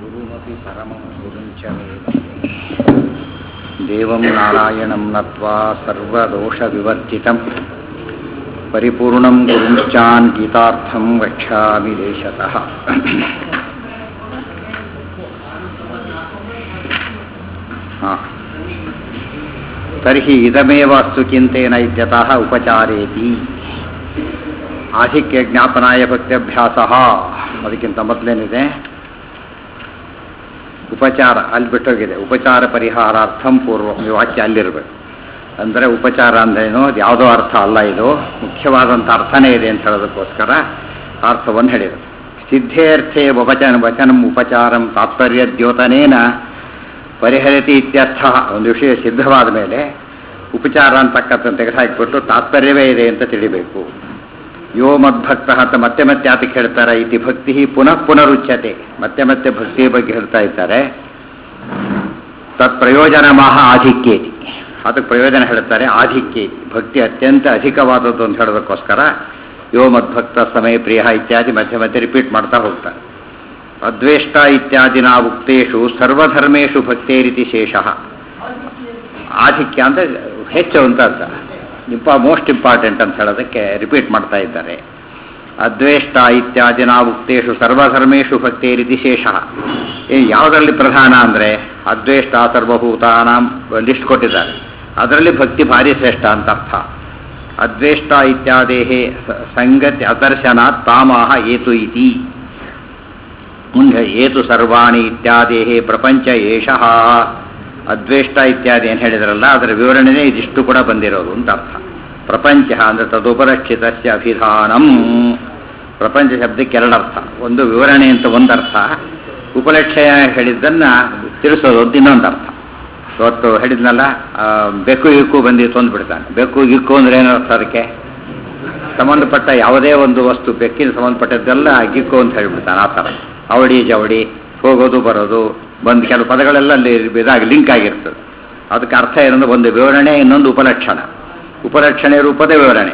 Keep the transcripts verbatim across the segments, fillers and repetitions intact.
गुरुमपि परमं गुरुं च मे देवं नारायणं नत्वा सर्वदोषविवर्जितं परिपूर्णं गुरुंश्चान् गीतार्थं वक्ष्यामि देशतः। हाँ तर्हि इदमेव अस्तु चिंतेन इत्यतः उपचारेति आधिक्य ज्ञापनाय भक्त्यभ्यासः ಅದಕ್ಕಿಂತ ಮೊದಲೇನಿದೆ ಉಪಚಾರ ಅಲ್ಲಿ ಬಿಟ್ಟೋಗಿದೆ. ಉಪಚಾರ ಪರಿಹಾರಾರ್ಥಂ ಪೂರ್ವ ಈ ವಾಕ್ಯ ಅಲ್ಲಿರಬೇಕು. ಅಂದರೆ ಉಪಚಾರ ಅಂದ್ರೇನು, ಅದು ಯಾವುದೋ ಅರ್ಥ ಅಲ್ಲ, ಇದು ಮುಖ್ಯವಾದಂಥ ಅರ್ಥನೇ ಇದೆ ಅಂತ ಹೇಳೋದಕ್ಕೋಸ್ಕರ ಅರ್ಥವನ್ನು ಹೇಳಿದರು. ಸಿದ್ಧೇರ್ಥೇ ವಚನ ವಚನಂ ಉಪಚಾರಂ ತಾತ್ಪರ್ಯ ದ್ಯೋತನೇನ ಪರಿಹರತಿ ಇತ್ಯರ್ಥ. ಒಂದು ವಿಷಯ ಸಿದ್ಧವಾದ ಮೇಲೆ ಉಪಚಾರ ಅಂತಕ್ಕಂಥ ತೆಗೆದುಹಾಕಿಬಿಟ್ಟು ತಾತ್ಪರ್ಯವೇ ಇದೆ ಅಂತ ತಿಳಿಬೇಕು. ಯೋ ಮದ್ಭಕ್ತ ಅಂತ ಮತ್ತೆ ಮತ್ತೆ ಅದಕ್ಕೆ ಹೇಳ್ತಾರೆ. ಇತಿ ಭಕ್ತಿ ಪುನಃ ಪುನರುಚ್ಯತೆ, ಮತ್ತೆ ಮತ್ತೆ ಭಕ್ತಿಯ ಬಗ್ಗೆ ಹೇಳ್ತಾ ಇದ್ದಾರೆ. ತತ್ ಪ್ರಯೋಜನ ಮಹ ಆಧಿಕ್ಯೇತಿ, ಅದಕ್ಕೆ ಪ್ರಯೋಜನ ಹೇಳ್ತಾರೆ ಆಧಿಕ್ಯೇತಿ, ಭಕ್ತಿ ಅತ್ಯಂತ ಅಧಿಕವಾದದ್ದು ಅಂತ ಹೇಳೋದಕ್ಕೋಸ್ಕರ ಯೋ ಮದ್ಭಕ್ತ ಸಮಯ ಪ್ರಿಯ ಇತ್ಯಾದಿ ಮಧ್ಯೆ ಮಧ್ಯೆ ರಿಪೀಟ್ ಮಾಡ್ತಾ ಹೋಗ್ತಾರೆ. ಅದ್ವೇಷ್ಟ ಇತ್ಯಾದಿನ ಉಕ್ತೇಶು ಸರ್ವಧರ್ಮೇಶು ಭಕ್ತೇರಿತಿ ಶೇಷಃ. ಆಧಿಕ್ಯ ಅಂದರೆ ಹೆಚ್ಚು ಅಂತ ಅರ್ಥ, ಇಂಪ ಮೋಸ್ಟ್ ಇಂಪಾರ್ಟೆಂಟ್ ಅಂತ ಹೇಳೋದಕ್ಕೆ ರಿಪೀಟ್ ಮಾಡ್ತಾ ಇದ್ದಾರೆ. ಅದ್ವೇಷ್ಟ ಇತ್ಯಾದಿನ ಉಕ್ತೇಶು ಸರ್ವಧರ್ಮೇಶು ಭಕ್ತೇರಿತಿ ಶೇಷಃ. ಏನು ಯಾವುದರಲ್ಲಿ ಪ್ರಧಾನ ಅಂದರೆ ಅದ್ವೇಷ್ಟ ಸರ್ವಭೂತಾನಾಂ ಲಿಸ್ಟ್ ಕೊಟ್ಟಿದ್ದಾರೆ, ಅದರಲ್ಲಿ ಭಕ್ತಿ ಭಾರಿ ಶ್ರೇಷ್ಠ ಅಂತ ಅರ್ಥ. ಅದ್ವೇಷ್ಟ ಇತ್ಯಾದೇಹೇ ಸಂಗತಿ ಅದರ್ಶನಾತ್ ತಾಮಾಹ ಏತು ಇತಿ. ಮುಂದೆ ಏತು ಸರ್ವಾಣಿ ಇತ್ಯಾದೇಹೇ ಪ್ರಪಂಚ ಏಷಃ. ಅದ್ವೇಷ್ಟ ಇತ್ಯಾದಿ ಏನು ಹೇಳಿದ್ರಲ್ಲ ಅದರ ವಿವರಣೆನೇ ಇದಿಷ್ಟು ಕೂಡ ಬಂದಿರೋದು ಅಂತ ಅರ್ಥ. ಪ್ರಪಂಚ ಅಂದರೆ ತದುಪರಕ್ಷಿತಸ್ಯ ಅಭಿಧಾನಂ. ಪ್ರಪಂಚ ಶಬ್ದಕ್ಕೆ ಎರಡರ್ಥ, ಒಂದು ವಿವರಣೆ ಅಂತ ಒಂದರ್ಥ, ಉಪಲಕ್ಷಯ ಹೇಳಿದ್ದನ್ನು ತಿಳಿಸೋದು ಅಂತ ಇನ್ನೊಂದು ಅರ್ಥ. ಇವತ್ತು ಹೇಳಿದ್ನಲ್ಲ ಬೆಕ್ಕು ಗಿಕ್ಕು ಬಂದಿತ್ತು ಅಂದ್ಬಿಡ್ತಾನೆ. ಬೆಕ್ಕು ಗಿಕ್ಕು ಅಂದರೆ ಏನರ್ಥ, ಅದಕ್ಕೆ ಸಂಬಂಧಪಟ್ಟ ಯಾವುದೇ ಒಂದು ವಸ್ತು ಬೆಕ್ಕಿನ ಸಂಬಂಧಪಟ್ಟದ್ದೆಲ್ಲ ಗಿಕ್ಕು ಅಂತ ಹೇಳಿಬಿಡ್ತಾನೆ. ಆ ಥರ ಅವಡಿ ಜವಡಿ, ಹೋಗೋದು ಬರೋದು, ಬಂದು ಕೆಲವು ಪದಗಳೆಲ್ಲ ಅಲ್ಲಿ ಇದಾಗಿ ಲಿಂಕ್ ಆಗಿರ್ತದೆ. ಅದಕ್ಕೆ ಅರ್ಥ ಏನಂದ್ರೆ ಒಂದು ವಿವರಣೆ, ಇನ್ನೊಂದು ಉಪಲಕ್ಷಣ. ಉಪಲಕ್ಷಣೆ ರೂಪದ ವಿವರಣೆ.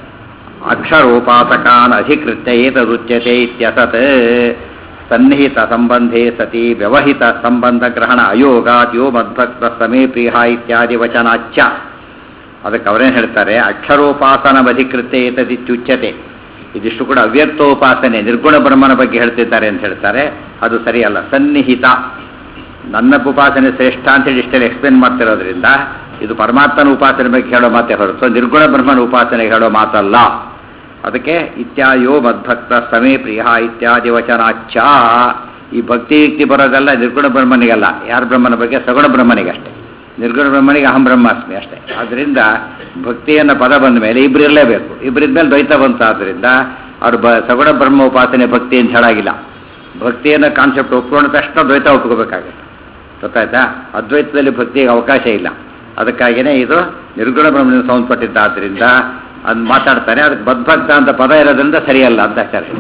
ಅಕ್ಷರೋಪಾಸಕಾನ್ ಅಧಿಕೃತ್ಯ ಏತದುಚ್ಯತೆ ಇತ್ಯಸತ್. ಸನ್ನಿಹಿತ ಸಂಬಂಧೇ ಸತಿ ವ್ಯವಹಿತ ಸಂಬಂಧ ಗ್ರಹಣ ಅಯೋಗಾತ್ ಯೋ ಮದ್ಭಕ್ತ ಸಮೇ ಪ್ರಿಯ ಇತ್ಯಾದಿ ವಚನಾಚ್ಯ. ಅದಕ್ಕೆ ಅವರೇನು ಹೇಳ್ತಾರೆ, ಅಕ್ಷರೋಪಾಸನವಧಿಕೃತ್ಯ ಏತದಿತ್ಯುಚ್ಯತೆ. ಇದಿಷ್ಟು ಕೂಡ ಅವ್ಯಕ್ತೋಪಾಸನೆ, ನಿರ್ಗುಣ ಬ್ರಹ್ಮನ ಬಗ್ಗೆ ಹೇಳ್ತಿದ್ದಾರೆ ಅಂತ ಹೇಳ್ತಾರೆ. ಅದು ಸರಿಯಲ್ಲ. ಸನ್ನಿಹಿತ, ನನ್ನ ಉಪಾಸನೆ ಶ್ರೇಷ್ಠ ಅಂತೇಳಿ ಇಷ್ಟೆಲ್ಲ ಎಕ್ಸ್ಪ್ಲೇನ್ ಮಾಡ್ತಿರೋದ್ರಿಂದ ಇದು ಪರಮಾತ್ಮನ ಉಪಾಸನೆ ಬಗ್ಗೆ ಹೇಳೋ ಮಾತೇ ಹೊರತು ನಿರ್ಗುಣ ಬ್ರಹ್ಮನ ಉಪಾಸನೆಗೆ ಹೇಳೋ ಮಾತಲ್ಲ. ಅದಕ್ಕೆ ಇತ್ಯಾಯೋ ಮದ್ಭಕ್ತ ಸಮೇ ಪ್ರಿಯ ಇತ್ಯಾದಿ ವಚನಾಚ್ಛ. ಈ ಭಕ್ತಿ ಯುಕ್ತಿ ಬರೋದಲ್ಲ ನಿರ್ಗುಣ ಬ್ರಹ್ಮನಿಗಲ್ಲ, ಯಾರ ಬ್ರಹ್ಮನ ಬಗ್ಗೆ, ಸಗುಣ ಬ್ರಹ್ಮನಿಗೆ ಅಷ್ಟೇ. ನಿರ್ಗುಣ ಬ್ರಹ್ಮನಿಗೆ ಅಹಂ ಬ್ರಹ್ಮಾಸ್ಮಿ ಅಷ್ಟೇ. ಆದ್ದರಿಂದ ಭಕ್ತಿಯನ್ನು ಪದ ಬಂದ ಮೇಲೆ ಇಬ್ಬರು ಇರಲೇಬೇಕು. ಇಬ್ಬರಿದ್ದ ಮೇಲೆ ದ್ವೈತ ಬಂತು. ಆದ್ದರಿಂದ ಅವರು ಬ ಸಗುಣ ಬ್ರಹ್ಮ ಉಪಾಸನೆ ಭಕ್ತಿ ಅಂತ ಹೇಳಾಗಿಲ್ಲ. ಭಕ್ತಿಯನ್ನು ಕಾನ್ಸೆಪ್ಟ್ ಒಪ್ಕೊಂಡ ತಕ್ಷಣ ದ್ವೈತ ಒಪ್ಕೋಬೇಕಾಗುತ್ತೆ. ಗೊತ್ತಾಯ್ತಾ? ಅದ್ವೈತದಲ್ಲಿ ಭಕ್ತಿಗೆ ಅವಕಾಶ ಇಲ್ಲ. ಅದಕ್ಕಾಗಿಯೇ ಇದು ನಿರ್ಗುಣ ಬ್ರಹ್ಮನಿಂದ ಸಂಬಂಧಪಟ್ಟಿದ್ದಾದ್ದರಿಂದ ಅದು ಮಾತಾಡ್ತಾರೆ. ಅದಕ್ಕೆ ಬದ್ಭಕ್ತ ಅಂತ ಪದ ಇರೋದ್ರಿಂದ ಸರಿಯಲ್ಲ ಅಂತ ಹೇಳ್ತಾರೆ.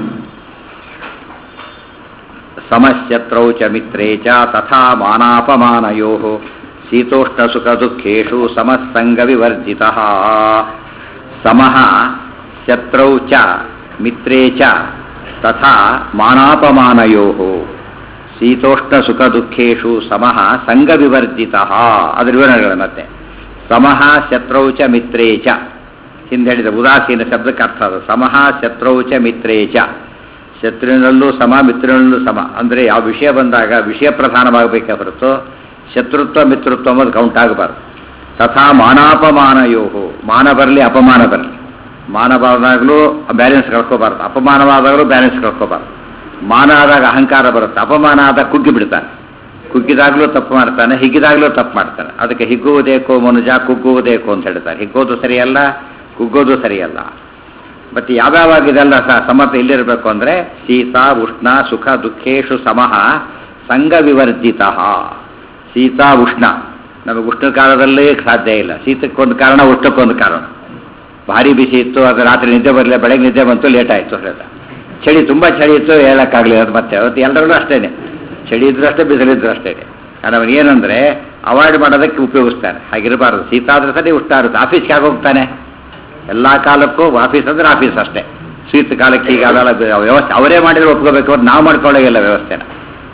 ಸಮಶತ್ರೌ ಚ ಮಿತ್ರೇ ಚ ತಥಾ ಮಾನಾಪಮಾನಯೋ ಶೀತೋಷ್ಣ ಸುಖ ದುಃಖೇಶು ಸಮಸ್ಸಂಗ ವಿವರ್ಜಿತಃ. ಸಮಃ ಶತ್ರೌ ಚ ಮಿತ್ರೇ ಚ ತಥಾ ಮಾನಾಪಮಾನಯೋಃ ಶೀತೋಷ್ಣ ಸುಖ ದುಃಖೇಶು ಸಮಃ ಸಂಗ ವಿವರ್ಜಿತಃ. ಅದರ ವಿವರಣೆಗಳು ಮತ್ತೆ. ಸಮಃ ಶತ್ರೌ ಚ ಮಿತ್ರೇ ಚ, ಹಿಂದೆ ಹೇಳಿದ ಉದಾಸೀನ ಶಬ್ದಕ್ಕೆ ಅರ್ಥ ಅದು. ಸಮಃ ಶತ್ರೌ ಚ ಮಿತ್ರೇ ಚ, ಶತ್ರುವಿನಲ್ಲೂ ಸಮ ಮಿತ್ರನಲ್ಲೂ ಸಮ. ಅಂದರೆ ಯಾವ ವಿಷಯ ಬಂದಾಗ ವಿಷಯ ಪ್ರಧಾನವಾಗಬೇಕೇ ಹೊರತು ಶತ್ರುತ್ವ ಮಿತ್ರತ್ವ ಅನ್ನೋದು ಕೌಂಟ್ ಆಗಬಾರ್ದು. ತಥಾ ಮಾನಾಪಮಾನಯೋ, ಮಾನ ಬರಲಿ ಅಪಮಾನ ಬರಲಿ. ಮಾನ ಬಂದಾಗಲೂ ಬ್ಯಾಲೆನ್ಸ್ ಕಳ್ಕೋಬಾರ್ದು, ಅಪಮಾನವಾದಾಗಲೂ ಬ್ಯಾಲೆನ್ಸ್ ಕಳ್ಕೋಬಾರ್ದು. ಮಾನ ಆದಾಗ ಅಹಂಕಾರ ಬರುತ್ತೆ, ಅಪಮಾನ ಆದಾಗ ಕುಗ್ಗಿ ಬಿಡ್ತಾನೆ. ಕುಗ್ಗಿದಾಗಲೂ ತಪ್ಪು ಮಾಡ್ತಾನೆ, ಹಿಗ್ಗಿದಾಗಲೂ ತಪ್ಪು ಮಾಡ್ತಾನೆ. ಅದಕ್ಕೆ ಹಿಗ್ಗುವುದೇಕೋ ಮನುಜ ಕುಗ್ಗುವುದೇಕೋ ಅಂತ ಹೇಳ್ತಾರೆ. ಹಿಗ್ಗೋದು ಸರಿಯಲ್ಲ, ಕುಗ್ಗೋದು ಸರಿಯಲ್ಲ. ಮತ್ತು ಯಾವ್ಯಾವಾಗ ಇದೆಲ್ಲ ಸಹ ಸಮತೆ ಇಲ್ಲಿರಬೇಕು ಅಂದರೆ ಶೀತ ಉಷ್ಣ ಸುಖ ದುಃಖೇಶು ಸಮಃ ಸಂಗ ವಿವರ್ಜಿತ. ಶೀತ ಉಷ್ಣ, ನಮಗೆ ಉಷ್ಣ ಕಾಲದಲ್ಲೇ ಸಾಧ್ಯ ಇಲ್ಲ. ಶೀತಕ್ಕೊಂದು ಕಾರಣ, ಉಷ್ಣಕ್ಕೊಂದು ಕಾರಣ. ಭಾರಿ ಬಿಸಿ ಇತ್ತು, ಅದು ರಾತ್ರಿ ನಿದ್ದೆ ಬರಲಿಲ್ಲ, ಬೆಳಗ್ಗೆ ನಿದ್ದೆ ಬಂತು, ಲೇಟ್ ಆಯಿತು ಹೇಳ್ದ. ಚಳಿ ತುಂಬ ಚಳಿ ಇತ್ತು, ಹೇಳೋಕ್ಕಾಗಲಿಲ್ಲ. ಅದು ಮತ್ತೆ ಅವತ್ತು ಎಲ್ಲರಲ್ಲೂ ಅಷ್ಟೇ, ಚಳಿ ಇದ್ರೂ ಅಷ್ಟೇ, ಬಿಸಿಲಿದ್ರು ಅಷ್ಟೇ. ಅವನು ಏನಂದರೆ ಅವಾಯ್ಡ್ ಮಾಡೋದಕ್ಕೆ ಉಪಯೋಗಿಸ್ತಾನೆ. ಹಾಗಿರಬಾರ್ದು. ಶೀತ ಆದ್ರೆ ಸರಿ, ಉಷ್ಣ ಇರುತ್ತೆ. ಆಫೀಸ್ಗೆ ಆಗೋಗ್ತಾನೆ ಎಲ್ಲ ಕಾಲಕ್ಕೂ. ಆಫೀಸ್ ಅಂದರೆ ಆಫೀಸ್ ಅಷ್ಟೇ. ಶೀತ ಕಾಲಕ್ಕೆ ಈಗ ಅದೆಲ್ಲ ವ್ಯವಸ್ಥೆ ಅವರೇ ಮಾಡಿದ್ರೆ ಒಪ್ಕೋಬೇಕು, ಅವ್ರು ನಾವು ಮಾಡ್ಕೊಳ್ಳೋಗಿಲ್ಲ ವ್ಯವಸ್ಥೆನ.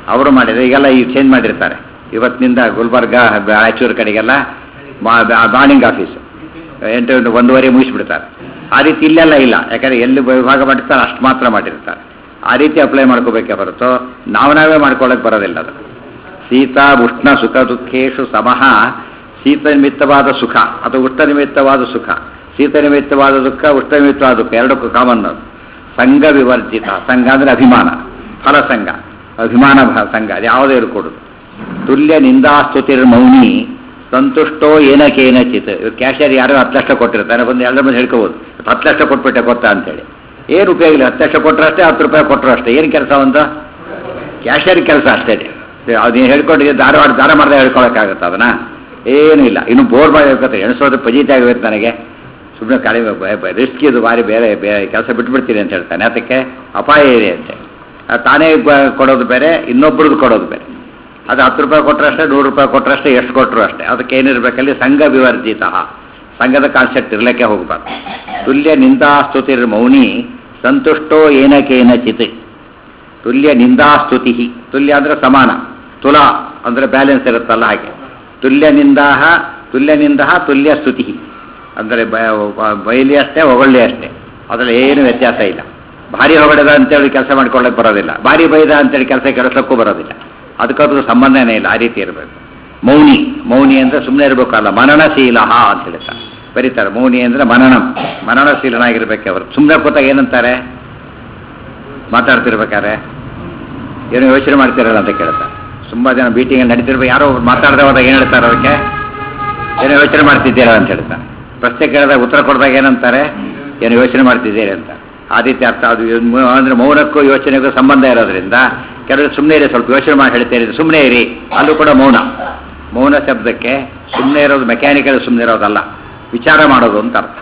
ಅವರು ಮಾಡಿದರೆ ಈಗೆಲ್ಲ ಈಗ ಚೇಂಜ್ ಮಾಡಿರ್ತಾರೆ. ಇವತ್ತಿನಿಂದ ಗುಲ್ಬರ್ಗ ರಾಯಚೂರು ಕಡೆಗೆಲ್ಲ ಮಾರ್ನಿಂಗ್ ಆಫೀಸು ಎಂಟು ಗಂಟೆ ಒಂದೂವರೆ ಮುಗಿಸ್ಬಿಡ್ತಾರೆ. ಆ ರೀತಿ ಇಲ್ಲೆಲ್ಲ ಇಲ್ಲ, ಯಾಕಂದರೆ ಎಲ್ಲಿ ವಿಭಾಗ ಮಾಡಿರ್ತಾರೆ ಅಷ್ಟು ಮಾತ್ರ ಮಾಡಿರ್ತಾರೆ. ಆ ರೀತಿ ಅಪ್ಲೈ ಮಾಡ್ಕೋಬೇಕೇ ಹೊರತು ನಾವು ನಾವೇ ಮಾಡ್ಕೊಳ್ಳೋಕೆ ಬರೋದಿಲ್ಲ. ಅದು ಶೀತ ಉಷ್ಣ ಸುಖ ದುಃಖೇಶು ಸಮಃ. ಶೀತ ನಿಮಿತ್ತವಾದ ಸುಖ ಅಥವಾ ಉಷ್ಣ ನಿಮಿತ್ತವಾದ ಸುಖ, ಶೀತ ನಿಮಿತ್ತವಾದ ದುಃಖ, ಉಷ್ಣ ನಿಮಿತ್ತವಾದ ದುಃಖ ಎರಡಕ್ಕೂ ಕಾಮನ್. ಅದು ಸಂಘ ವಿವರ್ಜಿತ. ಸಂಘ ಅಂದರೆ ಅಭಿಮಾನ, ಫಲ ಸಂಘ, ಅಭಿಮಾನ ಸಂಘ, ಅದು ಯಾವುದೇ ಇರ್ಕೊಡುದು. ತುಲ್ಯ ನಿಂದಾಸ್ತುತಿರ್ ಮೌನಿ ಸಂತುಷ್ಟೋ ಏನಕೇನಚಿತ್. ಇವ್ರು ಕ್ಯಾಶಿಯರ್ ಯಾರೋ ಹತ್ತು ಲಕ್ಷ ಕೊಟ್ಟಿರ್ತಾರೆ, ಬಂದು ಎಲ್ಲರ ಮುಂದೆ ಹೇಳ್ಕೋಬೋದು ಹತ್ತು ಲಕ್ಷ ಕೊಟ್ಬಿಟ್ಟೆ ಗೊತ್ತಾ ಅಂತೇಳಿ. ಏನು ಉಪಯೋಗ ಇಲ್ಲ, ಹತ್ತು ಲಕ್ಷ ಕೊಟ್ಟರು ಅಷ್ಟೇ, ಹತ್ತು ರೂಪಾಯಿ ಕೊಟ್ಟರು ಅಷ್ಟೇ. ಏನು ಕೆಲಸ ಒಂದು ಕ್ಯಾಶಿಯರ್ ಕೆಲಸ ಅಷ್ಟೇ. ಅದನ್ನ ಹೇಳ್ಕೊಂಡಿದ್ದೆ ಧಾರವಾಡ ದಾರ ಮಾಡಿದಾಗ ಹೇಳ್ಕೊಳಕ್ಕಾಗತ್ತೆ ಅದನ್ನ? ಏನೂ ಇಲ್ಲ. ಇನ್ನು ಬೋರ್ ಮಾಡಿ ಹೇಳ್ಕೊತಾರೆ, ಎಣಿಸೋದು ಪಜೀತಿ ಆಗಬೇಕು ನನಗೆ, ಸುಮ್ಮನೆ ಕಡಿಮೆ ರಿಸ್ಕ್ ಇದು ಭಾರಿ, ಬೇರೆ ಬೇರೆ ಕೆಲಸ ಬಿಟ್ಬಿಡ್ತೀನಿ ಅಂತ ಹೇಳ್ತಾನೆ. ಅದಕ್ಕೆ ಅಪಾಯ ಇದೆ ಅಂತೆ. ತಾನೇ ಕೊಡೋದು ಬೇರೆ, ಇನ್ನೊಬ್ರದ್ದು ಕೊಡೋದು ಬೇರೆ. ಅದು ಹತ್ತು ರೂಪಾಯಿ ಕೊಟ್ಟರು ಅಷ್ಟೇ, ನೂರು ರೂಪಾಯಿ ಕೊಟ್ಟರು ಅಷ್ಟೇ, ಎಷ್ಟು ಕೊಟ್ಟರು ಅಷ್ಟೇ. ಅದಕ್ಕೆ ಏನಿರಬೇಕಲ್ಲಿ ಸಂಘ ವಿವರ್ಜಿತ, ಸಂಘದ ಕಾನ್ಸೆಪ್ಟ್ ಇರಲಿಕ್ಕೆ ಹೋಗಬಾರ್ದು. ತುಲ್ಯ ನಿಂದಾಸ್ತುತಿರ್ ಮೌನಿ ಸಂತುಷ್ಟೋ ಏನಕೇನಚಿತ್. ತುಲ್ಯ ನಿಂದಾಸ್ತುತಿ, ತುಲ್ಯ ಅಂದರೆ ಸಮಾನ, ತುಲಾ ಅಂದರೆ ಬ್ಯಾಲೆನ್ಸ್ ಇರುತ್ತಲ್ಲ ಹಾಗೆ. ತುಲ್ಯ ನಿಂದಾಹ ತುಲ್ಯ ನಿಂದಹ ತುಲ್ಯ ಸ್ತುತಿ ಅಂದರೆ ಬಯಲಿ ಅಷ್ಟೇ, ಹೊಗಳ್ಳಿ ಅಷ್ಟೇ, ಅದರಲ್ಲಿ ಏನು ವ್ಯತ್ಯಾಸ ಇಲ್ಲ. ಭಾರಿ ಹೊಗಡದ ಅಂತೇಳಿ ಕೆಲಸ ಮಾಡ್ಕೊಳ್ಳೋಕೆ ಬರೋದಿಲ್ಲ, ಭಾರಿ ಬೈದ ಅಂತೇಳಿ ಕೆಲಸ ಕೆಲಸಕ್ಕೂ ಬರೋದಿಲ್ಲ. ಅದಕ್ಕೂ ಸಂಬಂಧನೇ ಇಲ್ಲ. ಆ ರೀತಿ ಇರಬೇಕು. ಮೌನಿ, ಮೌನಿ ಅಂದರೆ ಸುಮ್ಮನೆ ಇರಬೇಕಲ್ಲ, ಮನನಶೀಲ ಅಂತ ಹೇಳ್ತಾರೆ, ಬರೀತಾರೆ. ಮೌನಿ ಅಂದರೆ ಮನನ, ಮನನಶೀಲನಾಗಿರ್ಬೇಕು. ಅವರು ಸುಮ್ಮನೆ ಕೂತಾಗ ಏನಂತಾರೆ, ಮಾತಾಡ್ತಿರ್ಬೇಕಾದ್ರೆ ಏನೋ ಯೋಚನೆ ಮಾಡ್ತಿರಲ್ಲ ಅಂತ ಕೇಳ್ತಾರೆ. ತುಂಬ ಜನ ಮೀಟಿಂಗಲ್ಲಿ ನಡೀತಿರ್ಬೇಕು, ಯಾರೋ ಮಾತಾಡದೆ ಹೋದಾಗ ಏನು ಹೇಳ್ತಾರೆ, ಅದಕ್ಕೆ ಏನೋ ಯೋಚನೆ ಮಾಡ್ತಿದ್ದೀರಾ ಅಂತ ಹೇಳ್ತಾರೆ. ಪ್ರಶ್ನೆ ಕೇಳಿದಾಗ ಉತ್ತರ ಕೊಡಿದಾಗ ಏನಂತಾರೆ, ಏನೋ ಯೋಚನೆ ಮಾಡ್ತಿದ್ದೀರಿ ಅಂತ. ಆ ರೀತಿ ಅರ್ಥ. ಅದು ಅಂದರೆ ಮೌನಕ್ಕೂ ಯೋಚನೆಗೂ ಸಂಬಂಧ ಇರೋದ್ರಿಂದ ಕೆಲವರು ಸುಮ್ಮನೆ ಇರಿ, ಸ್ವಲ್ಪ ಯೋಚನೆ ಮಾಡಿ ಹೇಳ್ತೀರಿ, ಸುಮ್ಮನೆ ಇರಿ, ಅಲ್ಲೂ ಕೂಡ ಮೌನ. ಮೌನ ಶಬ್ದಕ್ಕೆ ಸುಮ್ಮನೆ ಇರೋದು ಮೆಕ್ಯಾನಿಕಲ್ ಸುಮ್ಮನೆ ಇರೋದಲ್ಲ, ವಿಚಾರ ಮಾಡೋದು ಅಂತ ಅರ್ಥ.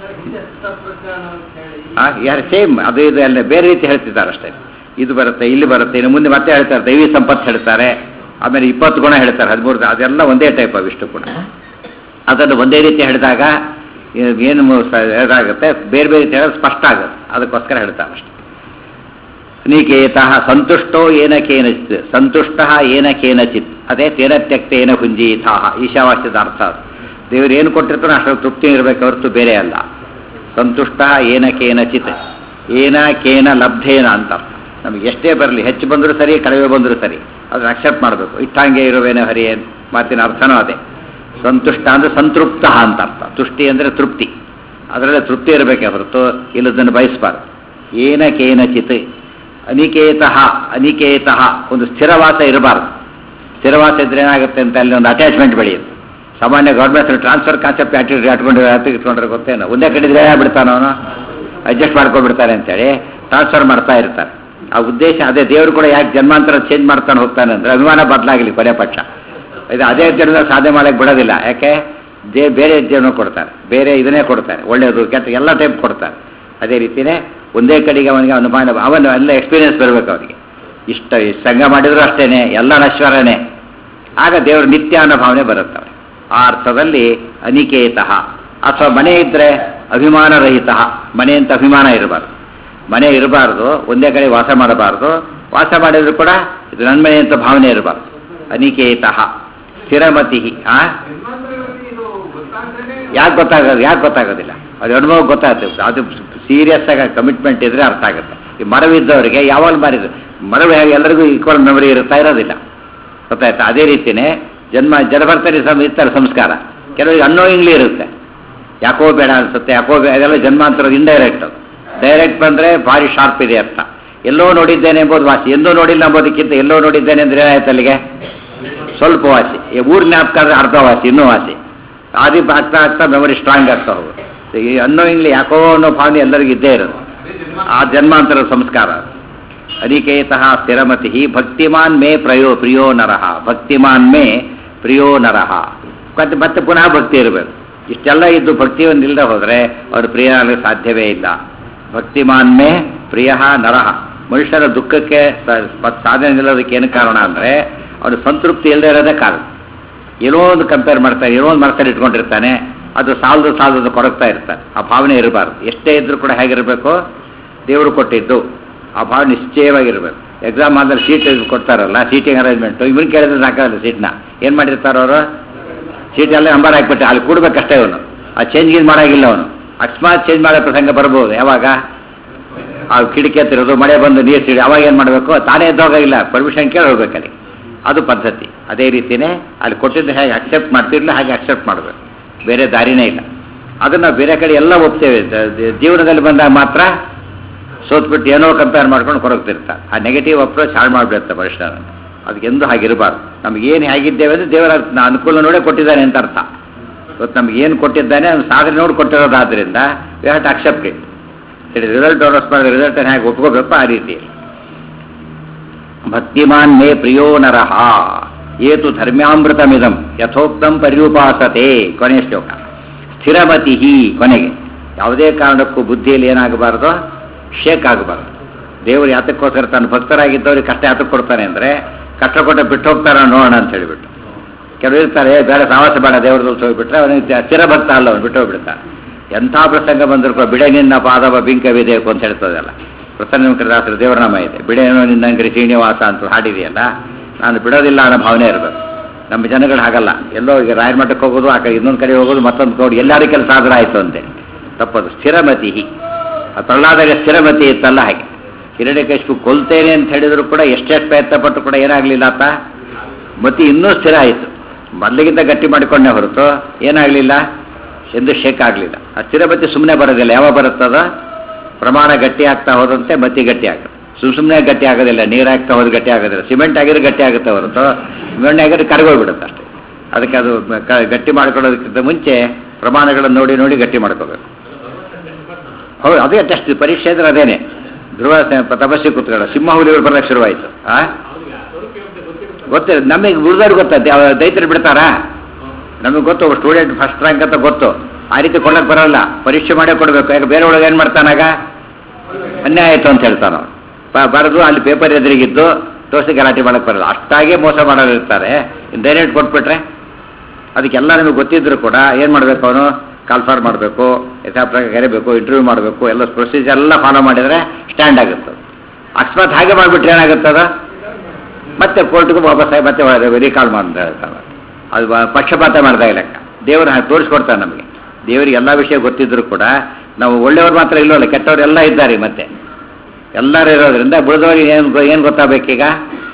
ಯಾರು ಸೇಮ್ ಅದು ಇದು ಎಲ್ಲ ಬೇರೆ ರೀತಿ ಹೇಳ್ತಿದ್ದಾರೆ ಅಷ್ಟೇ. ಇದು ಬರುತ್ತೆ, ಇಲ್ಲಿ ಬರುತ್ತೆ, ಇನ್ನು ಮುಂದೆ ಮತ್ತೆ ಹೇಳ್ತಾರೆ ದೈವಿ ಸಂಪತ್ತು ಹೇಳ್ತಾರೆ, ಆಮೇಲೆ ಇಪ್ಪತ್ತು ಗುಣ ಹೇಳ್ತಾರೆ, ಹದಿಮೂರು, ಅದೆಲ್ಲ ಒಂದೇ ಟೈಪ್ ಅವಿಷ್ಟು ಗುಣ. ಅದನ್ನು ಒಂದೇ ರೀತಿ ಹೇಳಿದಾಗ ಏನು ಇದಾಗುತ್ತೆ, ಬೇರೆ ಬೇರೆ ರೀತಿ ಹೇಳೋದು ಸ್ಪಷ್ಟ ಆಗುತ್ತೆ. ಅದಕ್ಕೋಸ್ಕರ ಹೇಳ್ತಾರೆ ಅಷ್ಟೇ. ನಿಕೇತಃ ಸಂತುಷ್ಟೋ ಏನಕೇನಚಿತ್, ಸಂತುಷ್ಟ ಏನಕೇನಚಿತ್, ಅದೇ ತೇನ ತ್ಯಕ್ತೇನ ಹುಂಜೀತಾ ಈಶಾವಾಸ್ಯದ ಅರ್ಥ. ದೇವರು ಏನು ಕೊಟ್ಟಿರ್ತಾರೋ ಅಷ್ಟು ತೃಪ್ತಿ ಇರಬೇಕು ಹೊರತು ಬೇರೆ ಅಲ್ಲ. ಸಂತುಷ್ಟ ಏನಕೇನಚಿತ್, ಏನ ಕೇನ ಲಬ್ಧೇನ ಅಂತ ಅರ್ಥ. ನಮಗೆ ಎಷ್ಟೇ ಬರಲಿ, ಹೆಚ್ಚು ಬಂದರೂ ಸರಿ, ಕಡಿಮೆ ಬಂದರೂ ಸರಿ, ಅದನ್ನು ಅಕ್ಸೆಪ್ಟ್ ಮಾಡಬೇಕು. ಇಟ್ಟಂಗೆ ಇರುವೇನೋ ಹರಿ ಮಾತಿನ ಅರ್ಥನೂ ಅದೇ. ಸಂತುಷ್ಟ ಅಂದರೆ ಸಂತೃಪ್ತ ಅಂತ ಅರ್ಥ. ತುಷ್ಟಿ ಅಂದರೆ ತೃಪ್ತಿ, ಅದರಲ್ಲೇ ತೃಪ್ತಿ ಇರಬೇಕೆ ಹೊರತು ಇಲ್ಲದನ್ನು ಬಯಸಬಾರ್ದು. ಏನ ಕೇನಚಿತ್ ಅನಿಕೇತಃ, ಅನಿಕೇತಃ ಒಂದು ಸ್ಥಿರವಾಸ ಇರಬಾರ್ದು. ಸ್ಥಿರವಾಸ ಇದ್ರೆ ಏನಾಗುತ್ತೆ ಅಂತ ಅಲ್ಲಿ ಒಂದು ಅಟ್ಯಾಚ್ಮೆಂಟ್ ಬೆಳೆಯುತ್ತೆ. ಸಾಮಾನ್ಯ ಗೌರ್ಮೆಂಟ್ ಟ್ರಾನ್ಸ್ಫರ್ ಕಾನ್ಸೆಪ್ಟ್ ಆಟಿಟ್ಯೂಡ್ ಇಟ್ಕೊಂಡು ಇಟ್ಕೊಂಡ್ರೆ ಗೊತ್ತೇನೋ, ಒಂದೇ ಕಡೆ ಇದ್ರೆ ಬಿಡ್ತಾನೆ ಅವನು, ಅಡ್ಜಸ್ಟ್ ಮಾಡ್ಕೊಂಡ್ಬಿಡ್ತಾನೆ ಅಂತೇಳಿ ಟ್ರಾನ್ಸ್ಫರ್ ಮಾಡ್ತಾ ಇರ್ತಾರೆ. ಆ ಉದ್ದೇಶ ಅದೇ. ದೇವರು ಕೂಡ ಯಾಕೆ ಜನ್ಮಾಂತರ ಚೇಂಜ್ ಮಾಡ್ತಾನೆ ಹೋಗ್ತಾನೆ ಅಂದರೆ ಅಭಿಮಾನ ಬದಲಾಗಲಿ ಕೊನೆ ಪಕ್ಷ. ಇದು ಅದೇ ಜನ್ಮ ಸಾಧನೆ ಮಾಡೋಕ್ಕೆ ಬಿಡೋದಿಲ್ಲ. ಯಾಕೆ, ದೇ ಬೇರೆ ಜನ್ಮ ಕೊಡ್ತಾರೆ, ಬೇರೆ ಇದನ್ನೇ ಕೊಡ್ತಾರೆ, ಒಳ್ಳೆಯದು ಕೆಟ್ಟ ಎಲ್ಲ ಟೈಪ್ ಕೊಡ್ತಾರೆ. ಅದೇ ರೀತಿಯೇ ಒಂದೇ ಕಡೆಗೆ ಅವನಿಗೆ ಅನುಮಾನ, ಅವನು ಎಲ್ಲ ಎಕ್ಸ್ಪೀರಿಯನ್ಸ್ ಬರಬೇಕು ಅವನಿಗೆ. ಇಷ್ಟ ಸಂಘ ಮಾಡಿದರೂ ಅಷ್ಟೇ, ಎಲ್ಲ ನಶ್ವರನೇ. ಆಗ ದೇವರು ನಿತ್ಯ ಅನ್ನೋ ಭಾವನೆ ಬರುತ್ತವೆ. ಆ ಅರ್ಥದಲ್ಲಿ ಅನಿಕೇತಃ. ಅಥವಾ ಮನೆ ಇದ್ದರೆ ಅಭಿಮಾನರಹಿತ, ಮನೆ ಅಂತ ಅಭಿಮಾನ ಇರಬಾರ್ದು, ಮನೆ ಇರಬಾರ್ದು, ಒಂದೇ ಕಡೆ ವಾಸ ಮಾಡಬಾರ್ದು. ವಾಸ ಮಾಡಿದ್ರು ಕೂಡ ಇದು ನನ್ನ ಮನೆ ಅಂತ ಭಾವನೆ ಇರಬಾರ್ದು. ಅನಿಕೇತಃ ಸ್ಥಿರಮತಿ. ಆ ಯಾಕೆ ಗೊತ್ತಾಗೋದು, ಯಾಕೆ ಗೊತ್ತಾಗೋದಿಲ್ಲ, ಅದು ಅನುಭವ ಗೊತ್ತಾಗುತ್ತೆ. ಅದು ಸೀರಿಯಸ್ ಆಗಿ ಕಮಿಟ್ಮೆಂಟ್ ಇದ್ರೆ ಅರ್ಥ ಆಗುತ್ತೆ. ಈ ಮರವಿದ್ದವರಿಗೆ ಯಾವಾಗ ಮಾರಿದ್ರು ಮರವು ಹೇಗೆ ಎಲ್ಲರಿಗೂ ಈಕ್ವಲ್ ಮೆಮೊರಿ ಇರುತ್ತಾ ಇರೋದಿಲ್ಲ, ಗೊತ್ತಾಯ್ತಾ? ಅದೇ ರೀತಿಯೇ ಜನ್ಮ ಜಲಭರ್ತರಿ ಸಂ ಇರ್ತಾರೆ ಸಂಸ್ಕಾರ, ಕೆಲವರಿಗೆ ಅನ್ನೋಯಿಂಗ್ಲಿ ಇರುತ್ತೆ, ಯಾಕೋ ಬೇಡ ಅನ್ಸುತ್ತೆ, ಯಾಕೋ ಅದೆಲ್ಲ ಜನ್ಮಾಂತರದ ಇಂಡೈರೆಕ್ಟ್. ಡೈರೆಕ್ಟ್ ಬಂದರೆ ಭಾರಿ ಶಾರ್ಪ್ ಇದೆ ಅರ್ಥ. ಎಲ್ಲೋ ನೋಡಿದ್ದೇನೆ ಎಂಬುದು ವಾಸಿ, ಎಂದೂ ನೋಡಿಲ್ಲ ಎಂಬುದಕ್ಕಿಂತ ಎಲ್ಲೋ ನೋಡಿದ್ದೇನೆ ಅಂದರೆ ಏನಾಯ್ತು ಅಲ್ಲಿಗೆ ಸ್ವಲ್ಪ ವಾಸಿ. ಊರು ಜ್ಞಾಪಕ ಆದರೆ ಅರ್ಧ ವಾಸಿ, ಇನ್ನೂ ವಾಸಿ. ಆದಿ ಆಗ್ತಾ ಆಗ್ತಾ ಮೆಮೊರಿ ಸ್ಟ್ರಾಂಗ್ ಆಗ್ತಾ ಹೋಗುತ್ತೆ. ಈ ಅನ್ನೋಯಿಂಗ್ಲಿ ಯಾಕೋ ಅನ್ನೋ ಭಾವನೆ ಎಲ್ಲರಿಗೂ ಇದ್ದೇ ಇರೋದು, ಆ ಜನ್ಮಾಂತರದ ಸಂಸ್ಕಾರ. ಅನಿಕೇತಃ ಸ್ಥಿರಮತಿ ಭಕ್ತಿಮಾನ್ ಮೇ ಪ್ರಯೋ ಪ್ರಿಯೋ ನರಹ, ಭಕ್ತಿಮಾನ್ ಮೇ ಪ್ರಿಯೋ ನರಹ. ಮತ್ತೆ ಮತ್ತೆ ಪುನಃ ಭಕ್ತಿ ಇರಬೇಕು. ಇಷ್ಟೆಲ್ಲ ಇದ್ದು ಭಕ್ತಿಯನ್ನು ಇಲ್ಲದೆ ಹೋದರೆ ಅವರು ಪ್ರಿಯ ಆಗಲಿಕ್ಕೆ ಸಾಧ್ಯವೇ ಇಲ್ಲ. ಭಕ್ತಿಮಾನ್ ಮೇ ಪ್ರಿಯ ನರಹ. ಮನುಷ್ಯರ ದುಃಖಕ್ಕೆ ಸಾಧನೆ ನಿಲ್ಲೋದಕ್ಕೆ ಏನು ಕಾರಣ ಅಂದರೆ ಅವನು ಸಂತೃಪ್ತಿ ಇಲ್ಲದೆ ಇರೋದೇ ಕಾರಣ. ಏನೋ ಒಂದು ಕಂಪೇರ್ ಮಾಡ್ತಾನೆ, ಏನೋ ಒಂದು ಮನಸ್ಸಲ್ಲಿ ಇಟ್ಕೊಂಡಿರ್ತಾನೆ, ಅದು ಸಾಲದು ಸಾಲದು ಕೊರಗ್ತಾ ಇರ್ತಾನೆ. ಆ ಭಾವನೆ ಇರಬಾರ್ದು. ಎಷ್ಟೇ ಇದ್ರೂ ಕೂಡ ಹೇಗಿರಬೇಕು, ದೇವರು ಕೊಟ್ಟಿದ್ದು ಆ ಭಾವನೆ ನಿಶ್ಚಯವಾಗಿರಬೇಕು. ಎಕ್ಸಾಮ್ ಆದ್ರೆ ಸೀಟ್ ಕೊಡ್ತಾರಲ್ಲ, ಸೀಟಿಂಗ್ ಅರೇಂಜ್ಮೆಂಟು ಇವ್ರು ಕೇಳಿದ್ರೆ ಸಾಕಾಗಲ್ಲ ಸೀಟ್ನ. ಏನು ಮಾಡಿರ್ತಾರ ಅವರು? ಸೀಟೆಲ್ಲ ನಂಬರ್ ಹಾಕ್ಬಿಟ್ಟು ಅಲ್ಲಿ ಕೂಡ್ಬೇಕಷ್ಟೇ ಅವನು, ಆ ಚೇಂಜ್ ಗೀನ್ ಮಾಡೋಂಗಿಲ್ಲ ಅವನು. ಅಕಸ್ಮಾತ್ ಚೇಂಜ್ ಮಾಡೋ ಪ್ರಸಂಗ ಬರ್ಬೋದು. ಯಾವಾಗ ಆ ಕಿಟಕಿ ಹತ್ತಿರೋದು, ಮಳೆ ಬಂದು ನೀರು ಸಿಡಿ, ಅವಾಗ ಏನು ಮಾಡಬೇಕು? ತಾನೇ ಎದ್ದೋಗಿಲ್ಲ, ಪರ್ಮಿಷನ್ ಕೇಳಿ ಹೋಗ್ಬೇಕಲ್ಲಿ. ಅದು ಪದ್ಧತಿ. ಅದೇ ರೀತಿಯೇ ಅಲ್ಲಿ ಕೊಟ್ಟಿದ್ದು ಹೇಗೆ ಅಕ್ಸೆಪ್ಟ್ ಮಾಡ್ತಿರಲಿಲ್ಲ ಹಾಗೆ ಅಕ್ಸೆಪ್ಟ್ ಮಾಡಬೇಕು, ಬೇರೆ ದಾರಿನೇ ಇಲ್ಲ. ಅದನ್ನು ಬೇರೆ ಕಡೆ ಎಲ್ಲ ಒಪ್ತೇವೆ, ಜೀವನದಲ್ಲಿ ಬಂದಾಗ ಮಾತ್ರ ಸೋತ್ಬಿಟ್ಟು ಏನೋ ಕಂಪೇರ್ ಮಾಡ್ಕೊಂಡು ಕೊರಗ್ತಿರ್ತಾರೆ. ಆ ನೆಗೆಟಿವ್ ಅಪ್ರೋಚ್ ಹಾಳು ಮಾಡಿಬಿಡುತ್ತೆ ಮನುಷ್ಯನ. ಅದಕ್ಕೆಂದು ಹಾಗಿರಬಾರ್ದು. ನಮಗೇನು ಹೇಗಿದ್ದೇವೆ ಅಂದರೆ ದೇವರ ಅನುಕೂಲ ನೋಡೇ ಕೊಟ್ಟಿದ್ದಾನೆ ಅಂತ ಅರ್ಥ. ಇವತ್ತು ನಮಗೇನು ಕೊಟ್ಟಿದ್ದಾನೆ ಅದು ಸಾಧನೆ ನೋಡಿ ಕೊಟ್ಟಿರೋದಾದ್ರಿಂದ we have to accept it. ಹೇಳಿ ರಿಸಲ್ಟ್ ಡೌನ್ಲೋಡ್ ಮಾಡಿದ್ರೆ ರಿಸಲ್ಟನ್ನು ಹೇಗೆ ಒಪ್ಕೋಬೇಕು ಆ ರೀತಿ. ಭಕ್ತಿಮಾನ್ ಮೇ ಪ್ರಿಯೋ ನರಹ ಏತು ಧರ್ಮ್ಯಾಮೃತಮಿದಂ ಯಥೋಕ್ತಂ ಪರ್ಯುಪಾಸತೆ. ಕೊನೆಯ ಶ್ಲೋಕ. ಸ್ಥಿರಮತಿ ಕೊನೆಗೆ ಯಾವುದೇ ಕಾರಣಕ್ಕೂ ಬುದ್ಧಿಯಲ್ಲಿ ಏನಾಗಬಾರ್ದು? ಶೇಕ್ ಆಗಬಾರ್ದು. ದೇವರು ಯಾತಕ್ಕೋಸ್ಕರ ತನ್ನ ಭಕ್ತರಾಗಿದ್ದವ್ರಿಗೆ ಕಷ್ಟ ಯಾತಕ್ಕೆ ಕೊಡ್ತಾನೆ ಅಂದರೆ ಕಷ್ಟ ಕೊಟ್ಟು ಬಿಟ್ಟು ಹೋಗ್ತಾರ ನೋಡೋಣ ಅಂತ ಹೇಳಿಬಿಟ್ಟು. ಕೆಲವರು ಇರ್ತಾರೆ, ಬೇಡ ಸಾವಾಸ ಬೇಡ ದೇವ್ರದ್ದು ಹೋಗ್ಬಿಟ್ರೆ ಅವನಿಗೆ ಸ್ಥಿರ ಭಕ್ತ ಅಲ್ಲ, ಅವನು ಬಿಟ್ಟು ಹೋಗ್ಬಿಡ್ತಾನೆ. ಎಂಥ ಪ್ರಸಂಗ ಬಂದರೂ ಬಿಡೆ ನಿನ್ನ ಪಾದವ ಬಿಂಕವಿದೇಕು ಅಂತ ಹೇಳ್ತದಲ್ಲ ಪ್ರಸನ್ನದಾಸರ ದೇವರನಾಮ ಇದೆ. ಬಿಡೇನೋ ನಿನ್ನಂಗ್ರಿ ಶ್ರೀನಿವಾಸ ಅಂತ ಹಾಡಿದೆಯಲ್ಲ, ನಾನು ಬಿಡೋದಿಲ್ಲ ಅನ್ನೋ ಭಾವನೆ ಇರಬೇಕು. ನಮ್ಮ ಜನಗಳು ಹಾಗಲ್ಲ, ಎಲ್ಲೋ ಈಗ ರಾಯರ ಮಠಕ್ಕೆ ಹೋಗೋದು, ಆ ಕಡೆ ಇನ್ನೊಂದು ಕಡೆ ಹೋಗೋದು, ಮತ್ತೊಂದು ಕಡೆ ಎಲ್ಲರೂ ಕೆಲಸ ಆದ್ರೆ ಆಯಿತು ಅಂತೆ. ತಪ್ಪದು. ಸ್ಥಿರಮತಿ ಆ ಪ್ರಹ್ಲಾದಾಗ ಸ್ಥಿರಮತಿ ಇತ್ತಲ್ಲ ಹಾಗೆ. ಹಿರಣ್ಯಕಶಿಪು ಕೊಲ್ತೇನೆ ಅಂತ ಹೇಳಿದ್ರು ಕೂಡ ಎಷ್ಟೆಷ್ಟು ಪ್ರಯತ್ನ ಪಟ್ಟು ಕೂಡ ಏನಾಗಲಿಲ್ಲ ಆತ ಮತಿ ಇನ್ನೂ ಸ್ಥಿರ ಆಯಿತು. ಮೊದಲಿಗಿಂತ ಗಟ್ಟಿ ಮಾಡಿಕೊಂಡೇ ಹೊರತು ಏನಾಗಲಿಲ್ಲ, ಎಂದು ಶೇಕ್ ಆಗಲಿಲ್ಲ. ಆ ಸ್ಥಿರಮತಿ ಸುಮ್ಮನೆ ಬರೋದಿಲ್ಲ. ಯಾವಾಗ ಬರುತ್ತದ? ಪ್ರಮಾಣ ಗಟ್ಟಿ ಆಗ್ತಾ ಹೋದಂತೆ ಮತಿ ಗಟ್ಟಿ ಆಗುತ್ತೆ. ಸುಮ್ಮ ಸುಮ್ಮನೆ ಗಟ್ಟಿ ಆಗೋದಿಲ್ಲ. ನೀರು ಹಾಕ್ತಾ ಹೋದ್ರೆ ಗಟ್ಟಿ ಆಗೋದಿಲ್ಲ. ಸಿಮೆಂಟ್ ಆಗಿದ್ರೆ ಗಟ್ಟಿ ಆಗುತ್ತೆ ಹೊರತು ಎಣ್ಣೆ ಆಗಿದ್ರೆ ಕರಗೋಗ್ಬಿಡುತ್ತೆ ಅಷ್ಟೇ. ಅದಕ್ಕೆ ಅದು ಗಟ್ಟಿ ಮಾಡ್ಕೊಳ್ಳೋದಕ್ಕಿಂತ ಮುಂಚೆ ಪ್ರಮಾಣಗಳನ್ನು ನೋಡಿ ನೋಡಿ ಗಟ್ಟಿ ಮಾಡ್ಕೋಬೇಕು. ಹೌದು, ಅದೇ ಟೆಸ್ಟ್ ಪರೀಕ್ಷೆ ಅಂದ್ರೆ ಅದೇನೆ. ಧ್ರುವ ತಪಸ್ಸಿ ಕೂತ್ಕೊಳ್ಳೋ ಸಿಂಹ ಹುಲಿಗಳು ಬರಲಿಕ್ಕೆ ಶುರುವಾಯಿತು. ಆ ಗೊತ್ತಿಲ್ಲ ನಮಗೆ, ಉಳಿದವ್ರಿಗೆ ಗೊತ್ತೈತೆ. ಯಾವ ದೈತ್ಯರು ಬಿಡ್ತಾರಾ? ನಮಗೆ ಗೊತ್ತು, ಸ್ಟೂಡೆಂಟ್ ಫಸ್ಟ್ ರ್ಯಾಂಕ್ ಅಂತ ಗೊತ್ತು. ಆ ರೀತಿ ಕೊಡೋಕ್ಕೆ ಬರೋಲ್ಲ, ಪರೀಕ್ಷೆ ಮಾಡೇ ಕೊಡಬೇಕು. ಯಾಕೆ ಬೇರೆ ಒಳಗೆ ಏನು ಮಾಡ್ತಾನಾಗ ಅನ್ಯಾಯ ಆಯಿತು ಅಂತ ಹೇಳ್ತಾನ. ಬರೆದು ಅಲ್ಲಿ ಪೇಪರ್ ಎದುರಿಗಿದ್ದು ತೋರಿಸಿ ಗಲಾಟೆ ಮಾಡೋಕ್ಕೆ ಬರಲ್ಲ. ಅಷ್ಟಾಗೆ ಮೋಸ ಮಾಡೋರು ಇರ್ತಾರೆ. ಡೈರೆಕ್ಟ್ ಕೊಟ್ಬಿಟ್ರೆ ಅದಕ್ಕೆಲ್ಲ ನಿಮಗೆ ಗೊತ್ತಿದ್ರು ಕೂಡ ಏನು ಮಾಡಬೇಕು? ಅವನು ಕಾಲ್ಫಾರ್ ಮಾಡಬೇಕು, ಯಥಾಪ್ರಕಾರ ಕರಿಬೇಕು, ಇಂಟರ್ವ್ಯೂ ಮಾಡಬೇಕು, ಎಲ್ಲ ಪ್ರೊಸೀಜರ್ ಎಲ್ಲ ಫಾಲೋ ಮಾಡಿದರೆ ಸ್ಟ್ಯಾಂಡ್ ಆಗುತ್ತೆ. ಅಕಸ್ಮಾತ್ ಹಾಗೆ ಮಾಡಿಬಿಟ್ರೆ ಏನಾಗುತ್ತದ? ಮತ್ತೆ ಕೋರ್ಟ್ಗೂ ವಾಪಸ್ ಮತ್ತೆ ರೀಕಾಲ್ ಮಾಡ್ತಾ ಹೇಳ್ತಾನೆ. ಅದು ಪಕ್ಷಪಾತ ಮಾಡ್ತಾ ಲೆಕ್ಕ. ದೇವರು ಹಾಗೆ ತೋರಿಸ್ಕೊಡ್ತಾನೆ ನಮಗೆ. ದೇವರಿಗೆ ಎಲ್ಲ ವಿಷಯ ಗೊತ್ತಿದ್ರು ಕೂಡ ನಾವು ಒಳ್ಳೆಯವ್ರು ಮಾತ್ರ ಇಲ್ಲವಲ್ಲ, ಕೆಟ್ಟವ್ರು ಎಲ್ಲ ಇದ್ದಾರೆ. ಮತ್ತೆ ಎಲ್ಲರೂ ಇರೋದ್ರಿಂದ ಬಿಡದವ್ರಿಗೆ ಏನು ಏನು ಗೊತ್ತಾಗಬೇಕೀಗ?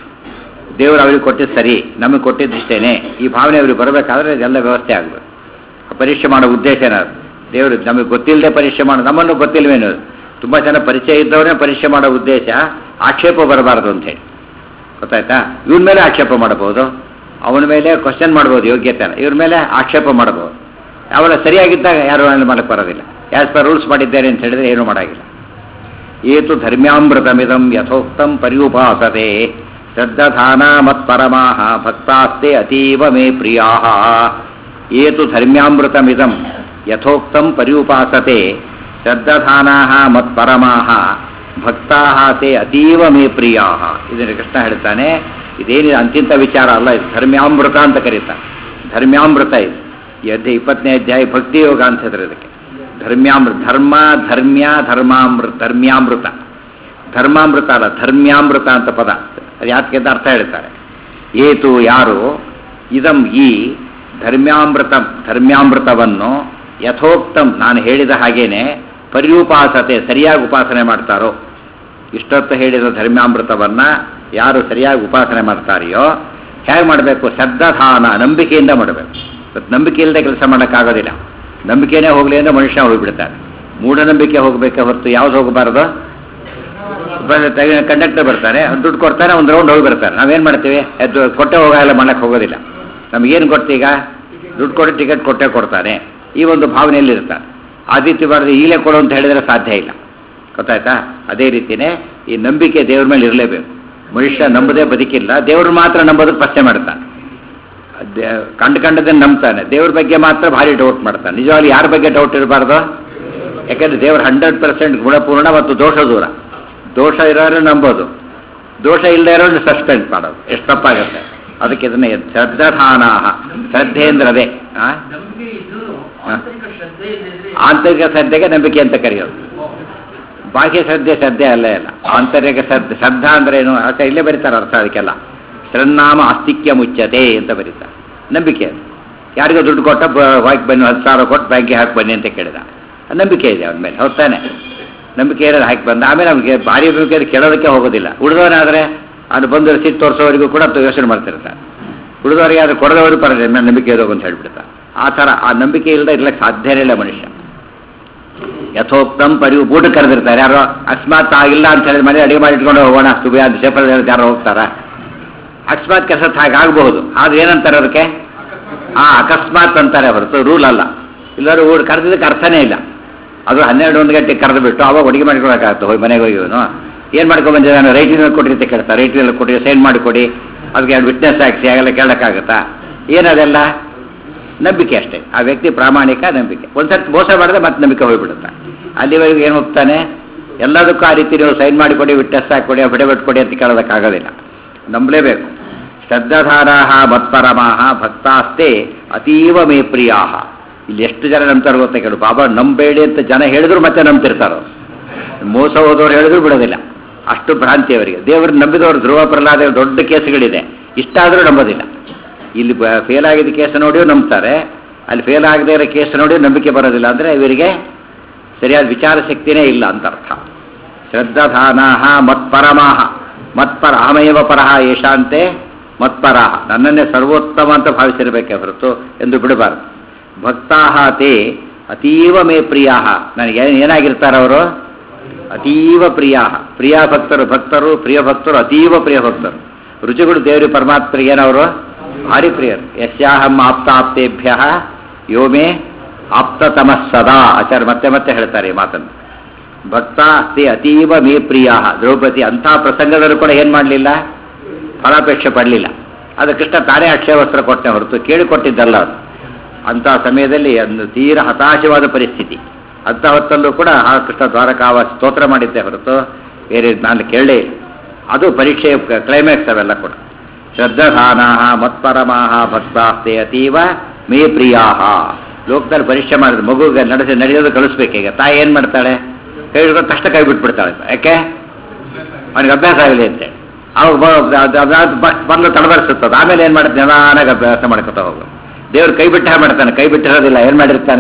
ದೇವರು ಅವ್ರಿಗೆ ಕೊಟ್ಟಿದ್ದು ಸರಿ, ನಮಗೆ ಕೊಟ್ಟಿದ್ದಿಷ್ಟೇನೆ ಈ ಭಾವನೆ ಅವ್ರಿಗೆ ಬರಬೇಕಾದ್ರೆ ಇದೆಲ್ಲ ವ್ಯವಸ್ಥೆ ಆಗಬೇಕು. ಪರೀಕ್ಷೆ ಮಾಡೋ ಉದ್ದೇಶ ಏನಾದ್ರು ದೇವರು ನಮಗೆ ಗೊತ್ತಿಲ್ಲದೆ ಪರೀಕ್ಷೆ ಮಾಡೋ, ನಮ್ಮನ್ನು ಗೊತ್ತಿಲ್ವೇನು. ತುಂಬ ಜನ ಪರಿಚಯ ಇದ್ದವರೇ ಪರೀಕ್ಷೆ ಮಾಡೋ ಉದ್ದೇಶ ಆಕ್ಷೇಪ ಬರಬಾರ್ದು ಅಂಥೇಳಿ. ಗೊತ್ತಾಯ್ತಾ? ಇವ್ರ ಮೇಲೆ ಆಕ್ಷೇಪ ಮಾಡಬಹುದು, ಅವನ ಮೇಲೆ ಕ್ವಶನ್ ಮಾಡ್ಬೋದು ಯೋಗ್ಯತೆನ, ಇವ್ರ ಮೇಲೆ ಆಕ್ಷೇಪ ಮಾಡಬಹುದು. ಅವೆಲ್ಲ ಸರಿಯಾಗಿದ್ದಾಗ ಯಾರು ಮಾಡಕ್ಕೆ ಬರೋದಿಲ್ಲ. ಆ್ಯಸ್ ಪರ್ ರೂಲ್ಸ್ ಮಾಡಿದ್ದೇನೆ ಅಂತ ಹೇಳಿದ್ರೆ ಏನೂ ಮಾಡೋಂಗಿಲ್ಲ. ಏತು ಧರ್ಮ್ಯಾಮೃತಮಿದಂ ಯಥೋಕ್ತಂ ಪರ್ಯುಪಾಸತೆ ಶ್ರದ್ಧಾನ ಮತ್ಪರಮಾಹ ಭಕ್ತಾಸ್ತೆ ಅತೀವ ಮೇ ಪ್ರಿಯಾಃ. ಏತು ಧರ್ಮ್ಯಾಮೃತಮಿದಂ ಯಥೋಕ್ತಂ ಪರ್ಯುಪಾಸತೆ ಶ್ರದ್ಧಾನಾಃ ಮತ್ಪರಮಾಃ ಭಕ್ತಾಃ ತೇ ಅತೀವ ಮೇ ಪ್ರಿಯಾಃ. ಇದನ್ನು ಕೃಷ್ಣ ಹೇಳ್ತಾನೆ. ಇದೇನಿದೆ ಅಂತಿಂತ ವಿಚಾರ ಅಲ್ಲ, ಇದು ಧರ್ಮ್ಯಾಮೃತ ಅಂತ ಕರೀತಾರೆ. ಧರ್ಮ್ಯಾಮೃತ ಇದು. ಅಧ್ಯಾಯ ಇಪ್ಪತ್ತನೇ ಅಧ್ಯಾಯ ಭಕ್ತಿ ಯೋಗ ಅಂತ ಹೇಳಿದ್ರೆ ಇದಕ್ಕೆ ಧರ್ಮ್ಯಾಮೃತ. ಧರ್ಮ ಧರ್ಮ್ಯ ಧರ್ಮಾಮೃತ ಧರ್ಮ್ಯಾಮೃತ ಧರ್ಮಾಮೃತ ಅಲ್ಲ, ಧರ್ಮ್ಯಾಮೃತ ಅಂತ ಪದ. ಅದು ಯಾಕೆ ಅಂತ ಅರ್ಥ ಹೇಳ್ತಾರೆ. ಏತು ಯಾರು ಇದಂ ಈ ಧರ್ಮ್ಯಾಮೃತ ಧರ್ಮ್ಯಾಮೃತವನ್ನು ಯಥೋಕ್ತಂ ನಾನು ಹೇಳಿದ ಹಾಗೇನೆ ಪರ್ಯುಪಾಸತೆ ಸರಿಯಾಗಿ ಉಪಾಸನೆ ಮಾಡ್ತಾರೋ, ಇಷ್ಟೊತ್ತು ಹೇಳಿದ ಧರ್ಮ್ಯಾಮೃತವನ್ನು ಯಾರು ಸರಿಯಾಗಿ ಉಪಾಸನೆ ಮಾಡ್ತಾರೆಯೋ ಹೇಗೆ ಮಾಡಬೇಕು? ಶ್ರದ್ಧಾನ ನಂಬಿಕೆಯಿಂದ ಮಾಡಬೇಕು. ನಂಬಿಕೆ ಇಲ್ಲದೆ ಕೆಲಸ ಮಾಡೋಕ್ಕಾಗೋದಿಲ್ಲ. ನಂಬಿಕೆನೇ ಹೋಗಲಿ ಅಂದರೆ ಮನುಷ್ಯ ಹೋಗಿಬಿಡ್ತಾರೆ. ಮೂಢನಂಬಿಕೆ ಹೋಗಬೇಕೆ ಹೊರತು ಯಾವ್ದು ಹೋಗಬಾರ್ದು? ಕಂಡಕ್ಟರ್ ಬರ್ತಾರೆ, ದುಡ್ಡು ಕೊಡ್ತಾನೆ, ಒಂದು ರೌಂಡ್ ಹೋಗಿ ಬರ್ತಾರೆ. ನಾವೇನು ಮಾಡ್ತೀವಿ? ಅದು ಕೊಟ್ಟೆ ಹೋಗಲ್ಲ, ಮಾಡಕ್ಕೆ ಹೋಗೋದಿಲ್ಲ. ನಮಗೇನು ಗೊತ್ತೀಗ? ದುಡ್ಡು ಕೊಟ್ಟು ಟಿಕೆಟ್ ಕೊಟ್ಟೆ ಕೊಡ್ತಾನೆ, ಈ ಒಂದು ಭಾವನೆಯಲ್ಲಿ ಇರ್ತಾರೆ. ಆದಿತ್ಯ ಬಾರದು ಈಗಲೇ ಕೊಡು ಅಂತ ಹೇಳಿದರೆ ಸಾಧ್ಯ ಇಲ್ಲ. ಗೊತ್ತಾಯ್ತಾ? ಅದೇ ರೀತಿಯೇ ಈ ನಂಬಿಕೆ ದೇವ್ರ ಮೇಲೆ ಇರಲೇಬೇಕು. ಮನುಷ್ಯ ನಂಬದೇ ಬದುಕಿಲ್ಲ, ದೇವ್ರು ಮಾತ್ರ ನಂಬೋದಕ್ಕೆ ಪ್ರಶ್ನೆ ಮಾಡ್ತಾನೆ. ಕಂಡು ಕಂಡದನ್ನು ನಂಬ್ತಾನೆ, ದೇವ್ರ ಬಗ್ಗೆ ಮಾತ್ರ ಭಾರಿ ಡೌಟ್ ಮಾಡ್ತಾನೆ. ನಿಜವಾಗ್ಲೂ ಯಾರ ಬಗ್ಗೆ ಡೌಟ್ ಇರಬಾರ್ದು? ಯಾಕೆಂದರೆ ದೇವ್ರು ಹಂಡ್ರೆಡ್ ಪರ್ಸೆಂಟ್ ಗುಣಪೂರ್ಣ ಮತ್ತು ದೋಷ ದೂರ. ದೋಷ ಇರೋರು ನಂಬೋದು, ದೋಷ ಇಲ್ಲದೆ ಇರೋರು ಸಸ್ಪೆಂಡ್ ಮಾಡೋದು. ಎಷ್ಟು ತಪ್ಪಾಗುತ್ತೆ. ಅದಕ್ಕೆ ಇದನ್ನೇ ಶ್ರದ್ಧಾನಾಹ, ಶ್ರದ್ಧೆ ಅಂದ್ರೆ ಅದೇ ಆಂತರಿಕ ಶ್ರದ್ಧೆಗೆ ನಂಬಿಕೆ ಅಂತ ಕರೆಯೋದು. ಬಾಹ್ಯ ಶ್ರದ್ಧೆ ಶ್ರದ್ಧೆ ಅಲ್ಲೇ ಅಲ್ಲ, ಆಂತರ್ಯಕ ಶ್ರದ್ಧೆ. ಶ್ರದ್ಧಾ ಅಂದ್ರೆ ಏನು ಅರ್ಥ ಇಲ್ಲೇ ಬರೀತಾರೆ ಅರ್ಥ ಅದಕ್ಕೆಲ್ಲ. ಶ್ರನ್ನಾಮ ಆಸ್ತಿಕ್ಯ ಮುಚ್ಚತೆ ಅಂತ ಬರೀತಾರೆ. ನಂಬಿಕೆ ಅದು. ಯಾರಿಗೋ ದುಡ್ಡು ಕೊಟ್ಟ ಹಾಕಿ ಬನ್ನಿ, ಹತ್ತು ಸಾವಿರ ಕೊಟ್ಟು ಬ್ಯಾಂಕಿಗೆ ಹಾಕಿ ಬನ್ನಿ ಅಂತ ಕೇಳಿದ, ನಂಬಿಕೆ ಇದೆ ಅವನ ಮೇಲೆ, ಹೊತ್ತಾನೆ ನಂಬಿಕೆ ಇರೋದು ಹಾಕಿ ಬಂದ. ಆಮೇಲೆ ಅವ್ನಿಗೆ ಭಾರಿ ನಂಬಿಕೆ ಕೇಳೋದಕ್ಕೆ ಹೋಗೋದಿಲ್ಲ. ಉಳಿದವನಾದರೆ ಅದು ಬಂದು ಸಿಟ್ಟು ತೋರಿಸೋವರೆಗೂ ಕೂಡ ಯೋಚನೆ ಮಾಡ್ತಿರ್ತಾರೆ. ಉಳಿದವರಿಗೆ ಅದು ಕೊಡದವರು ಪರವಾಗಿಲ್ಲ, ನನ್ನ ನಂಬಿಕೆ ಇರೋದು ಅಂತ ಹೇಳ್ಬಿಡ್ತಾರೆ. ಆ ಥರ ಆ ನಂಬಿಕೆ ಇಲ್ಲದೆ ಇರ್ಲಿಕ್ಕೆ ಸಾಧ್ಯನೇ ಇಲ್ಲ ಮನುಷ್ಯ. ಯಥೋಕ್ತಂ ಪರಿವು ಊಟ ಕರೆದಿರ್ತಾರೆ ಯಾರೋ, ಅಕಸ್ಮಾತ್ ಆಗಿಲ್ಲ ಅಂತ ಹೇಳಿದ್ರೆ ಮನೆ ಅಡುಗೆ ಮಾಡಿ ಇಟ್ಕೊಂಡು ಹೋಗೋಣ ಸುಬಿ ಅಂತ ಸೇಪಲ್ ಯಾರೋ ಹೋಗ್ತಾರ. ಅಕಸ್ಮಾತ್ ಕೆಲಸ ಹಾಗಾಗಬಹುದು, ಆದ್ರೆ ಏನಂತಾರೆ ಅದಕ್ಕೆ? ಆ ಅಕಸ್ಮಾತ್ ಅಂತಾರೆ ಹೊರತು ರೂಲ್ ಅಲ್ಲ. ಇಲ್ಲರೂ ಊಟ ಕರೆದಿದ್ದಕ್ಕೆ ಅರ್ಥನೇ ಇಲ್ಲ. ಅದು ಹನ್ನೆರಡು ಒಂದು ಗಂಟೆಗೆ ಕರೆದು ಬಿಟ್ಟು ಅವಾಗ ಅಡುಗೆ ಮಾಡಿಕೊಡೋಕ್ಕಾಗತ್ತೆ. ಹೋಗಿ ಮನೆಗೆ ಹೋಗಿವನು ಏನು ಮಾಡ್ಕೊಂಡು ಬಂದಿದ್ದಾನೆ, ರೈಟಿನಲ್ಲಿ ಕೊಡಿ ಅಂತ ಕೇಳ್ತಾರೆ. ರೈಟಿನಲ್ಲಿ ಕೊಡಿ, ಸೈನ್ ಮಾಡಿ ಕೊಡಿ, ಅದಕ್ಕೆ ಎರಡು ವಿಟ್ನೆಸ್ ಹಾಕ್ಸಿ, ಹಾಗೆಲ್ಲ ಕೇಳೋಕ್ಕಾಗತ್ತಾ? ಏನದೆಲ್ಲ ನಂಬಿಕೆ ಅಷ್ಟೇ. ಆ ವ್ಯಕ್ತಿ ಪ್ರಾಮಾಣಿಕ ನಂಬಿಕೆ. ಒಂದ್ಸರ್ತಿ ಮೋಸ ಮಾಡಿದ್ರೆ ಮತ್ತೆ ನಂಬಿಕೆ ಹೋಗ್ಬಿಡುತ್ತೆ. ಅಲ್ಲಿವರೆಗೂ ಏನು ಹೋಗ್ತಾನೆ, ಎಲ್ಲದಕ್ಕೂ ಆ ರೀತಿ ನೀವು ಸೈನ್ ಮಾಡಿಕೊಡಿ, ವಿಟ್ನೆಸ್ ಹಾಕೊಡಿ, ಅಫಿಡವಿಟ್ ಕೊಡಿ ಅಂತ ಕೇಳೋದಕ್ಕಾಗೋದಿಲ್ಲ. ನಂಬಲೇಬೇಕು. ಶ್ರದ್ಧಾಧಾರಾಹ ಮತ್ಪರಮಾಹ ಭಕ್ತಾಸ್ತೆ ಅತೀವ ಮೇ ಪ್ರಿಯಾಹ. ಇಲ್ಲಿ ಎಷ್ಟು ಜನ ನಂಬ್ತಾರೆ ಗೊತ್ತಾ ಕೇಳು. ಬಾಬಾ ನಂಬೇಡಿ ಅಂತ ಜನ ಹೇಳಿದ್ರು ಮತ್ತೆ ನಂಬ್ತಿರ್ತಾರೋ. ಮೋಸ ಹೋದವ್ರು ಹೇಳಿದ್ರು ಬಿಡೋದಿಲ್ಲ, ಅಷ್ಟು ಭ್ರಾಂತಿ ಅವರಿಗೆ. ದೇವರು ನಂಬಿದವರು ಧ್ರುವ ಪ್ರಹ್ಲಾದ ದೊಡ್ಡ ಕೇಸುಗಳಿದೆ, ಇಷ್ಟಾದರೂ ನಂಬೋದಿಲ್ಲ. ಇಲ್ಲಿ ಫೇಲ್ ಆಗಿದ್ದ ಕೇಸು ನೋಡಿಯೂ ನಂಬ್ತಾರೆ, ಅಲ್ಲಿ ಫೇಲ್ ಆಗದೇ ಇರೋ ಕೇಸು ನೋಡಿಯೂ ನಂಬಿಕೆ ಬರೋದಿಲ್ಲ. ಅಂದರೆ ಇವರಿಗೆ ಸರಿಯಾದ ವಿಚಾರ ಶಕ್ತಿನೇ ಇಲ್ಲ ಅಂತ ಅರ್ಥ. ಶ್ರದ್ಧಾಧಾನಾಹ ಮತ್ಪರಮಾಹ, ಮತ್ಪರ ಅಹಮೇವ ಪರಹ ಯಶಾಂತೆ ಮತ್ಪರಾಹ, ನನ್ನನ್ನೇ ಸರ್ವೋತ್ತಮ ಅಂತ ಭಾವಿಸಿರಬೇಕೆ ಹೊರತು ಎಂದು ಬಿಡಬಾರ್ದು. ಭಕ್ತಾಹ ತೇ ಅತೀವ ಮೇ ಪ್ರಿಯಾಹ, ನನಗೆ ಏನಾಗಿರ್ತಾರವರು? ಅತೀವ ಪ್ರಿಯಾಹ, ಪ್ರಿಯ ಭಕ್ತರು. ಭಕ್ತರು ಪ್ರಿಯ ಭಕ್ತರು, ಅತೀವ ಪ್ರಿಯ ಭಕ್ತರು. ರುಚಿಗಳು ದೇವರಿ ಪರಮಾತ್ಮರಿಗೆ ಏನವರು? ಭಾರಿ ಪ್ರಿಯರು. ಯಸ್ಯಾಹಂ ಆಪ್ತಾಪ್ತೇಭ್ಯ ಯೋ ಮೇ ಆಪ್ತತಮಃ ಸದಾ. ಆಚಾರ್ಯ ಮತ್ತೆ ಮತ್ತೆ ಹೇಳ್ತಾರೆ ಈ ಮಾತನ್ನು. ಭಕ್ತ ತೇ ಅತೀವ ಮೇ ಪ್ರಿಯ. ದ್ರೌಪದಿ ಅಂಥ ಪ್ರಸಂಗದಲ್ಲೂ ಕೂಡ ಏನು ಮಾಡಲಿಲ್ಲ, ಫಲಾಪೇಕ್ಷೆ ಪಡಲಿಲ್ಲ. ಅದು ಕೃಷ್ಣ ತಾನೇ ಅಕ್ಷಯ ವಸ್ತ್ರ ಕೊಟ್ಟೆ ಹೊರತು ಕೇಳಿಕೊಟ್ಟಿದ್ದಲ್ಲ ಅದು. ಅಂಥ ಸಮಯದಲ್ಲಿ ಒಂದು ತೀರ ಹತಾಶವಾದ ಪರಿಸ್ಥಿತಿ. ಅಂಥ ಹೊತ್ತಲ್ಲೂ ಕೂಡ ಆ ಕೃಷ್ಣ ದ್ವಾರಕಾವ ಸ್ತೋತ್ರ ಮಾಡಿದ್ದೆ ಹೊರತು ಬೇರೆ ನಾನು ಕೇಳಲೇ ಇಲ್ಲ. ಅದು ಪರೀಕ್ಷೆಯ ಕ್ಲೈಮ್ಯಾಕ್ಸ್ ಅವೆಲ್ಲ ಕೂಡ. ಶ್ರದ್ಧಾಧಾನಾಹ ಮತ್ಪರಮಾಹ ಭಕ್ತಾಸ್ತೆ ಅತೀವ ಮೇ ಪ್ರಿಯಾಹ. ಲೋಕದಲ್ಲಿ ಪರೀಕ್ಷೆ ಮಾಡಿದ್ರೆ ಮಗುಗೆ ನಡೆಸಿ ನಡೆಯೋದು ಕಳಿಸ್ಬೇಕೀಗ. ತಾಯಿ ಏನು ಮಾಡ್ತಾಳೆ? ಕೈ ಹಿಡಿದ್ರೆ ತಕ್ಷಣ ಕೈ ಬಿಟ್ಬಿಡ್ತಾಳೆ. ಯಾಕೆ? ಅವನಿಗೆ ಅಭ್ಯಾಸ ಆಗಲಿ ಅಂತೇಳಿ. ಅವಾಗ ಬಂದು ತಡಬರಿಸುತ್ತದೆ. ಆಮೇಲೆ ಏನು ಮಾಡುತ್ತೆ? ನಿಧಾನಾಗಿ ಅಭ್ಯಾಸ ಮಾಡ್ಕೊತಾ ಹೋಗು. ದೇವ್ರು ಕೈ ಬಿಟ್ಟ ಮಾಡ್ತಾನೆ, ಕೈ ಬಿಟ್ಟಿರೋದಿಲ್ಲ. ಏನು ಮಾಡಿರ್ತಾನೆ?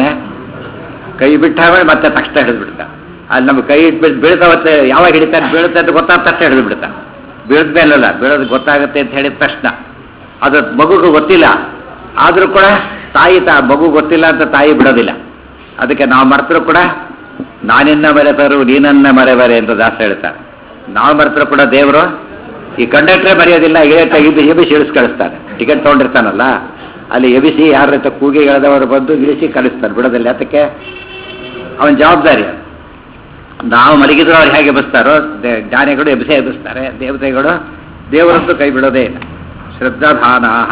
ಕೈ ಬಿಟ್ಟ ಮತ್ತೆ ತಕ್ಷಣ ಹಿಡಿದು ಬಿಡ್ತಾನೆ. ಅಲ್ಲಿ ನಮ್ಗೆ ಕೈ ಇಟ್ಬಿಟ್ಟು ಬೀಳ್ತಾವತ್ತೆ, ಯಾವಾಗ ಹಿಡಿತಾನೆ ಬೀಳುತ್ತೆ ಅಂತ ಗೊತ್ತಾದ ತಕ್ಷಣ ಹಿಡಿದು ಬಿಡ್ತಾನೆ. ಬೀಳದ ಮೇಲಲ್ಲ, ಬೀಳೋದು ಗೊತ್ತಾಗುತ್ತೆ ಅಂತ ಹೇಳಿದ ತಕ್ಷಣ. ಅದು ಮಗುಗೂ ಗೊತ್ತಿಲ್ಲ, ಆದರೂ ಕೂಡ ತಾಯಿ ತಾ ಮಗು ಗೊತ್ತಿಲ್ಲ ಅಂತ ತಾಯಿ ಬಿಡೋದಿಲ್ಲ. ಅದಕ್ಕೆ ನಾವು ಮರೆತರೂ ಕೂಡ ನಾನಿನ್ನ ಮರೆತರು ನೀನನ್ನ ಮರೆಬರೆ ಅಂತ ದಾಸ ಹೇಳ್ತಾರೆ. ನಾವು ಮರೆತರೂ ಕೂಡ ದೇವರು ಈ ಕಂಡಕ್ಟ್ರೇ ಮರೆಯೋದಿಲ್ಲ, ಎಬಿ ಎಬಿಸಿ ಇಳಿಸಿ ಕಳಿಸ್ತಾನೆ. ಟಿಕೆಟ್ ತೊಗೊಂಡಿರ್ತಾನಲ್ಲ ಅಲ್ಲಿ ಎಬಿಸಿ ಯಾರ ರೈತ ಕೂಗಿ ಎಳೆದವರು ಬಂದು ಇಳಿಸಿ ಕಳಿಸ್ತಾರೆ, ಬಿಡೋದಿಲ್ಲ. ಅದಕ್ಕೆ ಅವನ ಜವಾಬ್ದಾರಿ. ನಾವು ಮಲಗಿದ್ರು ಅವ್ರು ಹೇಗೆ ಎಬ್ಬಿಸ್ತಾರೋ ಜ್ಞಾನಿಗಳು ಎಬ್ಬಿಸೇ ಎಬ್ಬಿಸ್ತಾರೆ. ದೇವತೆಗಳು ದೇವರದ್ದು ಕೈ ಬಿಡೋದೇ ಇಲ್ಲ. ಶ್ರದ್ಧಾಧಾನಾಹ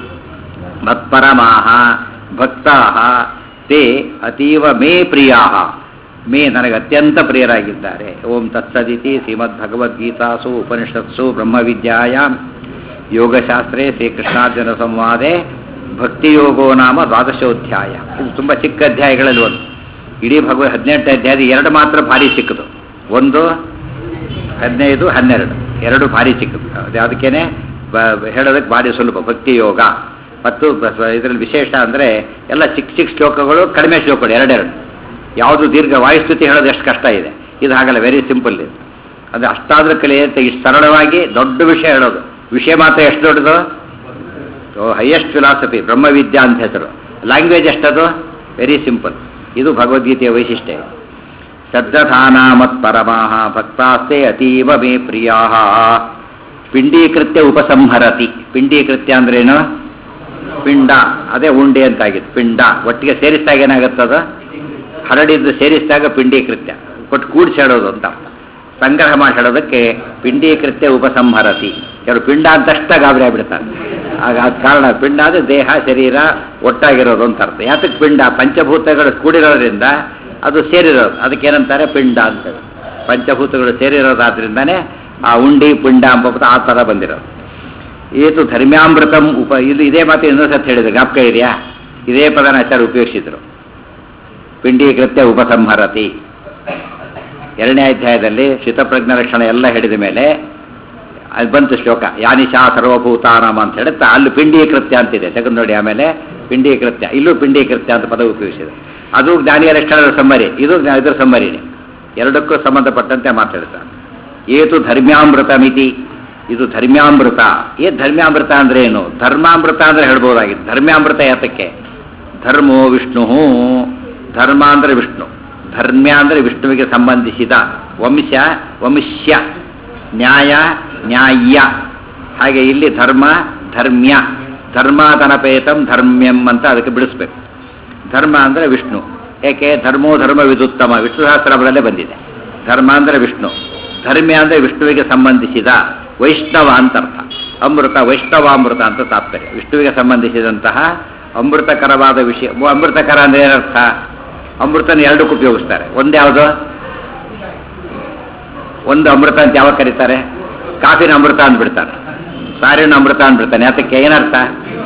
ಮತ್ಪರಮಾಹ ಭಕ್ತಾಹ ತೇ ಅತೀವ ಮೇ ಪ್ರಿಯಾಹ. ಮೇ ನನಗೆ ಅತ್ಯಂತ ಪ್ರಿಯರಾಗಿದ್ದಾರೆ. ಓಂ ತತ್ಸದಿತಿ ಶ್ರೀಮದ್ ಭಗವದ್ಗೀತಾಸು ಉಪನಿಷತ್ಸು ಬ್ರಹ್ಮವಿದ್ಯಾಯಾಮ್ ಯೋಗಶಾಸ್ತ್ರೇ ಶ್ರೀಕೃಷ್ಣಾರ್ಜುನ ಸಂವಾದೆ ಭಕ್ತಿಯೋಗೋ ನಾಮ ದ್ವಾದಶೋಧ್ಯಾಯ. ಇದು ತುಂಬ ಚಿಕ್ಕ ಅಧ್ಯಾಯಗಳಲ್ಲಿ ಒಂದು. ಇಡೀ ಭಗವದ್ ಹದಿನೆಂಟು ಅಧ್ಯಾಯದ ಎರಡು ಮಾತ್ರ ಭಾರಿ ಚಿಕ್ಕದು. ಒಂದು ಹದಿನೈದು ಹನ್ನೆರಡು ಎರಡು ಭಾರಿ ಚಿಕ್ಕದು. ಅದಕ್ಕೇನೆ ಹೇಳೋದಕ್ಕೆ ಭಾರಿ ಸುಲಭ. ಭಕ್ತಿಯೋಗ ಮತ್ತು ಇದರಲ್ಲಿ ವಿಶೇಷ ಅಂದರೆ ಎಲ್ಲ ಚಿಕ್ಕ ಚಿಕ್ಕ ಶ್ಲೋಕಗಳು, ಕಡಿಮೆ ಶ್ಲೋಕಗಳು ಎರಡೆರಡು. ಯಾವುದು ದೀರ್ಘ ವಾಯುಸ್ತುತಿ ಹೇಳೋದು ಎಷ್ಟು ಕಷ್ಟ ಇದೆ, ಇದು ಹಾಗಲ್ಲ, ವೆರಿ ಸಿಂಪಲ್ ಇದೆ. ಅದು ಅಷ್ಟಾದ್ರೂ ಕಲಿಯುತ್ತೆ. ಇಷ್ಟು ಸರಳವಾಗಿ ದೊಡ್ಡ ವಿಷಯ ಹೇಳೋದು. ವಿಷಯ ಮಾತ್ರ ಎಷ್ಟು ದೊಡ್ಡದು? ಹೈಯೆಸ್ಟ್ ಫಿಲಾಸಫಿ ಬ್ರಹ್ಮವಿದ್ಯಾ ಅಂತ ಹೆಸರು. ಲ್ಯಾಂಗ್ವೇಜ್ ಎಷ್ಟದು? Very simple. ಇದು ಭಗವದ್ಗೀತೆಯ ವೈಶಿಷ್ಟ್ಯ. ಶ್ರದ್ಧಾಧಾನ ಮತ್ಪರಮಾಹ ಭಕ್ತಾಸ್ತೆ ಅತೀವ ಮೇ ಪ್ರಿಯಾಹ. ಪಿಂಡೀಕೃತ್ಯ ಉಪಸಂಹರತಿ. ಪಿಂಡೀಕೃತ್ಯ ಅಂದ್ರೇನು? ಪಿಂಡ, ಅದೇ ಉಂಡೆ ಅಂತಾಗಿತ್ತು. ಪಿಂಡ ಒಟ್ಟಿಗೆ ಸೇರಿಸಿದಾಗ ಏನಾಗುತ್ತದ? ಹರಡಿದ್ದು ಸೇರಿಸಿದಾಗ ಪಿಂಡೀಕೃತ್ಯ, ಕೊಟ್ಟು ಕೂಡಿಸಿ ಹೇಳೋದು ಅಂತ ಅರ್ಥ. ಸಂಗ್ರಹ ಮಾಡಿ ಹೇಳೋದಕ್ಕೆ ಪಿಂಡೀಕೃತ್ಯ ಉಪಸಂಹರತಿ. ಕೆಲವು ಪಿಂಡ ಅಂತಷ್ಟ ಗಾಬರಿ ಆಗ್ಬಿಡ್ತಾರೆ. ಆಗ ಆ ಕಾರಣ ಪಿಂಡ ಅಂದರೆ ದೇಹ ಶರೀರ ಒಟ್ಟಾಗಿರೋದು ಅಂತ ಅರ್ಥ. ಯಾತಕ್ಕೆ ಪಿಂಡ? ಪಂಚಭೂತಗಳು ಕೂಡಿರೋದ್ರಿಂದ ಅದು ಸೇರಿರೋದು, ಅದಕ್ಕೇನಂತಾರೆ ಪಿಂಡ ಅಂತ. ಪಂಚಭೂತಗಳು ಸೇರಿರೋದಾದ್ರಿಂದಾನೇ ಆ ಉಂಡಿ ಪಿಂಡ ಅಂಬ ಆ ಥರ ಬಂದಿರೋದು. ಏತು ಧರ್ಮ್ಯಾಮೃತಂ ಉಪ ಇದು ಇದೇ ಮಾತು ಇನ್ನೊಂದು ಸತ್ತು ಹೇಳಿದ್ರು, ಜ್ಞಾಪಕ ಇದೆಯಾ? ಇದೇ ಪದನ ಆಚಾರ್ಯ ಉಪಯೋಗಿಸಿದ್ರು. ಪಿಂಡೀಕೃತ್ಯ ಉಪಸಂಹರತಿ. ಎರಡನೇ ಅಧ್ಯಾಯದಲ್ಲಿ ಶಿತಪ್ರಜ್ಞ ಲಕ್ಷಣ ಎಲ್ಲ ಹಿಡಿದ ಮೇಲೆ ಅದು ಬಂತು ಶ್ಲೋಕ ಯಾನಿಶಾ ಸರ್ವಭೂತಾನಾಮ ಅಂತ ಹೇಳುತ್ತಾ ಅಲ್ಲಿ ಪಿಂಡೀಕೃತ್ಯ ಅಂತಿದೆ ತೆಗೆದು ನೋಡಿ. ಆಮೇಲೆ ಪಿಂಡೀಕೃತ್ಯ, ಇಲ್ಲೂ ಪಿಂಡೀಕೃತ್ಯ ಅಂತ ಪದ ಉಪಯೋಗಿಸಿದೆ. ಅದು ಜ್ಞಾನಿಯ ಲಕ್ಷಣದ ಸಮ್ಮರಿ, ಇದು ಇದರ ಸಮ್ಮರಿನೇ, ಎರಡಕ್ಕೂ ಸಂಬಂಧಪಟ್ಟಂತೆ ಮಾತಾಡ್ತಾರೆ. ಏತು ಧರ್ಮ್ಯಾಮೃತ ಮಿತಿ, ಇದು ಧರ್ಮ್ಯಾಮೃತ. ಏ ಧರ್ಮ್ಯಾಮೃತ ಅಂದ್ರೆ ಏನು? ಧರ್ಮಾಮೃತ ಅಂದ್ರೆ ಹೇಳ್ಬೋದಾಗಿತ್ತು. ಧರ್ಮ್ಯಾಮೃತ ಯಾತಕ್ಕೆ? ಧರ್ಮೋ ವಿಷ್ಣು, ಧರ್ಮ ಅಂದ್ರೆ ವಿಷ್ಣು, ಧರ್ಮ್ಯ ಅಂದ್ರೆ ವಿಷ್ಣುವಿಗೆ ಸಂಬಂಧಿಸಿದ, ವಂಶ ವಂಶ್ಯ, ನ್ಯಾಯ ನ್ಯಾಯ್ಯ. ಹಾಗೆ ಇಲ್ಲಿ ಧರ್ಮ ಧರ್ಮ್ಯ, ಧರ್ಮಾತನಪೇತಂ ಧರ್ಮ್ಯಂ ಅಂತ ಅದಕ್ಕೆ ಬಿಡಿಸ್ಬೇಕು. ಧರ್ಮ ಅಂದರೆ ವಿಷ್ಣು. ಏಕೆ? ಧರ್ಮೋ ಧರ್ಮ ವಿದುತ್ತಮ, ವಿಷ್ಣು ಸಹಸ್ರನಾಮದಲ್ಲೇ ಬಂದಿದೆ. ಧರ್ಮ ಅಂದರೆ ವಿಷ್ಣು, ಧರ್ಮ್ಯ ಅಂದರೆ ವಿಷ್ಣುವಿಗೆ ಸಂಬಂಧಿಸಿದ, ವೈಷ್ಣವ ಅಂತ ಅರ್ಥ. ಅಮೃತ ವೈಷ್ಣವಾಮೃತ ಅಂತ ತಾತ್ಪರ್ಯ. ವಿಷ್ಣುವಿಗೆ ಸಂಬಂಧಿಸಿದಂತಹ ಅಮೃತಕರವಾದ ವಿಷಯ. ಅಮೃತಕರ ಅಂದರೆ ಏನರ್ಥ? ಅಮೃತನ ಎರಡಕ್ಕೂ ಉಪಯೋಗಿಸ್ತಾರೆ. ಒಂದ್ಯಾವುದು? ಒಂದು ಅಮೃತ ಅಂತ ಯಾವಾಗ ಕರೀತಾರೆ? ಕಾಫಿನ ಅಮೃತ ಅಂದ್ಬಿಡ್ತಾನೆ, ಸಾರಿನ ಅಮೃತ ಅಂದ್ಬಿಡ್ತಾನೆ. ಅದಕ್ಕೆ ಏನರ್ಥ?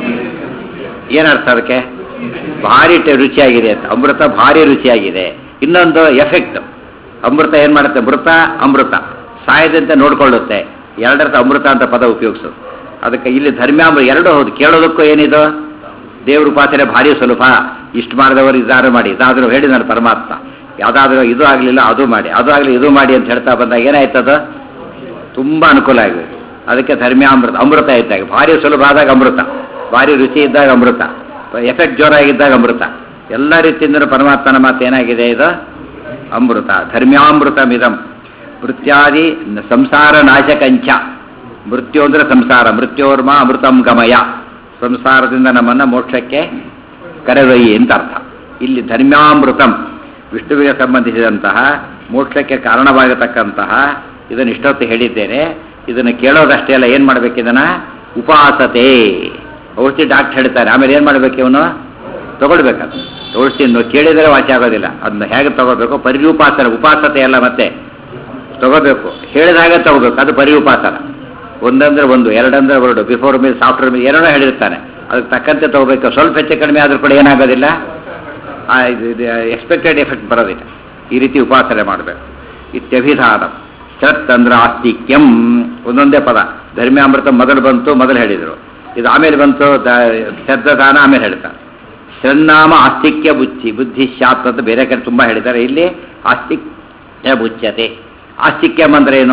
ಏನರ್ಥ ಅದಕ್ಕೆ? ಭಾರಿ ರುಚಿಯಾಗಿದೆ ಅಂತ. ಅಮೃತ ಭಾರಿ ರುಚಿಯಾಗಿದೆ. ಇನ್ನೊಂದು ಎಫೆಕ್ಟ್, ಅಮೃತ ಏನು ಮಾಡುತ್ತೆ? ಮೃತ ಅಮೃತ ಸಾಯದಂತೆ ನೋಡ್ಕೊಳ್ಳುತ್ತೆ. ಎರಡರ್ಥ ಅಮೃತ ಅಂತ ಪದ ಉಪಯೋಗಿಸೋದು. ಅದಕ್ಕೆ ಇಲ್ಲಿ ಧರ್ಮ್ಯಾಮೃತ ಎರಡು ಹೌದು. ಕೇಳೋದಕ್ಕೂ ಏನಿದು? ದೇವ್ರ ಉಪಾಸನೆ ಭಾರಿ ಸುಲಭ, ಇಷ್ಟು ಮಾಡಿದವರು ಇದಾರು ಮಾಡಿ, ಇದಾದರೂ ಹೇಳಿ ನಾನು ಪರಮಾತ್ಮ, ಯಾವುದಾದ್ರೂ ಇದು ಆಗಲಿಲ್ಲ ಅದು ಮಾಡಿ, ಅದು ಆಗಲಿ ಇದು ಮಾಡಿ ಅಂತ ಹೇಳ್ತಾ ಬಂದಾಗ ಏನಾಯ್ತದ? ತುಂಬ ಅನುಕೂಲ ಆಗಿದೆ. ಅದಕ್ಕೆ ಧರ್ಮ್ಯಾಮೃತ, ಅಮೃತ ಇದ್ದಾಗ ಭಾರಿ ಸುಲಭ ಆದಾಗ ಅಮೃತ, ಭಾರಿ ರುಚಿ ಇದ್ದಾಗ ಅಮೃತ, ಎಫೆಕ್ಟ್ ಜೋರಾಗಿದ್ದಾಗ ಅಮೃತ. ಎಲ್ಲ ರೀತಿಯಿಂದ ಪರಮಾತ್ಮನ ಮಾತು ಏನಾಗಿದೆ? ಇದು ಅಮೃತ. ಧರ್ಮ್ಯಾಮೃತಮಿದಂ ಮೃತ್ಯಾದಿ ಸಂಸಾರ ನಾಶಕಂಚ. ಮೃತ್ಯು ಅಂದರೆ ಸಂಸಾರ, ಮೃತ್ಯೋರ್ಮ ಅಮೃತಂ ಗಮಯ, ಸಂಸಾರದಿಂದ ನಮ್ಮನ್ನು ಮೋಕ್ಷಕ್ಕೆ ಕರೆದೊಯ್ಯಿ ಅಂತ ಅರ್ಥ. ಇಲ್ಲಿ ಧರ್ಮ್ಯಾಮೃತಂ ವಿಷ್ಣುವಿಗೆ ಸಂಬಂಧಿಸಿದಂತಹ ಮೋಕ್ಷಕ್ಕೆ ಕಾರಣವಾಗತಕ್ಕಂತಹ ಇದನ್ನು ಇಷ್ಟೊತ್ತು ಹೇಳಿದ್ದೇನೆ. ಇದನ್ನು ಕೇಳೋದಷ್ಟೇ ಅಲ್ಲ, ಏನು ಮಾಡಬೇಕು? ಇದನ್ನು ಉಪಾಸತೆ. ಔಷಧಿ ಡಾಕ್ಟರ್ ಹೇಳ್ತಾರೆ, ಆಮೇಲೆ ಏನು ಮಾಡಬೇಕು? ಇವನು ತಗೊಳ್ಬೇಕದು ಔಷಧಿಯನ್ನು. ಕೇಳಿದರೆ ವಾಸಿ ಆಗೋದಿಲ್ಲ, ಅದನ್ನ ಹೇಗೆ ತಗೋಬೇಕು? ಪರಿರೂಪಾಸನ. ಉಪಾಸತೆ ಅಲ್ಲ, ಮತ್ತೆ ತಗೋಬೇಕು, ಹೇಳಿದಾಗ ತಗೋಬೇಕು, ಅದು ಪರಿರೂಪಾಸನ. ಒಂದಂದ್ರೆ ಒಂದು, ಎರಡಂದ್ರೆ ಎರಡು, ಬಿಫೋರ್ ಮೀಲ್ ಸಾಫ್ಟ್ವೇರ್ ಮೀಲ್ ಏನೇನೋ ಹೇಳಿರ್ತಾನೆ, ಅದಕ್ಕೆ ತಕ್ಕಂತೆ ತಗೋಬೇಕು. ಸ್ವಲ್ಪ ಹೆಚ್ಚು ಕಡಿಮೆ ಆದರೂ ಕೂಡ ಏನಾಗೋದಿಲ್ಲ, ಎಕ್ಸ್ಪೆಕ್ಟೆಡ್ ಎಫೆಕ್ಟ್ ಬರೋದಿಲ್ಲ. ಈ ರೀತಿ ಉಪಾಸನೆ ಮಾಡಬೇಕು. ಇತ್ಯಭಿಧಾನ. ಶ್ರತ್ ಅಂದ್ರೆ ಆಸ್ತಿಕ್ಯಂ, ಒಂದೊಂದೇ ಪದ. ಧರ್ಮ್ಯಾಮೃತ ಮೊದಲು ಬಂತು, ಮೊದಲು ಹೇಳಿದರು. ಇದು ಆಮೇಲೆ ಬಂತು, ಶ್ರದ್ಧಾನ ಆಮೇಲೆ ಹೇಳ್ತಾರೆ. ಶ್ರನ್ನಾಮ ಆಸ್ತಿಕ್ಯ ಬುಚ್ಚಿ, ಬುದ್ಧಿ ಶಾತ್ ಅಂತ ಬೇರೆ ಕಡೆ ತುಂಬ ಹೇಳಿದ್ದಾರೆ. ಇಲ್ಲಿ ಆಸ್ತಿಕ್ಯ ಬುಚ್ಯತೆ. ಆಸ್ತಿಕ್ಯಂ ಅಂದ್ರೆ ಏನು?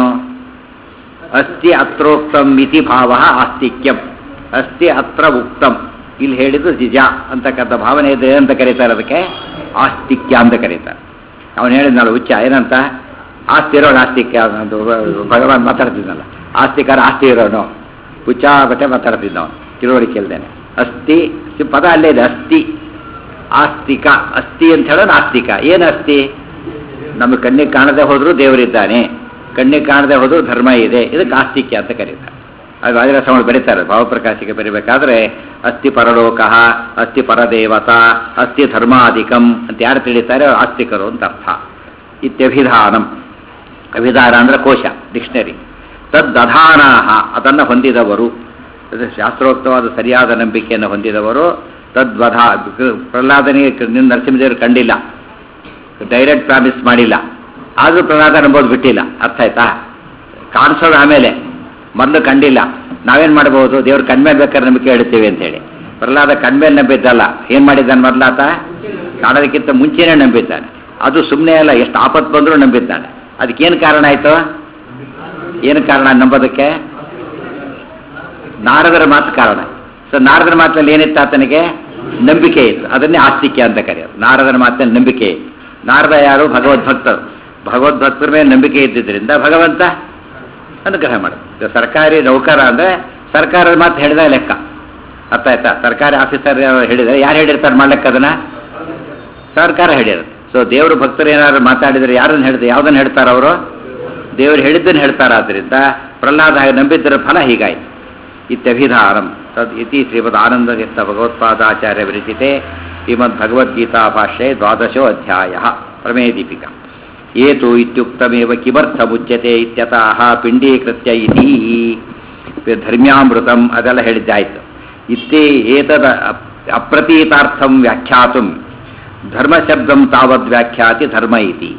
ಅಸ್ತಿ ಅತ್ರೋಕ್ತಂ ಇತಿ ಭಾವ ಆಸ್ತಿಕ್ಯಂ. ಅಸ್ತಿ ಅತ್ರ ಉಕ್ತಂ, ಇಲ್ಲಿ ಹೇಳಿದ್ದು ನಿಜ ಅಂತಕ್ಕಂಥ ಭಾವನೆ ಇದೆ ಅಂತ ಕರೀತಾರೆ. ಅದಕ್ಕೆ ಆಸ್ತಿಕ್ಯ ಅಂತ ಕರೀತಾರೆ. ಅವನು ಹೇಳಿದ್ನಲ್ಲ ಉಚ್ಚ, ಏನಂತ? ಆಸ್ತಿ ಇರೋನು ಆಸ್ತಿಕ್ಯ ಅಂತ ಭಗವಾನ್ ಮಾತಾಡ್ತಿದ್ನಲ್ಲ, ಆಸ್ತಿಕಾರ ಆಸ್ತಿ ಇರೋನು ಉಚ್ಚ ಬಟ್ಟೆ ಮಾತಾಡ್ತಿದ್ದ ಅವನು, ತಿಳುವಳಿಕೆ ಇಲ್ದೇನೆ. ಅಸ್ತಿ ಪದ ಅಲ್ಲೇ ಇದೆ, ಅಸ್ತಿ ಆಸ್ತಿಕ. ಅಸ್ತಿ ಅಂತ ಹೇಳೋದು ಆಸ್ತಿಕ. ಏನು ಅಸ್ತಿ? ನಮಗೆ ಕಣ್ಣಿಗೆ ಕಾಣದೆ ಹೋದರೂ ದೇವರಿದ್ದಾನೆ, ಕಣ್ಣಿಗೆ ಕಾಣದೆ ಹೋದರೂ ಧರ್ಮ ಇದೆ, ಇದಕ್ಕೆ ಆಸ್ತಿಕ್ಯ ಅಂತ ಕರೀತಾರೆ. ಅದು ರಾಜರಸವನ್ನು ಬರೀತಾರೆ ಭಾವಪ್ರಕಾಶಿಗೆ ಬರೀಬೇಕಾದ್ರೆ, ಅಸ್ತಿ ಪರಲೋಕ, ಅಸ್ತಿ ಪರದೇವತಾ, ಅಸ್ತಿ ಧರ್ಮಾಧಿಕಂ ಅಂತ ಯಾರು ತಿಳಿತಾರೆ ಆಸ್ತಿಕರು ಅಂತ ಅರ್ಥ. ಇತ್ಯಭಿಧಾನಂ. ಅಭಿಧಾನ ಅಂದರೆ ಕೋಶ, ಡಿಕ್ಷನರಿ. ತದ್ದಧಾನಾಹ, ಅದನ್ನು ಹೊಂದಿದವರು, ಶಾಸ್ತ್ರೋಕ್ತವಾದ ಸರಿಯಾದ ನಂಬಿಕೆಯನ್ನು ಹೊಂದಿದವರು. ತದ್ವಧ, ಪ್ರಹ್ಲಾದನಿಗೆ ನರಸಿಂಹದೇವರು ಕಂಡಿಲ್ಲ, ಡೈರೆಕ್ಟ್ ಪ್ರಾಮಿಸ್ ಮಾಡಿಲ್ಲ, ಆದರೂ ಪ್ರಹ್ಲಾದ ನಂಬೋದು ಬಿಟ್ಟಿಲ್ಲ. ಅರ್ಥ ಆಯ್ತಾ? ಕಾಣಿಸೋದು ಆಮೇಲೆ, ಮೊದಲು ಕಂಡಿಲ್ಲ. ನಾವೇನು ಮಾಡ್ಬೋದು? ದೇವ್ರು ಕಣ್ಮೇಲೆ ಬೇಕಾದ್ರೆ ನಂಬಿಕೆ ಹೇಳ್ತೀವಿ ಅಂತೇಳಿ. ಪ್ರಹ್ಲಾದ ಕಣ್ಮೇಲೆ ನಂಬಿದ್ದಲ್ಲ, ಏನು ಮಾಡಿದ್ದಾನೆ? ಮೊದಲಾತ ಕಾಣೋದಕ್ಕಿಂತ ಮುಂಚೆನೇ ನಂಬಿದ್ದಾನೆ. ಅದು ಸುಮ್ಮನೆ ಅಲ್ಲ, ಎಷ್ಟು ಆಪತ್ತು ಬಂದರೂ ನಂಬಿದ್ದಾನೆ. ಅದಕ್ಕೇನು ಕಾರಣ ಆಯಿತು? ಏನು ಕಾರಣ ನಂಬೋದಕ್ಕೆ? ನಾರದರ ಮಾತು ಕಾರಣ. ಸೊ ನಾರದರ ಮಾತಿನಲ್ಲಿ ಏನಿತ್ತು? ಆತನಿಗೆ ನಂಬಿಕೆ ಇತ್ತು. ಅದನ್ನೇ ಆಸ್ತಿಕ್ಯ ಅಂತ ಕರೆಯೋದು. ನಾರದರ ಮಾತಿನಲ್ಲಿ ನಂಬಿಕೆ ಇತ್ತು. ನಾರದ ಯಾರು? ಭಗವದ್ಭಕ್ತರು. ಭಗವದ್ಭಕ್ತರ ಮೇಲೆ ನಂಬಿಕೆ ಇದ್ದಿದ್ದರಿಂದ ಭಗವಂತ ಅನುಗ್ರಹ ಮಾಡೋದು. ಸರ್ಕಾರಿ ನೌಕರ ಅಂದರೆ ಸರ್ಕಾರದ ಮಾತು ಹೇಳಿದಾಗ ಲೆಕ್ಕ. ಅರ್ಥ ಆಯ್ತಾ? ಸರ್ಕಾರಿ ಆಫೀಸರ್ ಹೇಳಿದರೆ ಯಾರು ಹೇಳಿರ್ತಾರೆ ಮಾಡ್ಲಿಕ್ಕೆ? ಅದನ್ನು ಸರ್ಕಾರ ಹೇಳಿರೋದು. ಸೊ ದೇವರು ಭಕ್ತರು ಏನಾದ್ರು ಮಾತಾಡಿದರೆ ಯಾರನ್ನು ಹೇಳ್ತಾರೆ? ಯಾವುದನ್ನು ಹೇಳ್ತಾರೆ ಅವರು? ದೇವರು ಹೇಳಿದ್ದನ್ನು ಹೇಳ್ತಾರೆ. ಆದ್ದರಿಂದ ಪ್ರಹ್ಲಾದ ಹಾಗೆ ನಂಬಿದ್ದರ ಫಲ ಹೀಗಾಯಿತು. ಇತ್ಯಭಿಧಾನಂ ತದ್ ಇತಿ ಶ್ರೀಮದ್ ಆನಂದತೀರ್ಥ ಭಗವತ್ಪಾದಾಚಾರ್ಯ ವಿರಚಿತೆ ಶ್ರೀಮದ್ ಭಗವದ್ಗೀತಾ ಭಾಷ್ಯೆ ದ್ವಾದಶೋ ಅಧ್ಯಾಯ. ಪ್ರಮೇಯ ದೀಪಿಕಾ. ಏತು ಇತ್ಯುಕ್ತಮೇವ ಕಿಮರ್ಥಮುಚ್ಯತೆ ಇತ್ಯತಃ ಪಿಂಡೀಕೃತ್ಯ ಇತಿ. ಧರ್ಮ್ಯಾಮೃತಂ ಅದೆಲ್ಲ ಹೇಳಿದ್ದಾಯಿತು. ಇತ್ತೇ ಏತದ ಅಪ್ರತೀತಾರ್ಥಂ ವ್ಯಾಖ್ಯಾತುಂ ಧರ್ಮಶಬ್ದಂ ತಾವದ್ ವ್ಯಾಖ್ಯಾತಿ ಧರ್ಮ ಇತಿ.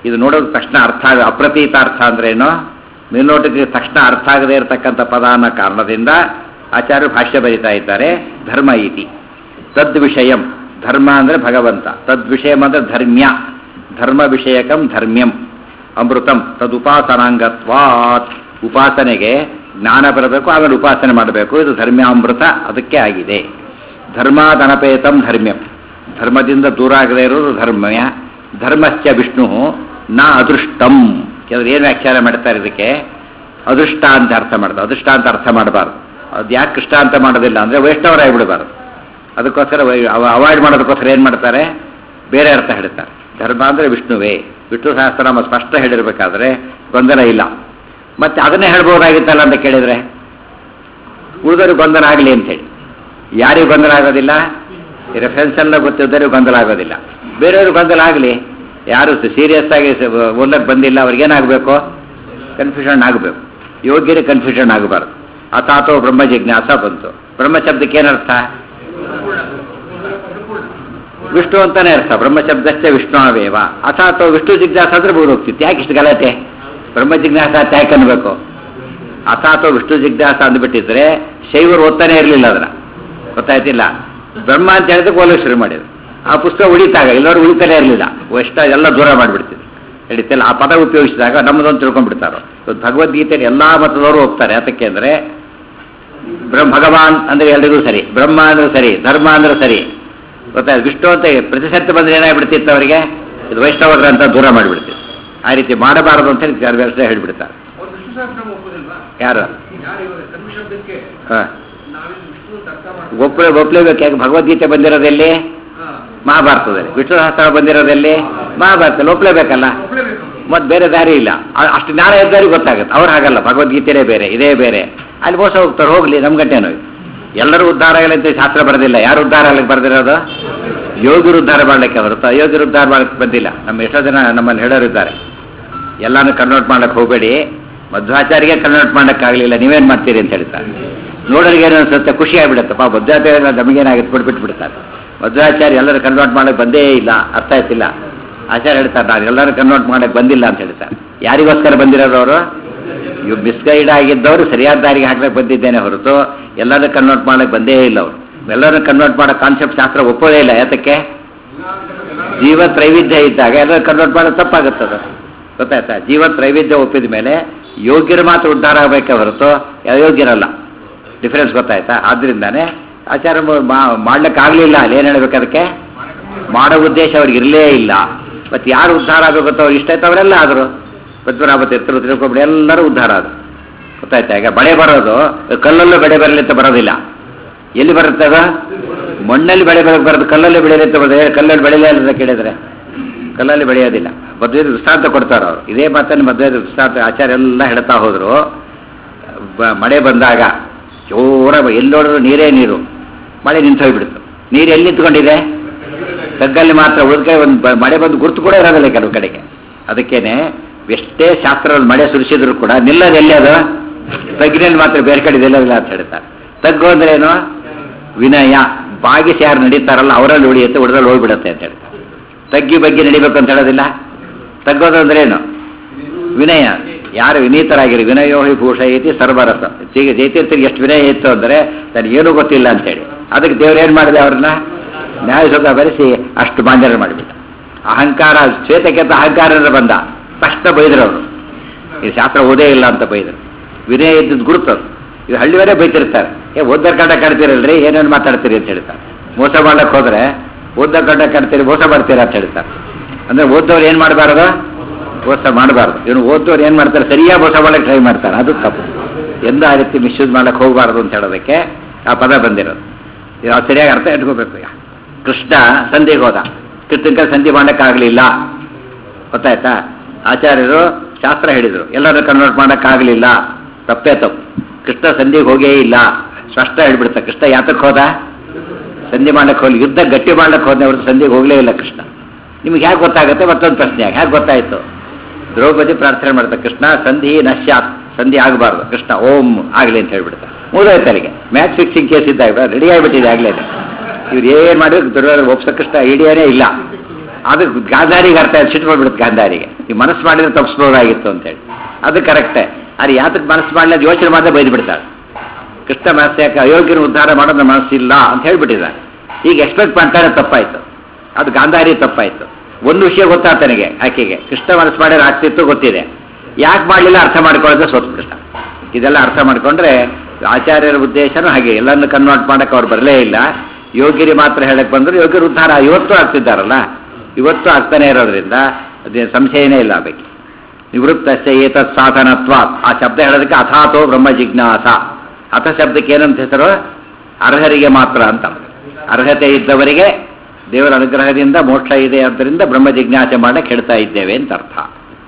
ಇದು ನೋಡೋದು ತಕ್ಷಣ ಅರ್ಥ ಆಗ ಅಪ್ರತೀತಾರ್ಥ ಅಂದ್ರೇನು, ಮೇಲ್ನೋಟಕ್ಕೆ ತಕ್ಷಣ ಅರ್ಥ ಆಗದೇ ಇರತಕ್ಕಂಥ ಪದ ಅನ್ನೋ ಕಾರಣದಿಂದ ಆಚಾರ್ಯರು ಭಾಷ್ಯ ಬರೀತಾ ಇದ್ದಾರೆ. ಧರ್ಮ ಇತಿ ತದ್ ವಿಷಯಂ, ಧರ್ಮ ಅಂದರೆ ಭಗವಂತ, ತದ್ ವಿಷಯಂ ಅಂದರೆ ಧರ್ಮ್ಯ, ಧರ್ಮ ವಿಷಯಕಂ ಧರ್ಮ್ಯಂ, ಅಮೃತಂ ತದುಪಾಸನಾಂಗತ್ವಾತ್, ಉಪಾಸನೆಗೆ ಜ್ಞಾನ ಬರಬೇಕು, ಆಮೇಲೆ ಉಪಾಸನೆ ಮಾಡಬೇಕು, ಇದು ಧರ್ಮ್ಯಾಮೃತ ಅದಕ್ಕೆ ಆಗಿದೆ. ಧರ್ಮಾದನಪೇತಂ ಧರ್ಮ್ಯಂ, ಧರ್ಮದಿಂದ ದೂರ ಆಗದೇ ಇರೋದು ಧರ್ಮ್ಯ. ಧರ್ಮಶ್ಚ ವಿಷ್ಣು ನ ಅದೃಷ್ಟಂ, ಕೆಲವರು ಏನು ವ್ಯಾಖ್ಯಾನ ಮಾಡ್ತಾರೆ ಇದಕ್ಕೆ, ಅದೃಷ್ಟ ಅಂತ ಅರ್ಥ ಮಾಡ್ತಾರೆ. ಅದೃಷ್ಟ ಅಂತ ಅರ್ಥ ಮಾಡಬಾರ್ದು. ಅದು ಯಾಕೆ ಕೃಷ್ಣ ಅಂತ ಮಾಡೋದಿಲ್ಲ ಅಂದರೆ ವೈಷ್ಣವರಾಗಿ ಬಿಡಬಾರ್ದು. ಅದಕ್ಕೋಸ್ಕರ ಅವಾಯ್ಡ್ ಮಾಡೋದಕ್ಕೋಸ್ಕರ ಏನು ಮಾಡ್ತಾರೆ, ಬೇರೆ ಅರ್ಥ ಹೇಳ್ತಾರೆ. ಧರ್ಮ ಅಂದರೆ ವಿಷ್ಣುವೇ, ವಿಷ್ಣು ಸಹಸ್ರನಾಮ ಸ್ಪಷ್ಟ ಹೇಳಿರ್ಬೇಕಾದ್ರೆ ಗೊಂದಲ ಇಲ್ಲ. ಮತ್ತೆ ಅದನ್ನೇ ಹೇಳ್ಬೋದಾಗಿತ್ತಲ್ಲ ಅಂತ ಕೇಳಿದರೆ, ಉಳಿದವ್ರಿಗೆ ಗೊಂದಲ ಆಗಲಿ ಅಂತೇಳಿ. ಯಾರಿಗೂ ಗೊಂದಲ ಆಗೋದಿಲ್ಲ, ರೆಫರೆನ್ಸ್ ಎಲ್ಲ ಗೊತ್ತಿದ್ದವ್ರಿಗೆ ಗೊಂದಲ ಆಗೋದಿಲ್ಲ. ಬೇರೆಯವ್ರಿಗೆ ಗೊಂದಲ ಆಗಲಿ, ಯಾರು ಸೀರಿಯಸ್ ಆಗಿ ಓದಕ್ಕೆ ಬಂದಿಲ್ಲ ಅವ್ರಿಗೇನಾಗಬೇಕು, ಕನ್ಫ್ಯೂಷನ್ ಆಗಬೇಕು. ಯೋಗ್ಯರಿಗೆ ಕನ್ಫ್ಯೂಷನ್ ಆಗಬಾರ್ದು. ಅಥಾತೋ ಬ್ರಹ್ಮ ಜಿಜ್ಞಾಸ ಬಂತು, ಬ್ರಹ್ಮ ಶಬ್ದಕ್ಕೆ ಏನರ್ಥ, ವಿಷ್ಣು ಅಂತಾನೆ ಅರ್ಥ. ಬ್ರಹ್ಮ ಶಬ್ದಕ್ಕೆ ವಿಷ್ಣು ಅವೇವ, ಅಥಾತೋ ವಿಷ್ಣು ಜಿಜ್ಞಾಸ ಅಂದ್ರೆ ಬೋದು ಹೋಗ್ತಿತ್ತು. ಯಾಕೆ ಇಷ್ಟು ಗಲಾಟೆ, ಬ್ರಹ್ಮ ಜಿಜ್ಞಾಸ ಯಾಕೆ ಅನ್ಬೇಕು, ಅಥಾತೋ ವಿಷ್ಣು ಜಿಜ್ಞಾಸ ಅಂದ್ಬಿಟ್ಟಿದ್ರೆ ಶೈವರು ಓದ್ತಾನೆ ಇರಲಿಲ್ಲ, ಅದನ್ನ ಗೊತ್ತಾಯ್ತಿಲ್ಲ. ಬ್ರಹ್ಮ ಅಂತ ಹೇಳಿದ್ರೆ ಓಲಕ್ಕೆ ಶುರು ಮಾಡಿದ್ರು. ಆ ಪುಸ್ತಕ ಉಳಿತಾಗ ಎಲ್ಲರೂ ಉಳಿತಾನೆ ಇರಲಿಲ್ಲ, ಎಷ್ಟ ಎಲ್ಲ ದೂರ ಮಾಡಿಬಿಡ್ತಿದ್ರು. ಹಿಡಿತಿಲ್ಲ ಆ ಪದ ಉಪಯೋಗಿಸಿದಾಗ ನಮ್ಮದೊಂದು ತಿಳ್ಕೊಂಡ್ಬಿಡ್ತಾರೋ. ಇವತ್ತು ಭಗವದ್ಗೀತೆಯಲ್ಲಿ ಎಲ್ಲ ಮತದವರು ಹೋಗ್ತಾರೆ. ಅದಕ್ಕೆ ಅಂದರೆ ಬ್ರಹ್ಮ ಭಗವಾನ್ ಅಂದರೆ ಎಲ್ರಿಗೂ ಸರಿ, ಬ್ರಹ್ಮ ಅಂದ್ರೆ ಸರಿ, ಧರ್ಮ ಅಂದ್ರೆ ಸರಿ, ಗೊತ್ತಾಯ್ತು. ವಿಷ್ಣು ಅಂತ ಪ್ರತಿಶತ ಬಂದ್ರೆ ಏನಾಗ್ಬಿಡ್ತಿತ್ತು ಅವರಿಗೆ, ಇದು ವೈಷ್ಣವ ಗ್ರಂಥ ದೂರ ಮಾಡಿಬಿಡ್ತಿತ್ತು. ಆ ರೀತಿ ಮಾಡಬಾರದು ಅಂತ ಹೇಳಿ ವ್ಯವಸ್ಥೆ ಹೇಳ್ಬಿಡ್ತಾರೆ. ಯಾರು ಹಾಂ ಒಪ್ಪಳೆ ಒಪ್ಪಲೇಬೇಕು. ಯಾಕೆ ಭಗವದ್ಗೀತೆ ಬಂದಿರೋದೆಲ್ಲಿ, ಮಹಾಭಾರತದಲ್ಲಿ. ವಿಷ್ಣು ಸಹಸ್ರ ಬಂದಿರೋದಲ್ಲಿ ಮಹಾಭಾರತದಲ್ಲಿ ಒಪ್ಪಲೇಬೇಕಲ್ಲ, ಮತ್ತೆ ಬೇರೆ ದಾರಿ ಇಲ್ಲ. ಅಷ್ಟು ಜ್ಞಾನ ಇದ್ದವ್ರಿಗೆ ಗೊತ್ತಾಗುತ್ತೆ. ಅವ್ರು ಹಾಗಲ್ಲ, ಭಗವದ್ಗೀತೆನೇ ಬೇರೆ, ಇದೇ ಬೇರೆ, ಅಲ್ಲಿ ಮೋಸ ಹೋಗ್ತಾರೆ. ಹೋಗ್ಲಿ, ನಮ್ಮ ಗಂಟೆನೋ. ಎಲ್ಲರೂ ಉದ್ಧಾರ ಆಗಲಿ ಶಾಸ್ತ್ರ ಬರೆದಿಲ್ಲ. ಯಾರು ಉದ್ಧಾರ ಆಗಲಿಕ್ಕೆ ಬರೆದಿರೋದು, ಯೋಗಿರು ಉದ್ಧಾರ ಮಾಡಲಿಕ್ಕೆ ಹೊರತು ಯೋಗಿರು ಉದ್ಧಾರ ಮಾಡಕ್ಕೆ ಬಂದಿಲ್ಲ. ನಮ್ಮ ಎಷ್ಟೋ ಜನ ನಮ್ಮಲ್ಲಿ ಹೇಳೋರಿದ್ದಾರೆ, ಎಲ್ಲಾನು ಕನ್ವರ್ಟ್ ಮಾಡಕ್ಕೆ ಹೋಗಬೇಡಿ, ಮಧ್ವಾಚಾರ್ಯಗೆ ಕನ್ವರ್ಟ್ ಮಾಡೋಕ್ಕಾಗಲಿಲ್ಲ, ನೀವೇನು ಮಾಡ್ತೀರಿ ಅಂತ ಹೇಳ್ತಾರೆ. ನೋಡೋರಿಗೆ ಏನು ಅನ್ಸುತ್ತೆ, ಖುಷಿ ಆಗಿಬಿಡುತ್ತಪ್ಪ, ಮಧ್ವಾಚಾರ್ಯ ನಮಗೇನಾಗುತ್ತೆ ಬಿಟ್ಬಿಟ್ಟು ಬಿಡ್ತಾರೆ. ಮಧ್ವಾಚಾರ್ಯ ಎಲ್ಲರೂ ಕನ್ವರ್ಟ್ ಮಾಡಕ್ಕೆ ಬಂದೇ ಇಲ್ಲ, ಅರ್ಥ ಆಯ್ತಿಲ್ಲ. ಆಚಾರ್ಯ ಹೇಳ್ತಾರೆ, ನಾನು ಎಲ್ಲರೂ ಕನ್ವರ್ಟ್ ಮಾಡಕ್ಕೆ ಬಂದಿಲ್ಲ ಅಂತ ಹೇಳ್ತಾರೆ. ಯಾರಿಗೋಸ್ಕರ ಬಂದಿರೋರು ಅವರು, ಇವು ಮಿಸ್ಗೈಡ್ ಆಗಿದ್ದವರು ಸರಿಯಾದ ದಾರಿಗೆ ಹಾಕ್ಲಿಕ್ಕೆ ಬಂದಿದ್ದೇನೆ ಹೊರತು ಎಲ್ಲರೂ ಕನ್ವರ್ಟ್ ಮಾಡಕ್ಕೆ ಬಂದೇ ಇಲ್ಲ. ಅವರು ಎಲ್ಲರೂ ಕನ್ವರ್ಟ್ ಮಾಡೋ ಕಾನ್ಸೆಪ್ಟ್ ಶಾಸ್ತ್ರ ಒಪ್ಪೋದೇ ಇಲ್ಲ. ಯಾತಕ್ಕೆ, ಜೀವ ತ್ರೈವಿಧ್ಯ ಇದ್ದಾಗ ಎಲ್ಲರೂ ಕನ್ವರ್ಟ್ ಮಾಡೋದು ತಪ್ಪಾಗುತ್ತದೆ, ಗೊತ್ತಾಯ್ತಾ. ಜೀವ ತ್ರೈವಿಧ್ಯ ಒಪ್ಪಿದ ಮೇಲೆ ಯೋಗ್ಯರು ಮಾತ್ರ ಉದ್ಧಾರ ಆಗಬೇಕೆ ಹೊರತು ಅಯೋಗ್ಯರಲ್ಲ. ಡಿಫರೆನ್ಸ್ ಗೊತ್ತಾಯ್ತಾ. ಆದ್ರಿಂದಾನೆ ಆಚಾರ ಮಾಡ್ಲಿಕ್ಕಾಗಲಿಲ್ಲ. ಅಲ್ಲಿ ಏನು ಹೇಳ್ಬೇಕು, ಅದಕ್ಕೆ ಮಾಡೋ ಉದ್ದೇಶ ಅವ್ರಿಗೆ ಇರಲೇ ಇಲ್ಲ. ಮತ್ತು ಯಾರು ಉದ್ಧಾರ ಆಗಬೇಕೋ ಅವ್ರು ಇಷ್ಟ ಆಯ್ತು ಅವರೆಲ್ಲ ಆದರು. ಪದ್ಮನಾಭ ತೀರ್ಥರು ತಿಳ್ಕೊಂಡ್ಬಿಟ್ಟು ಎಲ್ಲರೂ ಉದ್ಧಾರ ಆದರು, ಗೊತ್ತಾಯ್ತಾ. ಈಗ ಬಳೆ ಬರೋದು ಕಲ್ಲಲ್ಲೂ ಬೆಳೆ ಬರಲಿ ಅಂತ ಬರೋದಿಲ್ಲ. ಎಲ್ಲಿ ಬರುತ್ತೆ ಅದು, ಮಣ್ಣಲ್ಲಿ ಬೆಳೆ ಬರೋಕ್ಕೆ ಬರೋದು, ಕಲ್ಲಲ್ಲಿ ಬೆಳೆಯಲಿ ಅಂತ ಬರೋದು. ಕಲ್ಲಲ್ಲಿ ಬೆಳೆಯಲೇ ಅಂತ ಕೇಳಿದರೆ ಕಲ್ಲಲ್ಲಿ ಬೆಳೆಯೋದಿಲ್ಲ. ಮದುವೆ ದೃಷ್ಟಾಂತ ಕೊಡ್ತಾರೆ ಅವರು. ಇದೇ ಮಾತನ್ನು ಮದುವೆ ದೃಷ್ಟಾಂತ ಆಚಾರ್ಯ ಎಲ್ಲ ಹೇಳ್ತಾ ಹೋದರು. ಮಳೆ ಬಂದಾಗ ಜೋರ ಎಲ್ಲೋಡಿದ್ರು ನೀರೇ ನೀರು, ಮಳೆ ನಿಂತು ಹೋಗ್ಬಿಡ್ತು. ನೀರು ಎಲ್ಲಿ ನಿಂತ್ಕೊಂಡಿದೆ, ತಗ್ಗಲ್ಲಿ ಮಾತ್ರ. ಉಳಿದ ಕಡೆ ಒಂದು ಮಳೆ ಬಂದು ಗುರುತು ಕೂಡ ಇರೋದಿಲ್ಲ ಕೆಲವು ಕಡೆಗೆ. ಅದಕ್ಕೇನೆ ಎಷ್ಟೇ ಶಾಸ್ತ್ರದಲ್ಲಿ ಮಳೆ ಸುರಿಸಿದ್ರು ಕೂಡ ನಿಲ್ಲೋದು ಎಲ್ಲಿ, ಅದು ತಗ್ಗಿನಲ್ಲಿ ಮಾತ್ರ, ಬೇರೆ ಕಡೆ ನಿಲ್ಲೋದಿಲ್ಲ ಅಂತ ಹೇಳ್ತಾರೆ. ತಗ್ಗು ಅಂದ್ರೆ ಏನು, ವಿನಯ. ಬಾಗಿಸಿ ಯಾರು ನಡೀತಾರಲ್ಲ ಅವರಲ್ಲಿ ಉಳಿಯುತ್ತೆ, ಉಳಿದಲ್ಲಿ ಹೋಗ್ಬಿಡುತ್ತೆ ಅಂತ ಹೇಳ್ತಾರೆ. ತಗ್ಗಿ ಬಗ್ಗೆ ನಡಿಬೇಕು ಅಂತ ಹೇಳೋದಿಲ್ಲ. ತಗ್ಗೋದು ಅಂದ್ರೆ ಏನು, ವಿನಯ. ಯಾರು ವಿನೀತರಾಗಿರಿ, ವಿನಯೋ ಹಿ ಭೂಷ ಐತಿ ಸರ್ವರಸ. ಈಗ ಜೈತೀರ್ಥರಿಗೆ ಎಷ್ಟು ವಿನಯ ಇತ್ತು ಅಂದರೆ ನನಗೇನೂ ಗೊತ್ತಿಲ್ಲ ಅಂತೇಳಿ. ಅದಕ್ಕೆ ದೇವ್ರು ಏನು ಮಾಡಿದೆ, ಅವ್ರನ್ನ ನ್ಯಾಯಸುಖ ಬರೆಸಿ ಅಷ್ಟು ಮಾಂಜನ ಮಾಡಿಬಿಟ್ಟ. ಅಹಂಕಾರ, ಶ್ವೇತಕ್ಕೆ ಅಂತ ಅಹಂಕಾರ ಬಂದ ತಕ್ಷಣ ಬೈದ್ರು ಅವರು. ಈ ಶಾಸ್ತ್ರ ಓದೇ ಇಲ್ಲ ಅಂತ ಬೈದರು. ವಿನಯ ಇದ್ದದ್ದು ಗುರುತದು. ಇದು ಹಳ್ಳಿವರೇ ಬೈತಿರ್ತಾರೆ, ಏ ಓದ್ದರ ಕಂಡ ಕಾಡ್ತೀರಲ್ರಿ, ಏನೇನು ಮಾತಾಡ್ತೀರಿ ಅಂತ ಹೇಳ್ತಾರೆ. ಮೋಸ ಮಾಡ್ಲಿಕ್ಕೆ ಹೋದರೆ ಓದ್ದರ ಕಂಡ ಕಾಡ್ತೀರಿ, ಮೋಸ ಮಾಡ್ತೀರಾ ಅಂತ ಹೇಳ್ತಾರೆ. ಅಂದರೆ ಓದ್ದವ್ರು ಏನು ಮಾಡಬಾರ್ದು, ಮೋಸ ಮಾಡಬಾರ್ದು. ಇವನು ಓದ್ದವ್ರು ಏನು ಮಾಡ್ತಾರೆ, ಸರಿಯಾಗಿ ಮೋಸ ಮಾಡಕ್ಕೆ ಟ್ರೈ ಮಾಡ್ತಾರೆ. ಅದು ತಪ್ಪು. ಎಂದ ಆ ರೀತಿ ಮಿಸ್ಯೂಸ್ ಮಾಡಕ್ಕೆ ಹೋಗಬಾರ್ದು ಅಂತ ಹೇಳೋದಕ್ಕೆ ಆ ಪದ ಬಂದಿರೋದು. ಇದು ಸರಿಯಾಗಿ ಅರ್ಥ ಇಟ್ಕೋಬೇಕು. ಈಗ ಕೃಷ್ಣ ಸಂಧಿಗೆ ಹೋದ, ಕೃಷ್ಣಕ್ಕೆ ಸಂಧಿ ಮಾಡೋಕ್ಕಾಗಲಿಲ್ಲ, ಗೊತ್ತಾಯ್ತಾ. ಆಚಾರ್ಯರು ಶಾಸ್ತ್ರ ಹೇಳಿದರು, ಎಲ್ಲರೂ ಕನ್ವರ್ಟ್ ಮಾಡೋಕ್ಕಾಗಲಿಲ್ಲ, ತಪ್ಪೇ ತಪ್ಪು. ಕೃಷ್ಣ ಸಂಧಿಗೆ ಹೋಗೇ ಇಲ್ಲ, ಸ್ಪಷ್ಟ ಹೇಳ್ಬಿಡ್ತ. ಕೃಷ್ಣ ಯಾತಕ್ಕೆ ಹೋದ, ಸಂಧಿ ಮಾಡಕ್ಕೆ ಹೋಗ್ಲಿ, ಯುದ್ಧ ಗಟ್ಟಿ ಮಾಡಕ್ಕೆ ಹೋದ ಅವ್ರದ್ದು, ಸಂಧಿಗೆ ಹೋಗಲೇ ಇಲ್ಲ ಕೃಷ್ಣ. ನಿಮ್ಗೆ ಹೇಗೆ ಗೊತ್ತಾಗುತ್ತೆ, ಮತ್ತೊಂದು ಪ್ರಶ್ನೆ, ಹೇಗೆ ಗೊತ್ತಾಯಿತು. ದ್ರೌಪದಿ ಪ್ರಾರ್ಥನೆ ಮಾಡ್ತಾರೆ, ಕೃಷ್ಣ ಸಂಧಿ ನಶ್ಯಾತ್, ಸಂಧಿ ಆಗಬಾರ್ದು, ಕೃಷ್ಣ ಓಂ ಆಗಲಿ ಅಂತ ಹೇಳ್ಬಿಡ್ತಾರೆ. ಮುಗಿದೋಯ್ತು ಅಲ್ಲಿಗೆ. ಮ್ಯಾಚ್ ಫಿಕ್ಸಿಂಗ್ ಕೇಸ್ ಇದ್ದಾಗ ರೆಡಿ ಆಗಿಬಿಟ್ಟಿದೆ ಆಗಲೇ. ಇವ್ರು ಏನು ಮಾಡಿದ್ರು ದುರ್ಯೋಧನ ಒಪ್ಸ ಕೃಷ್ಣ ಐಡಿಯಾನೇ ಇಲ್ಲ. ಅದು ಗಾಂಧಾರಿಗೆ ಅರ್ಥ ಸಿಟ್ಕೊಂಡ್ಬಿಡುತ್ತೆ ಗಾಂಧಾರಿಗೆ. ಈ ಮನಸ್ಸು ಮಾಡಿದ್ರೆ ತಪ್ಪಿಸ್ಬೋದಾಗಿತ್ತು ಅಂತೇಳಿ. ಅದು ಕರೆಕ್ಟೇ. ಅದು ಯಾತಕ್ಕೆ ಮನಸ್ಸು ಮಾಡಲಿ ಅದು ಯೋಚನೆ ಮಾಡಿದ್ರೆ ಬೈದು ಬಿಡ್ತಾಳೆ. ಕೃಷ್ಣ ಮನಸ್ಸು ಯಾಕೆ ಅಯೋಗ್ಯನ ಉದ್ಧಾರ ಮಾಡೋದು ಮನಸ್ಸಿಲ್ಲ ಅಂತ ಹೇಳ್ಬಿಟ್ಟಿದ್ದಾರೆ. ಈಗ ಎಕ್ಸ್ಪೆಕ್ಟ್ ಮಾಡ್ತಾನೆ ತಪ್ಪಾಯ್ತು. ಅದು ಗಾಂಧಾರಿ ತಪ್ಪಾಯ್ತು. ಒಂದು ವಿಷಯ ಗೊತ್ತಾಗ್ತ ನನಗೆ, ಆಕೆಗೆ ಕೃಷ್ಣ ಮನಸ್ಸು ಮಾಡಿದ್ರೆ ಆಗ್ತಿತ್ತು ಗೊತ್ತಿದೆ, ಯಾಕೆ ಮಾಡಲಿಲ್ಲ ಅರ್ಥ ಮಾಡ್ಕೊಳ್ಳೋದು ಸೋತ್ ಬಿಡ್ತ. ಇದೆಲ್ಲ ಅರ್ಥ ಮಾಡ್ಕೊಂಡ್ರೆ ಆಚಾರ್ಯರ ಉದ್ದೇಶನೂ ಹಾಗೆ. ಎಲ್ಲರನ್ನು ಕನ್ವರ್ಟ್ ಮಾಡಕ್ಕೆ ಅವ್ರು ಬರಲೇ ಇಲ್ಲ. ಯೋಗ್ಯರಿ ಮಾತ್ರ ಹೇಳಕ್ ಬಂದ್ರು, ಯೋಗ್ಯರು ಉದ್ಧಾರ ಇವತ್ತು ಆಗ್ತಿದ್ದಾರಲ್ಲ, ಇವತ್ತು ಆಗ್ತಾನೆ ಇರೋದ್ರಿಂದ ಅದೇ ಸಂಶಯನೇ ಇಲ್ಲ. ಬೇಕು ನಿವೃತ್ತಸ್ಯ ಏತತ್ ಸಾಧನತ್ವ. ಆ ಶಬ್ದ ಹೇಳೋದಕ್ಕೆ ಅಥಾತೋ ಬ್ರಹ್ಮ ಜಿಜ್ಞಾಸ. ಅಥ ಶಬ್ದಕ್ಕೆ ಏನಂತ ಹೆಸರು? ಅರ್ಹರಿಗೆ ಮಾತ್ರ ಅಂತ. ಅರ್ಹತೆ ಇದ್ದವರಿಗೆ ದೇವರ ಅನುಗ್ರಹದಿಂದ ಮೋಕ್ಷ ಇದೆ, ಆದ್ದರಿಂದ ಬ್ರಹ್ಮ ಜಿಜ್ಞಾಸೆ ಮಾಡಕ್ಕೆ ಹೇಳ್ತಾ ಇದ್ದೇವೆ ಅಂತ ಅರ್ಥ.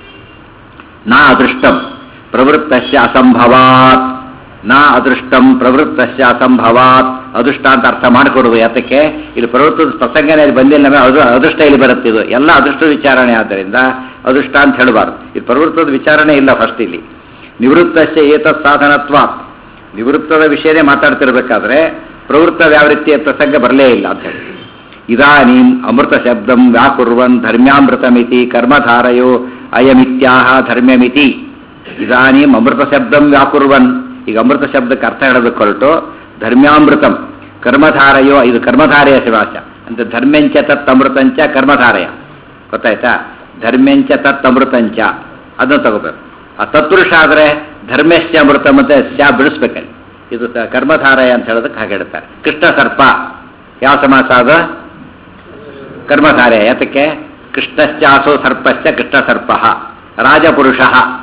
ನಾ ಅದೃಷ್ಟಂ ಪ್ರವೃತ್ತಸ್ಯ ಅಸಂಭವಾತ್. ನಾ ಅದೃಷ್ಟಂ ಪ್ರವೃತ್ತಸ್ಯ ಅಸಂಭವಾತ್. ಅದೃಷ್ಟ ಅಂತ ಅರ್ಥ ಮಾಡಿಕೊಡುವುದು. ಯಾತಕ್ಕೆ? ಇಲ್ಲಿ ಪ್ರವೃತ್ತದ ಪ್ರಸಂಗನೇ ಬಂದಿಲ್ಲ, ನಮಗೆ ಅದು ಅದೃಷ್ಟ ಇಲ್ಲಿ ಬರುತ್ತಿದ್ದು ಎಲ್ಲ ಅದೃಷ್ಟದ ವಿಚಾರಣೆ. ಆದ್ದರಿಂದ ಅದೃಷ್ಟ ಅಂತ ಹೇಳಬಾರ್ದು. ಇದು ಪ್ರವೃತ್ತದ ವಿಚಾರಣೆ ಇಲ್ಲ. ಫಸ್ಟ್ ಇಲ್ಲಿ ನಿವೃತ್ತಸ್ಯ ಏತತ್ ಸಾಧನತ್ವ. ನಿವೃತ್ತದ ವಿಷಯನೇ ಮಾತಾಡ್ತಿರ್ಬೇಕಾದ್ರೆ ಪ್ರವೃತ್ತ ವ್ಯಾವೃತ್ತಿಯ ಪ್ರಸಂಗ ಬರಲೇ ಇಲ್ಲ ಅಂತ ಹೇಳಿ. ಇದಾನೀಂ ಅಮೃತ ಶಬ್ದಂ ವ್ಯಾಕುರ್ವನ್ ಧರ್ಮ್ಯಾಮೃತಮಿತಿ ಕರ್ಮಧಾರಯೋ ಅಯಮಿತ್ಯಾಹ ಧರ್ಮ್ಯಮಿತಿ. ಇದಾನೀಂ ಅಮೃತ ಶಬ್ದಂ ವ್ಯಾಕುರ್ವನ್. ಈಗ ಅಮೃತ ಶಬ್ದಕ್ಕೆ ಅರ್ಥ ಹೇಳೋದಕ್ಕೆ ಹೊರಟು ಧರ್ಮ್ಯಾಮೃತಂ ಕರ್ಮಧಾರಯೋ, ಇದು ಕರ್ಮಧಾರೆಯ ಶಿವಾಸ ಅಂತ. ಧರ್ಮ್ಯಂಚ ತತ್ ಅಮೃತಂಚ ಕರ್ಮಧಾರೆಯ. ಗೊತ್ತಾಯ್ತಾ? ಧರ್ಮ್ಯಂಚ ತತ್ ಅಮೃತಂಚ ಅದನ್ನು ತಗೋಬೇಕು. ಆ ತತ್ಪುರುಷ ಆದರೆ ಧರ್ಮಶ್ಚ ಅಮೃತ ಮತ್ತೆ ಸ್ಯಾ ಬಿಡಿಸ್ಬೇಕಲ್ಲಿ. ಇದು ಕರ್ಮಧಾರಯ ಅಂತ ಹೇಳೋದಕ್ಕೆ ಹಾಗೆ ಹೇಳ್ತಾರೆ. ಕೃಷ್ಣ ಸರ್ಪ ಯಾವ ಸಮಾಸ ಅದು? ಕರ್ಮಧಾರಯ. ಯಾತಕ್ಕೆ? ಕೃಷ್ಣಶ್ಚಾಸೋ ಸರ್ಪಶ್ಚ ಕೃಷ್ಣ ಸರ್ಪ. ರಾಜಪುರುಷ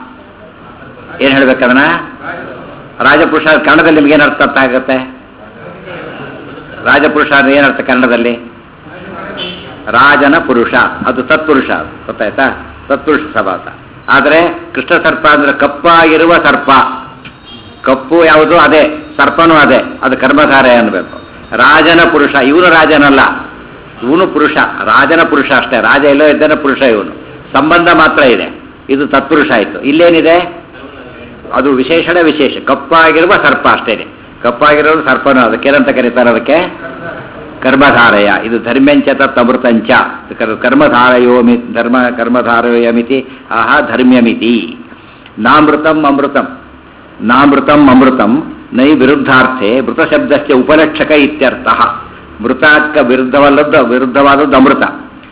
ಏನು ಹೇಳ್ಬೇಕದನ್ನ? ರಾಜಪುರುಷ ಕನ್ನಡದಲ್ಲಿ ನಿಮ್ಗೆ ಏನರ್ಥ ಅರ್ಥ ಆಗುತ್ತೆ? ರಾಜಪುರುಷ ಅಂದ್ರೆ ಏನರ್ಥ ಕನ್ನಡದಲ್ಲಿ? ರಾಜನ ಪುರುಷ, ಅದು ತತ್ಪುರುಷ. ಗೊತ್ತಾಯ್ತಾ? ತತ್ಪುರುಷ ಸಮಾಸ. ಆದರೆ ಕೃಷ್ಣ ಸರ್ಪ ಅಂದ್ರೆ ಕಪ್ಪಾಗಿರುವ ಸರ್ಪ. ಕಪ್ಪು ಯಾವುದು? ಅದೇ. ಸರ್ಪನೂ ಅದೇ. ಅದು ಕರ್ಮಧಾರಯ ಅನ್ಬೇಕು. ರಾಜನ ಪುರುಷ, ಇವನು ರಾಜನಲ್ಲ, ಇವನು ಪುರುಷ. ರಾಜನ ಪುರುಷ ಅಷ್ಟೇ. ರಾಜ ಎಲ್ಲೋ ಇದ್ದಾನೆ, ಪುರುಷ ಇವನು. ಸಂಬಂಧ ಮಾತ್ರ ಇದೆ. ಇದು ತತ್ಪುರುಷ ಆಯಿತು. ಇಲ್ಲೇನಿದೆ? ಅದು ವಿಶೇಷಣ ವಿಶೇಷ. ಕಪ್ಪಾಗಿರುವ ಸರ್ಪ ಅಷ್ಟೇನೆ. ಕಪ್ಪಾಗಿರೋದು ಸರ್ಪನು. ಅದಕ್ಕೇನಂತ ಕರೀತಾರೆ? ಅದಕ್ಕೆ ಕರ್ಮಧಾರಯ. ಇದು ಧರ್ಮ್ಯಂಚ ತತ್ ಅಮೃತಂಚ. ಕರ್ಮಧಾರಯೋಮಿ ಧರ್ಮ ಕರ್ಮಧಾರಯೋಮಿತಿ ಆಹಾ ಧರ್ಮ್ಯಮಿತಿ. ನಾಮೃತಂ ಅಮೃತಂ. ನಾಮೃತಂ ಅಮೃತಂ ನೈ ವಿರುದ್ಧಾರ್ಥೆ ಮೃತ ಶಬ್ದಕ್ಕೆ ಉಪಲಕ್ಷಕ ಇತ್ಯರ್ಥ. ಮೃತಕ್ಕೆ ವಿರುದ್ಧವಲ್ಲದ್ದು ವಿರುದ್ಧವಾದದ್ದು ಅಮೃತ.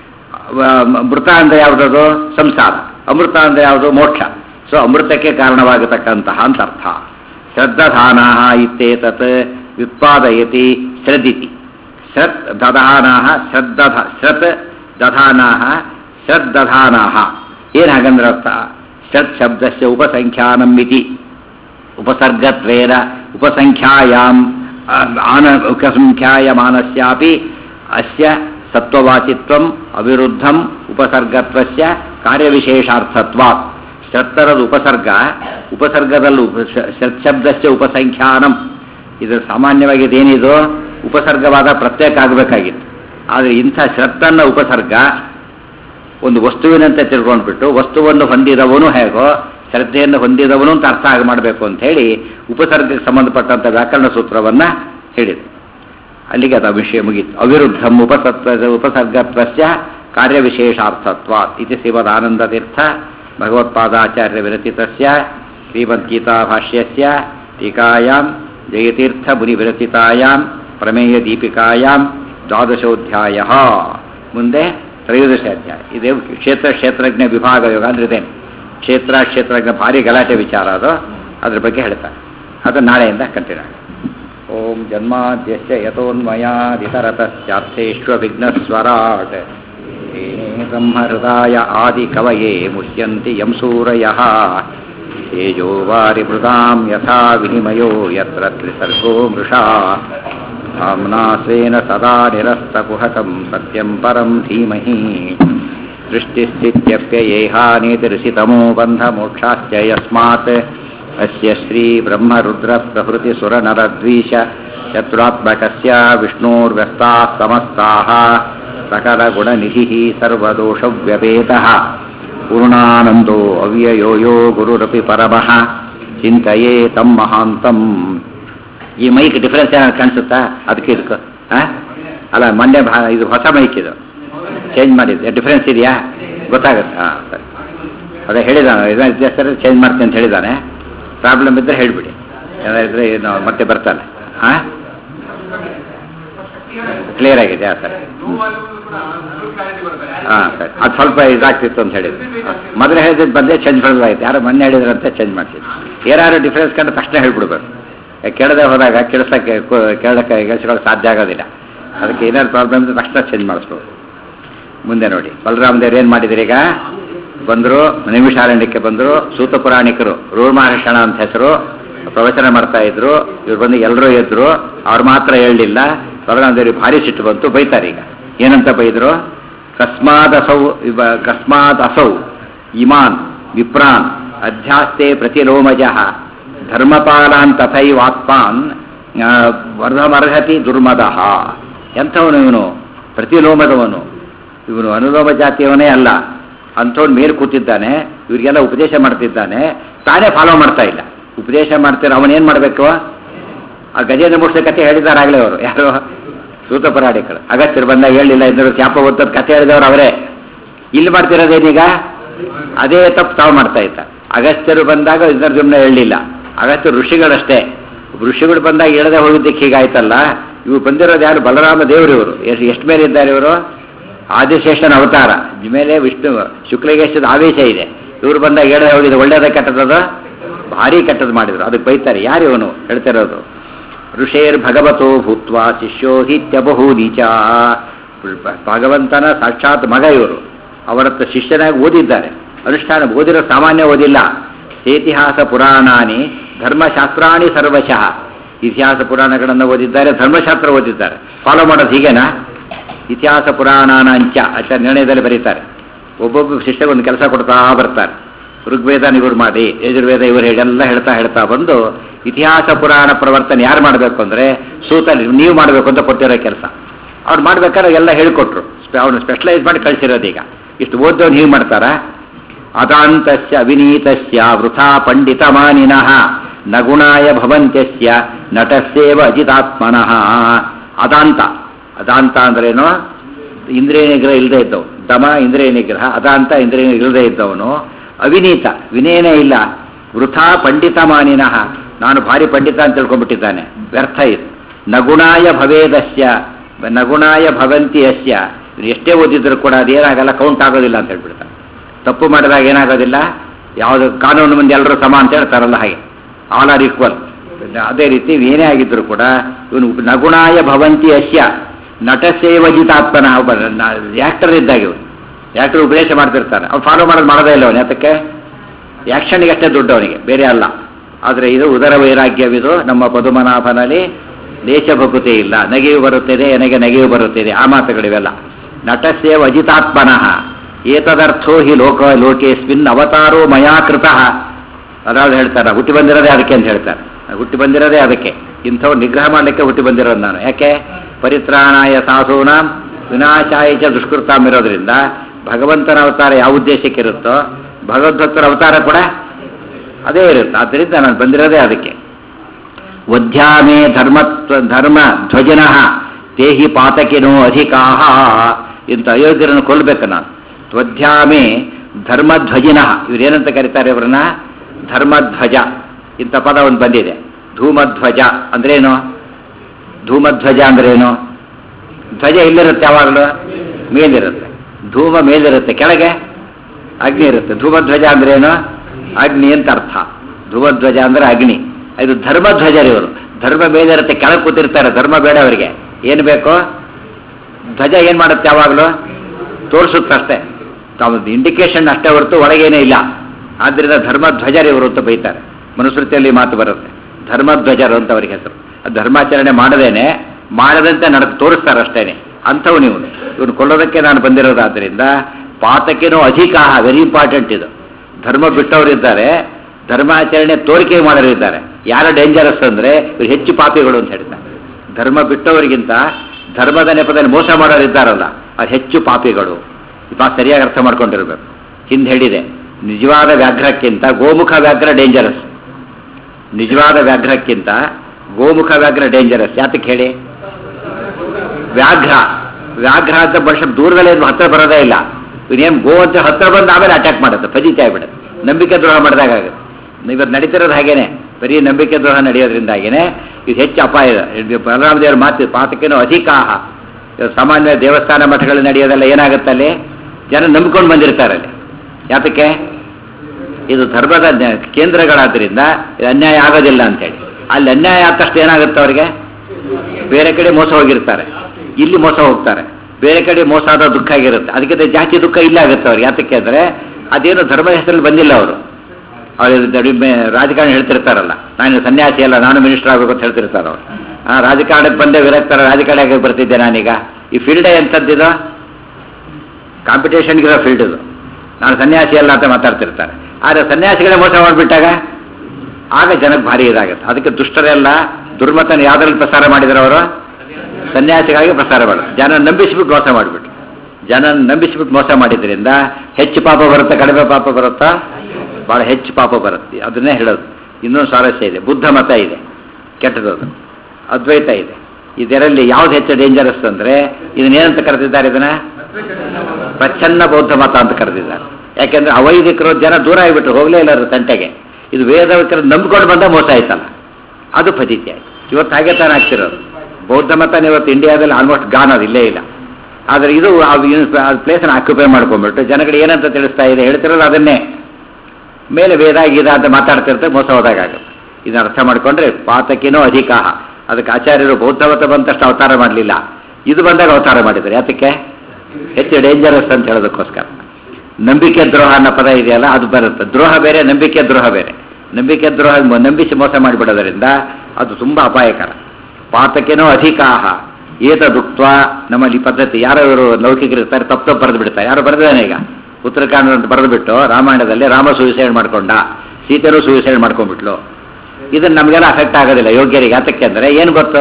ಮೃತ ಅಂದರೆ ಯಾವುದದು? ಸಂಸಾರ. ಅಮೃತ ಅಂದರೆ ಯಾವುದು? ಮೋಕ್ಷ. ಸೊ ಅಮೃತಕ್ಕೆ ಕಾರಣವಾಗತಕ್ಕಂತಹ ಅಂತ ಅರ್ಥ. ಶ್ರದ್ಧಾನಾ ಇತ್ಯೇತತ್ ವ್ಯುತ್ಪಾದಯತಿ ಶ್ರದ್ದಿತಿ. ಶ್ರತ್ ದಧಾನಾ ಶ್ರದ್ಧಧ ಶ್ರತ್ ದಧಾನಾ ಶ್ರದ್ಧಧಾನಾ. ಏನು ಹಾಗಂದ್ರೆ ಅರ್ಥ? ಶ್ರತ್ ಶಬ್ದಸ್ಯ ಉಪಸಂಖ್ಯಾನಂ ಇತಿ ಉಪಸರ್ಗತ್ವೇನ ಉಪಸಂಖ್ಯಾಯಾಂ ಆನ ಉಪಸಂಖ್ಯಾಯಮಾನಸ್ಯಾಪಿ ಅಸ್ಯ ಸತ್ವವಾಚಿತ್ವಂ ಅವಿರುದ್ಧಂ ಉಪಸರ್ಗತ್ವಸ್ಯ ಕಾರ್ಯವಿಶೇಷಾರ್ಥತ್ವಾತ್. ಶ್ರತ್ತರದ ಉಪಸರ್ಗ, ಉಪಸರ್ಗದಲ್ಲೂ ಶ್ರತ್ಶಬ್ದಸ್ಯ ಉಪಸಂಖ್ಯಾನಂ. ಇದು ಸಾಮಾನ್ಯವಾಗಿ ಇದೇನಿದು? ಉಪಸರ್ಗವಾದ ಪ್ರತ್ಯೇಕ ಆಗಬೇಕಾಗಿತ್ತು. ಆದರೆ ಇಂಥ ಶ್ರತ್ತನ್ನ ಉಪಸರ್ಗ ಒಂದು ವಸ್ತುವಿನಂತೆ ತಿಳ್ಕೊಂಡ್ಬಿಟ್ಟು ವಸ್ತುವನ್ನು ಹೊಂದಿದವನು ಹೇಗೋ ಶ್ರದ್ಧೆಯನ್ನು ಹೊಂದಿದವನು ಅಂತ ಅರ್ಥ ಆಗಿ ಮಾಡಬೇಕು ಅಂತ ಹೇಳಿ ಉಪಸರ್ಗಕ್ಕೆ ಸಂಬಂಧಪಟ್ಟಂಥ ವ್ಯಾಕರಣ ಸೂತ್ರವನ್ನು ಹೇಳಿದೆ. ಅಲ್ಲಿಗೆ ಅದು ವಿಷಯ ಮುಗೀತು. ಅವಿರುದ್ಧಂ ಉಪಸತ್ವ ಉಪಸರ್ಗತ್ವಸ್ಯ ಕಾರ್ಯವಿಶೇಷಾರ್ಥತ್ವ ಇತಿ ಶ್ರೀಮದಾನಂದತೀರ್ಥ ಭಗವತ್ಪಾದಾಚಾರ್ಯ ವಿರಚಿತಸ್ಯ ಶ್ರೀಮದ್ಗೀತಾ ಭಾಷ್ಯಸ್ಯ ಟೀಕಾಯಾಂ ಜಯತೀರ್ಥ ಮುನಿ ವಿರಚಿತಾಯಾಂ ಪ್ರಮೇಯ ದೀಪಿಕಾಯಾಂ ದ್ವಾದಶೋಧ್ಯಾಯ. ಮುಂದೆ ತ್ರಯೋದಶ ಅಧ್ಯಾಯ. ಇದೇ ಕ್ಷೇತ್ರ ಕ್ಷೇತ್ರಜ್ಞ ವಿಭಾಗ ಯೋಗ ಅಂದ್ರೆ ಇದೇನು ಕ್ಷೇತ್ರ ಕ್ಷೇತ್ರಜ್ಞ ಭಾರಿ ಗಲಾಟೆ ವಿಚಾರ ಅದು. ಅದ್ರ ಬಗ್ಗೆ ಹೇಳ್ತಾರೆ. ಅದು ನಾಳೆಯಿಂದ ಕಂಟಿನ್ಯೂ. ಓಂ ಜನ್ಮಾದ್ಯಸ್ಯ ಯತೋನ್ಮಯಾದಿತರತಶ್ಚಾರ್ಥೇಷ್ವವಿಘ್ನಸ್ವರಾಟ್ ಏನೇ ಬ್ರಹ್ಮಹೃದಾಯ ಆದಿ ಕವಯೇ ಮುಹ್ಯಂತಿ ಯಂ ಸೂರಯಃ ತೇಜೋ ವಾರಿಮೃದಾಂ ಯಥಾ ವಿನಿಮಯೋ ಯತ್ರ ತ್ರಿಸರ್ಗೋ ಮೃಷಾ ಧಾಮ್ನಾ ಸ್ವೇನ ಸದಾ ನಿರಸ್ತಕುಹಕಂ ಸತ್ಯಂ ಪರಂ ಧೀಮಹಿ. ಸೃಷ್ಟಿಸ್ಥಿತ್ಯಪ್ಯಯೇಹಾನೇತಿರ್ಷಿತಮೋ ಬಂಧಮೋಕ್ಷಾಶ್ಚ ಯಸ್ಮಾತ್ ಅಸ್ಯ ಶ್ರೀ ಬ್ರಹ್ಮರುದ್ರ ಪ್ರಭೃತಿ ಸುರನರದ್ವೀಷ ಚತುರಾತ್ಮಕಸ್ಯ ವಿಷ್ಣೋರ್ವ್ಯಸ್ತಾಃ ಸಮಸ್ತಾಃ ಸಕಲಗುಣನಿಧಿಃ ಸರ್ವದೋಷವ್ಯಪೇತಃ ಪೂರ್ಣಾನಂದೋ ಅವ್ಯಯೋ ಯೋ ಗುರುರಪಿ ಪರಮಃ ಚಿಂತಯೇ ತಂ ಮಹಾಂತಂ. ಈ ಮೈಕ್ ಡಿಫರೆನ್ಸ್ ಏನಾದ್ರು ಕಾಣಿಸುತ್ತಾ? ಅದಕ್ಕೆ ಇದಕ್ಕೆ ಅಲ್ಲ, ಮಂಡ್ಯ ಇದು ಹೊಸ ಮೈಕ್ ಇದು. ಚೇಂಜ್ ಮಾಡಿದ್ದೆ ಡಿಫ್ರೆನ್ಸ್ ಇದೆಯಾ ಗೊತ್ತಾಗುತ್ತೆ. ಹಾಂ ಸರಿ, ಅದೇ ಹೇಳಿದಾನೆ ಇದನ್ನ ವ್ಯತ್ಯಾಸ ಚೇಂಜ್ ಮಾಡ್ತೀನಿ ಅಂತ ಹೇಳಿದ್ದಾನೆ. ಪ್ರಾಬ್ಲಮ್ ಇದ್ದರೆ ಹೇಳಿಬಿಡಿ, ಏನಾದ್ರೆ ಏನು ಮತ್ತೆ ಬರ್ತಾನೆ. ಹಾಂ ಕ್ಲಿಯರ್ ಆಗಿದೆ. ಹಾಂ ಸರ್, ಹಾಂ ಸರಿ, ಅದು ಸ್ವಲ್ಪ ಇದಾಗ್ತಿತ್ತು ಅಂತ ಹೇಳಿದ್ರು. ಮೊದಲು ಹೇಳಿದ್ದು ಬಂದೇ ಚೇಂಜ್ ಮಾಡೋದಾಯ್ತು, ಯಾರು ಮೊನ್ನೆ ಹೇಳಿದ್ರಂತೆ ಚೇಂಜ್ ಮಾಡ್ತಿದ್ರು. ಏನಾದ್ರು ಡಿಫ್ರೆನ್ಸ್ ಕಂಡು ತಕ್ಷಣ ಹೇಳ್ಬಿಡ್ಬೇಕು. ಕೇಳದೆ ಹೋದಾಗ ಕೇಳಿಸೋಕ್ಕೆ ಕೇಳೋಕ್ಕೆ ಕೇಳಿಸ್ಕೊಳ್ಳೋಕೆ ಸಾಧ್ಯ ಆಗೋದಿಲ್ಲ. ಅದಕ್ಕೆ ಏನಾದ್ರು ಪ್ರಾಬ್ಲಮ್ ಇದ್ದರೆ ತಕ್ಷಣ ಚೇಂಜ್ ಮಾಡಿಸ್ಬೋದು. ಮುಂದೆ ನೋಡಿ, ಬಲರಾಮ ದೇವ್ರು ಏನು ಮಾಡಿದ್ರು, ಈಗ ಬಂದರು ನಿಮಿಷಾರಣ್ಯಕ್ಕೆ ಬಂದರು. ಸೂತ ಪುರಾಣಿಕರು ರೋಮಹರ್ಷಣ ಅಂತ ಹೆಸರು ಪ್ರವಚನ ಮಾಡ್ತಾ ಇದ್ರು. ಇವ್ರು ಬಂದು ಎಲ್ಲರೂ ಎದ್ರು, ಅವ್ರು ಮಾತ್ರ ಹೇಳಲಿಲ್ಲ. ಬಲರಾಮ ದೇವ್ರಿಗೆ ಭಾರಿ ಸಿಟ್ಟು ಬಂತು, ಬೈತಾರೆ. ಈಗ ಏನಂತ ಬೈದರು, ಕಸ್ಮಾದ್ ಅಸೌ ಕಸ್ಮಾದ್ ಅಸೌ ಇಮಾನ್ ವಿಪ್ರಾನ್ ಅಧ್ಯಾಸ್ತೆ ಪ್ರತಿಲೋಮಜಃ ಧರ್ಮಪಾಲಾನ್ ತಥೈವಾತ್ಮಾನ್ ವರ್ಧಮರ್ಹತಿ ದುರ್ಮದಃ. ಎಂಥವನು ಇವನು, ಪ್ರತಿಲೋಮದವನು ಇವನು, ಅನುಲೋಮ ಜಾತಿಯವನೇ ಅಲ್ಲ. ಅಂಥವ್ನು ಮೇಲೆ ಕೂತಿದ್ದಾನೆ, ಇವರಿಗೆಲ್ಲ ಉಪದೇಶ ಮಾಡ್ತಿದ್ದಾನೆ, ತಾನೇ ಫಾಲೋ ಮಾಡ್ತಾ ಇಲ್ಲ. ಉಪದೇಶ ಮಾಡ್ತಾರೆ, ಅವನೇನು ಮಾಡಬೇಕು? ಆ ಗಜೇಂದ್ರ ಮೋಕ್ಷ ಕಥೆ ಹೇಳಿದಾರಾಗಲೇ ಅವರು, ಯಾರು ಸೂತ ಪುರಾಣಿಕರು. ಅಗಸ್ತ್ಯರು ಬಂದಾಗ ಹೇಳಿಲ್ಲ, ಇದ್ದರು ಚಾಪ ಓದೋದು ಕಥೆ ಹೇಳಿದವರು ಅವರೇ. ಇಲ್ಲಿ ಮಾಡ್ತಿರೋದೇನೀಗ ಅದೇ ತಪ್ಪು ತಾವು ಮಾಡ್ತಾ ಇದ್ದ. ಅಗಸ್ತ್ಯರು ಬಂದಾಗ ಇದರ ಜುಮ್ನ ಹೇಳಲಿಲ್ಲ, ಅಗಸ್ತ್ಯ ಋಷಿಗಳಷ್ಟೇ. ಋಷಿಗಳು ಬಂದಾಗ ಹೇಳದೆ ಹೋಗಿದ್ದಕ್ಕೆ ಹೀಗಾಯ್ತಲ್ಲ. ಇವ್ರು ಬಂದಿರೋದು ಯಾರು? ಬಲರಾಮ ದೇವರು. ಇವರು ಎಷ್ಟು ಎಷ್ಟು ಮೇಲೆ ಇದ್ದಾರೆ ಇವರು? ಆದಿಶೇಷನ ಅವತಾರ ಮೇಲೆ ವಿಷ್ಣು ಶುಕ್ಲಗೇಶದ ಆವೇಶ ಇದೆ. ಇವರು ಬಂದಾಗ ಹೇಳದೆ ಹೋಗಿದ್ದು ಒಳ್ಳೇದ ಕೆಟ್ಟದ್ದು? ಭಾರಿ ಕೆಟ್ಟದ್ದು ಮಾಡಿದ್ರು. ಅದಕ್ಕೆ ಬೈತಾರೆ. ಯಾರು ಇವನು ಹೇಳ್ತಿರೋದು? ಋಷೇರ್ ಭಗವತೋ ಭೂತ್ವ ಶಿಷ್ಯೋ ಹಿತ್ಯಬಹು ನೀಚ. ಭಗವಂತನ ಸಾಕ್ಷಾತ್ ಮಗ ಇವರು. ಅವರತ್ತ ಶಿಷ್ಯನಾಗಿ ಓದಿದ್ದಾರೆ. ಅನುಷ್ಠಾನ ಓದಿರೋ ಸಾಮಾನ್ಯ ಓದಿಲ್ಲ. ಇತಿಹಾಸ ಪುರಾಣಾನಿ ಧರ್ಮಶಾಸ್ತ್ರಾಣಿ ಸರ್ವಶಃ. ಇತಿಹಾಸ ಪುರಾಣಗಳನ್ನು ಓದಿದ್ದಾರೆ, ಧರ್ಮಶಾಸ್ತ್ರ ಓದಿದ್ದಾರೆ. ಫಾಲೋ ಮಾಡೋದು ಹೀಗೇನಾ? ಇತಿಹಾಸ ಪುರಾಣಾನಾಂಚ ಅಚ್ಚ ನಿರ್ಣಯದಲ್ಲಿ ಬರೀತಾರೆ. ಒಬ್ಬೊಬ್ಬ ಶಿಷ್ಯಗೊಂದು ಕೆಲಸ ಕೊಡ್ತಾ ಬರ್ತಾರೆ. ಋಗ್ವೇದ ಇವರು ಮಾಡಿ, ಯಜುರ್ವೇದ ಇವರು ಎಲ್ಲ ಹೇಳ್ತಾ ಹೇಳ್ತಾ ಬಂದು ಇತಿಹಾಸ ಪುರಾಣ ಪ್ರವರ್ತನೆ ಯಾರು ಮಾಡಬೇಕು ಅಂದರೆ ಸೂತ ನೀವು ಮಾಡಬೇಕು ಅಂತ ಕೊಟ್ಟಿರೋ ಕೆಲಸ. ಅವ್ರು ಮಾಡ್ಬೇಕಾದ್ರೆ ಎಲ್ಲ ಹೇಳಿಕೊಟ್ರು. ಅವ್ನು ಸ್ಪೆಷಲೈಸ್ ಮಾಡಿ ಕಳಿಸಿರೋದು. ಈಗ ಇಷ್ಟು ಓದೋನು ಹೀಗೆ ಮಾಡ್ತಾರ? ಅದಾಂತಸ್ಯ ಅವಿನೀತಸ್ಯ ವೃಥಾ ಪಂಡಿತಮಾನಿನಃ ನಗುಣಾಯ ಭವಂತ್ಯಸ್ಯ ನಟಸ್ಯೇವ ಅಜಿತಾತ್ಮನಃ. ಅದಾಂತ, ಅದಾಂತ ಅಂದ್ರೇನು? ಇಂದ್ರಿಯ ನಿಗ್ರಹ ಇಲ್ಲದೆ ಇದ್ದವು. ದಮ ಇಂದ್ರಿಯ ನಿಗ್ರಹ, ಅದಾಂತ ಇಂದ್ರಿಯ ಇಲ್ಲದೆ ಇದ್ದವನು. ಅವಿನೀತ, ವಿನಯನೇ ಇಲ್ಲ. ವೃಥಾ ಪಂಡಿತಮಾನಿನಃ, ನಾನು ಭಾರಿ ಪಂಡಿತ ಅಂತ ತಿಳ್ಕೊಂಡ್ಬಿಟ್ಟಿದ್ದಾನೆ, ವ್ಯರ್ಥ ಇದು. ನಗುಣಾಯ ಭವೇದಸ್ಯ ನಗುಣಾಯ ಭವಂತಿ ಯಸ್ಯ, ಎಷ್ಟೇ ಓದಿದ್ರು ಕೂಡ ಅದೇನಾಗಲ್ಲ, ಕೌಂಟ್ ಆಗೋದಿಲ್ಲ ಅಂತ ಹೇಳ್ಬಿಡ್ತಾನೆ. ತಪ್ಪು ಮಾಡಿದಾಗ ಏನಾಗೋದಿಲ್ಲ, ಯಾವುದು ಕಾನೂನು ಮುಂದೆ ಎಲ್ಲರೂ ಸಮ ಅಂತ ಹೇಳ್ತಾರಲ್ಲ ಹಾಗೆ, ಆಲ್ ಆರ್ ಈಕ್ವಲ್. ಅದೇ ರೀತಿ ಏನೇ ಆಗಿದ್ರು ಕೂಡ ಇವನು ನಗುಣಾಯ ಭವಂತಿ ಯಸ್ಯ ನಟಸೇವಜಿತಾತ್ಮನ. ಒಬ್ಬ ಆ್ಯಕ್ಟರ್ ಇದ್ದಾಗ ಇವನು ಆ್ಯಕ್ಟರ್ ಉಪದೇಶ ಮಾಡ್ತಿರ್ತಾನೆ, ಅವ್ನು ಫಾಲೋ ಮಾಡೋದು ಮಾಡೋದೇ ಇಲ್ಲ ಅವನು. ಯಾತಕ್ಕೆ? ಆ್ಯಕ್ಷನ್ಗೆ ಅಷ್ಟೇ ದುಡ್ಡು ಅವನಿಗೆ, ಬೇರೆ ಅಲ್ಲ. ಆದರೆ ಇದು ಉದರ ವೈರಾಗ್ಯವಿದು ನಮ್ಮ ಪದುಮನಾಭನಲ್ಲಿ ದೇಶಭಕುತೆ ಇಲ್ಲ. ನಗೆಯು ಬರುತ್ತಿದೆ, ನನಗೆ ನಗೆಯು ಬರುತ್ತಿದೆ, ಆ ಮಾತುಗಳಿವೆಲ್ಲ. ನಟಸ್ಯೇವ ಅಜಿತಾತ್ಮನಃ ಏತದರ್ಥೋ ಹಿ ಲೋಕ ಲೋಕೇಸ್ಮಿನ್ ಅವತಾರೋ ಮಯಾ ಕೃತಃ. ಅದಾದ್ರು ಹೇಳ್ತಾರೆ, ಹುಟ್ಟಿ ಬಂದಿರೋದೇ ಅದಕ್ಕೆ ಅಂತ ಹೇಳ್ತಾರೆ. ಹುಟ್ಟಿ ಬಂದಿರೋದೇ ಅದಕ್ಕೆ, ಇಂಥವ್ರು ನಿಗ್ರಹ ಮಾಡಲಿಕ್ಕೆ ಹುಟ್ಟಿ ಬಂದಿರೋದು ನಾನು. ಯಾಕೆ? ಪರಿತ್ರಾಣಾಯ ಸಾಧೂನಾಂ ವಿನಾಶಾಯ ಚ ದುಷ್ಕೃತಾಂ ಇರೋದ್ರಿಂದ ಭಗವಂತನ ಅವತಾರ ಯಾವ ಉದ್ದೇಶಕ್ಕೆ ಇರುತ್ತೋ ಭಗವದ್ಭಕ್ತರ ಅವತಾರ ಕೂಡ ಅದೇ ಇರುತ್ತೆ. ಆದ್ದರಿಂದ ನಾನು ಬಂದಿರೋದೇ ಅದಕ್ಕೆ. ವಧ್ಯಾಮೇ ಧರ್ಮ ಧರ್ಮ ಧ್ವಜನಃ ತೇಹಿ ಪಾತಕಿನೋ ಅಧಿಕಾಹ. ಇಂಥ ಅಯೋಗ್ಯರನ್ನು ಕೊಲ್ಲಬೇಕು ನಾನು. ವಧ್ಯಾಮೇ ಧರ್ಮಧ್ವಜಿನಃ, ಇವರೇನಂತ ಕರೀತಾರೆ ಇವರನ್ನ? ಧರ್ಮಧ್ವಜ. ಇಂಥ ಪದ ಒಂದು ಬಂದಿದೆ. ಧೂಮಧ್ವಜ ಅಂದ್ರೇನು? ಧೂಮಧ್ವಜ ಅಂದ್ರೇನು? ಧ್ವಜ ಇಲ್ಲಿರುತ್ತೆ, ಯಾವಾಗಲೂ ಮೇಲಿರುತ್ತೆ. ಧೂಮ ಮೇಲಿರುತ್ತೆ, ಕೆಳಗೆ ಅಗ್ನಿ ಇರುತ್ತೆ. ಧೂಮಧ್ವಜ ಅಂದ್ರೇನು? ಅಗ್ನಿ ಅಂತ ಅರ್ಥ. ಧೂಮಧ್ವಜ ಅಂದ್ರೆ ಅಗ್ನಿ. ಇದು ಧರ್ಮಧ್ವಜರಿವರು. ಧರ್ಮ ಮೇಲಿರುತ್ತೆ, ಕೆಳಗೆ ಕೂತಿರ್ತಾರೆ. ಧರ್ಮ ಬೇಡ ಅವರಿಗೆ. ಏನು ಬೇಕೋ? ಧ್ವಜ ಏನು ಮಾಡುತ್ತೆ? ಯಾವಾಗಲೂ ತೋರಿಸುತ್ತಷ್ಟೇ, ತಾವು ಇಂಡಿಕೇಶನ್ ಅಷ್ಟೇ ಹೊರತು ಒಳಗೇನೇ ಇಲ್ಲ. ಆದ್ದರಿಂದ ಧರ್ಮಧ್ವಜರಿವರು ಅಂತ ಬೈತಾರೆ. ಮನುಸ್ಮೃತಿಯಲ್ಲಿ ಮಾತು ಬರುತ್ತೆ, ಧರ್ಮಧ್ವಜರು ಅಂತ ಅವರಿಗೆ ಹೆಸರು. ಧರ್ಮಾಚರಣೆ ಮಾಡದೇನೆ ಮಾಡದಂತೆ ನಡ ತೋರಿಸ್ತಾರೆ ಅಷ್ಟೇನೆ. ಅಂಥವು ನೀವು ಇವನು ಕೊಲ್ಲೋದಕ್ಕೆ ನಾನು ಬಂದಿರೋದಾದ್ರಿಂದ ಪಾತಕೇನೋ ಅಧಿಕಾಹ, ವೆರಿ ಇಂಪಾರ್ಟೆಂಟ್ ಇದು. ಧರ್ಮ ಬಿಟ್ಟವರಿದ್ದಾರೆ, ಧರ್ಮಾಚರಣೆ ತೋರಿಕೆ ಮಾಡೋರಿದ್ದಾರೆ. ಯಾರು ಡೇಂಜರಸ್ ಅಂದರೆ ಇವರು ಹೆಚ್ಚು ಪಾಪಿಗಳು ಅಂತ ಹೇಳ್ತಾರೆ. ಧರ್ಮ ಬಿಟ್ಟವರಿಗಿಂತ ಧರ್ಮದ ನೆಪದಲ್ಲಿ ಮೋಸ ಮಾಡೋರಿದ್ದಾರಲ್ಲ, ಅದು ಹೆಚ್ಚು ಪಾಪಿಗಳು. ಇಪ್ಪ ಸರಿಯಾಗಿ ಅರ್ಥ ಮಾಡ್ಕೊಂಡಿರ್ಬೇಕು. ಹಿಂದೆ ಹೇಳಿದೆ, ನಿಜವಾದ ವ್ಯಾಘ್ರಕ್ಕಿಂತ ಗೋಮುಖ ವ್ಯಾಘ್ರ ಡೇಂಜರಸ್. ನಿಜವಾದ ವ್ಯಾಘ್ರಕ್ಕಿಂತ ಗೋಮುಖ ವ್ಯಾಘ್ರ ಡೇಂಜರಸ್. ಯಾತಕ್ಕೆ ಹೇಳಿ? ವ್ಯಾಘ್ರ ವ್ಯಾಘ್ರ ಅಂತ ವರ್ಷ ದೂರದಲ್ಲೇ ಹತ್ರ ಬರೋದೇ ಇಲ್ಲ. ಇವನೇನು ಗೋ ಅಂತ ಹತ್ರ ಬಂದು ಆಮೇಲೆ ಅಟ್ಯಾಕ್ ಮಾಡುತ್ತೆ, ಫಜಿತ ಆಗ್ಬಿಡುತ್ತೆ, ನಂಬಿಕೆ ದ್ರೋಹ ಮಾಡಿದಾಗುತ್ತೆ. ಇವತ್ತು ನಡೀತಿರೋದು ಹಾಗೇನೆ, ಬರೀ ನಂಬಿಕೆ ದ್ರೋಹ ನಡೆಯೋದ್ರಿಂದಾಗೇನೆ ಇದು ಹೆಚ್ಚು ಅಪಾಯ ಇದೆ. ಬಲರಾಮ ದೇವರ ಮಾತು ಪಾತಕೇನೋ ಅಧಿಕಾಹ. ಸಾಮಾನ್ಯ ದೇವಸ್ಥಾನ ಮಠಗಳು ನಡೆಯೋದೆಲ್ಲ ಏನಾಗುತ್ತಲ್ಲಿ, ಜನ ನಂಬಿಕೊಂಡು ಬಂದಿರ್ತಾರೆ ಅಲ್ಲಿ. ಯಾತಕ್ಕೆ? ಇದು ಧರ್ಮದ ಕೇಂದ್ರಗಳಾದ್ರಿಂದ ಇದು ಅನ್ಯಾಯ ಆಗೋದಿಲ್ಲ ಅಂತೇಳಿ. ಅಲ್ಲಿ ಅನ್ಯಾಯ ಆದ ತಕ್ಷಣ ಏನಾಗುತ್ತೆ ಅವರಿಗೆ, ಬೇರೆ ಕಡೆ ಮೋಸ ಹೋಗಿರ್ತಾರೆ, ಇಲ್ಲಿ ಮೋಸ ಹೋಗ್ತಾರೆ, ಬೇರೆ ಕಡೆ ಮೋಸ ಆದ ದುಃಖ ಆಗಿರುತ್ತೆ. ಅದಕ್ಕಿಂತ ಜಾಸ್ತಿ ದುಃಖ ಇಲ್ಲ ಆಗುತ್ತೆ ಅವ್ರಿಗೆ. ಯಾತಕ್ಕೆ ಅಂದರೆ ಅದೇನು ಧರ್ಮ ಹೆಸರಲ್ಲಿ ಬಂದಿಲ್ಲ. ಅವರು ಅವ್ರು ರಾಜಕಾರಣ ಹೇಳ್ತಿರ್ತಾರಲ್ಲ, ನಾನು ಸನ್ಯಾಸಿ ಅಲ್ಲ, ನಾನು ಮಿನಿಸ್ಟರ್ ಆಗಬೇಕು ಅಂತ ಹೇಳ್ತಿರ್ತಾರೆ ಅವರು. ಆ ರಾಜಕಾರಣಕ್ಕೆ ಬಂದೇ ವಿರಕ್ತರ ರಾಜಕಾರಣಕ್ಕೆ ಬರ್ತಿದ್ದೆ ನಾನೀಗ. ಈ ಫೀಲ್ಡೇ ಎಂಥದ್ದಿದು, ಕಾಂಪಿಟೇಷನ್ಗಿರೋ ಫೀಲ್ಡ್ ಇದು. ನಾನು ಸನ್ಯಾಸಿ ಅಲ್ಲ ಅಂತ ಮಾತಾಡ್ತಿರ್ತಾರೆ. ಆದರೆ ಸನ್ಯಾಸಿಗಳೇ ಮೋಸ ಮಾಡಿಬಿಟ್ಟಾಗ ಆಗ ಜನಕ್ಕೆ ಭಾರಿ ಇದಾಗುತ್ತೆ. ಅದಕ್ಕೆ ದುಷ್ಟರೆಲ್ಲ ದುರ್ಮತನ ಯಾವ್ದ್ರಲ್ಲಿ ಪ್ರಸಾರ ಮಾಡಿದ್ರು ಅವರು, ಸನ್ಯಾಸಿಗಾಗಿ ಪ್ರಸಾರ ಮಾಡೋದು. ಜನ ನಂಬಿಸ್ಬಿಟ್ಟು ಮೋಸ ಮಾಡಿಬಿಟ್ಟು, ಜನ ನಂಬಿಸ್ಬಿಟ್ಟು ಮೋಸ ಮಾಡಿದ್ರಿಂದ ಹೆಚ್ಚು ಪಾಪ ಬರುತ್ತಾ ಕಡಿಮೆ ಪಾಪ ಬರುತ್ತಾ? ಭಾಳ ಹೆಚ್ಚು ಪಾಪ ಬರುತ್ತೆ. ಅದನ್ನೇ ಹೇಳೋದು. ಇನ್ನೊಂದು ಸ್ವಾರಸ್ಯ ಇದೆ, ಬುದ್ಧ ಮತ ಇದೆ ಕೆಟ್ಟದದು, ಅದ್ವೈತ ಇದೆ. ಇದರಲ್ಲಿ ಯಾವ್ದು ಹೆಚ್ಚು ಡೇಂಜರಸ್ ಅಂದರೆ ಇದನ್ನೇನಂತ ಕರೆದಿದ್ದಾರೆ, ಇದನ್ನ ಪ್ರಚ್ಛನ್ನ ಬೌದ್ಧ ಮತ ಅಂತ ಕರೆದಿದ್ದಾರೆ. ಯಾಕೆಂದ್ರೆ ಅವೈದಿಕರು ಜನ ದೂರ ಆಗಿಬಿಟ್ರು, ಹೋಗಲೇ ಇಲ್ಲ ಅವ್ರ ತಂಟೆಗೆ. ಇದು ವೇದವಿಕರ ನಂಬಿಕೊಂಡು ಬಂದ ಮೋಸ ಆಯ್ತಲ್ಲ, ಅದು ಫಜಿತಿ ಆಯ್ತು. ಇವತ್ತು ಹಾಗೆ ತಾನೇ ಆಗ್ತಿರೋದು. ಬೌದ್ಧ ಮತನ ಇವತ್ತು ಇಂಡಿಯಾದಲ್ಲಿ ಆಲ್ಮೋಸ್ಟ್ ಗಾನ್, ಅದು ಇಲ್ಲೇ ಇಲ್ಲ. ಆದರೆ ಇದು ಆ ಪ್ಲೇಸನ್ನು ಆಕ್ಯುಪೈ ಮಾಡ್ಕೊಂಡ್ಬಿಟ್ಟು ಜನಗಳಿಗೆ ಏನಂತ ತಿಳಿಸ್ತಾ ಇದೆ, ಹೇಳ್ತಿರೋದು ಅದನ್ನೇ. ಮೇಲೆ ವೇದ ಗೀದ ಅಂತ ಮಾತಾಡ್ತಿರ್ತಾರೆ, ಮೋಸ ಹೋದಾಗುತ್ತೆ. ಇದನ್ನ ಅರ್ಥ ಮಾಡಿಕೊಂಡ್ರೆ ಪಾತಕಿನೋ ಅಧಿಕಾಹ. ಅದಕ್ಕೆ ಆಚಾರ್ಯರು ಬೌದ್ಧ ಮತ ಬಂದ ತಕ್ಷಣ ಅವತಾರ ಮಾಡಲಿಲ್ಲ, ಇದು ಬಂದಾಗ ಅವತಾರ ಮಾಡಿದ್ದಾರೆ. ಯಾತಕ್ಕೆ? ಹೆಚ್ಚು ಡೇಂಜರಸ್ ಅಂತ ಹೇಳೋದಕ್ಕೋಸ್ಕರ. ನಂಬಿಕೆ ದ್ರೋಹ ಅನ್ನೋ ಪದ ಇದೆಯಲ್ಲ, ಅದು ಬರುತ್ತೆ. ದ್ರೋಹ ಬೇರೆ, ನಂಬಿಕೆ ದ್ರೋಹ ಬೇರೆ. ನಂಬಿಕೆ ದ್ರೋಹ ನಂಬಿಸಿ ಮೋಸ ಮಾಡಿಬಿಡೋದ್ರಿಂದ ಅದು ತುಂಬ ಅಪಾಯಕರ. ಪಾತಕೇನೋ ಅಧಿಕಾಹ ಏತದುಕ್ತ. ನಮ್ಮಲ್ಲಿ ಪದ್ಧತಿ, ಯಾರೋ ಇವರು ಲೌಕಿಕರಿರ್ತಾರೆ, ತಪ್ಪು ತಪ್ಪು ಬರೆದು ಬಿಡ್ತಾರೆ. ಯಾರು ಬರೆದಾನೆ ಈಗ ಉತ್ತರಕಾಂಡ ಅಂತ ಬರೆದು ಬಿಟ್ಟು ರಾಮಾಯಣದಲ್ಲಿ ರಾಮ ಸೂಸೈಡ್ ಮಾಡ್ಕೊಂಡ, ಸೀತೆನೂ ಸೂಸೈಡ್ ಮಾಡ್ಕೊಂಡ್ಬಿಟ್ಲು. ಇದನ್ನು ನಮಗೆಲ್ಲ ಅಫೆಕ್ಟ್ ಆಗೋದಿಲ್ಲ ಯೋಗ್ಯರಿಗೆ. ಯಾತಕ್ಕೆ ಅಂದರೆ ಏನು ಗೊತ್ತು,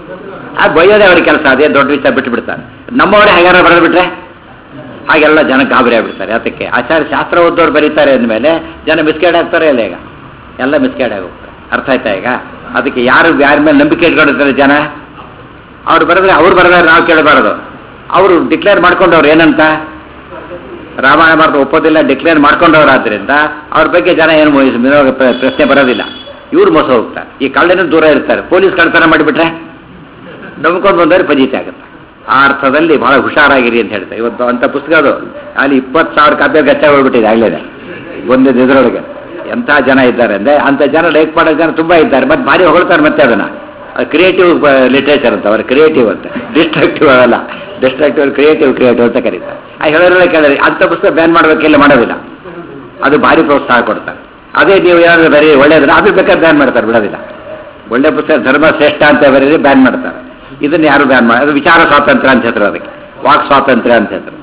ಆ ಬೈಯೋದೇ ಅವ್ರ ಕೆಲಸ, ಅದೇ ದೊಡ್ಡ ವಿಷಯ ಬಿಟ್ಟು ಬಿಡ್ತಾರೆ. ನಮ್ಮವರೇ ಹೇಗಾರ ಬರೆದು ಬಿಟ್ರೆ ಹಾಗೆಲ್ಲ ಜನ ಗಾಬರಿ ಆಗ್ಬಿಡ್ತಾರೆ. ಯಾತಕ್ಕೆ? ಆಚಾರ್ಯ ಶಾಸ್ತ್ರ ಓದೋರು ಬರೀತಾರೆ ಅಂದಮೇಲೆ ಜನ ಮಿಸ್ಗೈಡ್ ಆಗ್ತಾರೆ ಇಲ್ಲ, ಈಗ ಎಲ್ಲ ಮಿಸ್ಗೈಡ್ ಆಗೋಗ್ತಾರೆ. ಅರ್ಥ ಆಯ್ತಾ ಈಗ? ಅದಕ್ಕೆ ಯಾರು ಯಾರ ಮೇಲೆ ನಂಬಿಕೆ ಇಟ್ಕೊಂಡಿರ್ತಾರೆ ಜನ, ಅವ್ರು ಬರೆದ್ರೆ ಅವ್ರು ಬರೆದ್ರೆ ನಾವು ಕೇಳಬಾರದು. ಅವರು ಡಿಕ್ಲೇರ್ ಮಾಡ್ಕೊಂಡವ್ರು ಏನಂತ, ರಾಮಾಯಣ ಮಾತ್ರ ಒಪ್ಪೋದಿಲ್ಲ ಡಿಕ್ಲೇರ್ ಮಾಡ್ಕೊಂಡವ್ರಾದ್ರಿಂದ ಅವ್ರ ಬಗ್ಗೆ ಜನ ಏನು ಪ್ರಶ್ನೆ ಬರೋದಿಲ್ಲ. ಇವ್ರು ಮೋಸ ಹೋಗ್ತಾರೆ. ಈ ಕಳ್ಳನ ದೂರ ಇರ್ತಾರೆ. ಪೊಲೀಸ್ ಕಳ್ತನ ಮಾಡಿಬಿಟ್ರೆ ನಂಬ್ಕೊಂಡು ಬಂದವ್ರಿಗೆ ಫಜೀತಿ ಆಗುತ್ತೆ. ಆ ಅರ್ಥದಲ್ಲಿ ಬಹಳ ಹುಷಾರಾಗಿರಿ ಅಂತ ಹೇಳ್ತಾರೆ. ಇವತ್ತು ಅಂಥ ಪುಸ್ತಕ ಅದು ಅಲ್ಲಿ ಇಪ್ಪತ್ತು ಸಾವಿರ ಕಾಪಿ ಗಚ್ಚ ಹೋಗ್ಬಿಟ್ಟಿದೆ ಆಗಲೇ ಒಂದೇ ಇದರೊಳಗೆ. ಎಂಥ ಜನ ಇದ್ದಾರೆ ಅಂದರೆ ಅಂಥ ಜನ ಲೈಕ್ ಮಾಡೋ ಜನ ತುಂಬ ಇದ್ದಾರೆ. ಮತ್ತು ಭಾರಿ ಹೊಗಳ್ತಾರೆ. ಮತ್ತೆ ಅದನ್ನು ಕ್ರಿಯೇಟಿವ್ ಲಿಟ್ರೇಚರ್ ಅಂತ, ಅವ್ರು ಕ್ರಿಯೇಟಿವ್ ಅಂತ, ಡಿಸ್ಟ್ರಕ್ಟಿವ್ ಅಲ್ಲ, ಡಿಸ್ಟ್ರಕ್ಟಿವ್ ಕ್ರಿಯೇಟಿವ್ ಕ್ರಿಯೇಟಿವ್ ಅಂತ ಕರೀತಾರೆ. ಆ ಹೇಳೋದ್ರಲ್ಲ ಕೇಳಿದ್ರೆ ಅಂಥ ಪುಸ್ತಕ ಬ್ಯಾನ್ ಮಾಡಬೇಕಿಲ್ಲ, ಮಾಡೋದಿಲ್ಲ. ಅದು ಭಾರಿ ಪ್ರೋತ್ಸಾಹ ಕೊಡ್ತಾರೆ. ಅದೇ ನೀವು ಏನಾದರೂ ಬರೀ ಒಳ್ಳೇದ್ರೆ ಅದು ಬೇಕಾದ್ರೆ ಬ್ಯಾನ್ ಮಾಡ್ತಾರೆ, ಬಿಡೋದಿಲ್ಲ. ಒಳ್ಳೆ ಪುಸ್ತಕ ಧರ್ಮ ಶ್ರೇಷ್ಠ ಅಂತ ಬರೀರಿ ಬ್ಯಾನ್ ಮಾಡ್ತಾರೆ. ಇದನ್ನು ಯಾರು ಬ್ಯಾನ್ ಮಾಡಿ, ಅದು ವಿಚಾರ ಸ್ವಾತಂತ್ರ್ಯ ಅಂತ ಹೇಳ್ತಾರೆ, ಅದಕ್ಕೆ ವಾಕ್ ಸ್ವಾತಂತ್ರ್ಯ ಅಂತ ಹೇಳ್ತಾರೆ.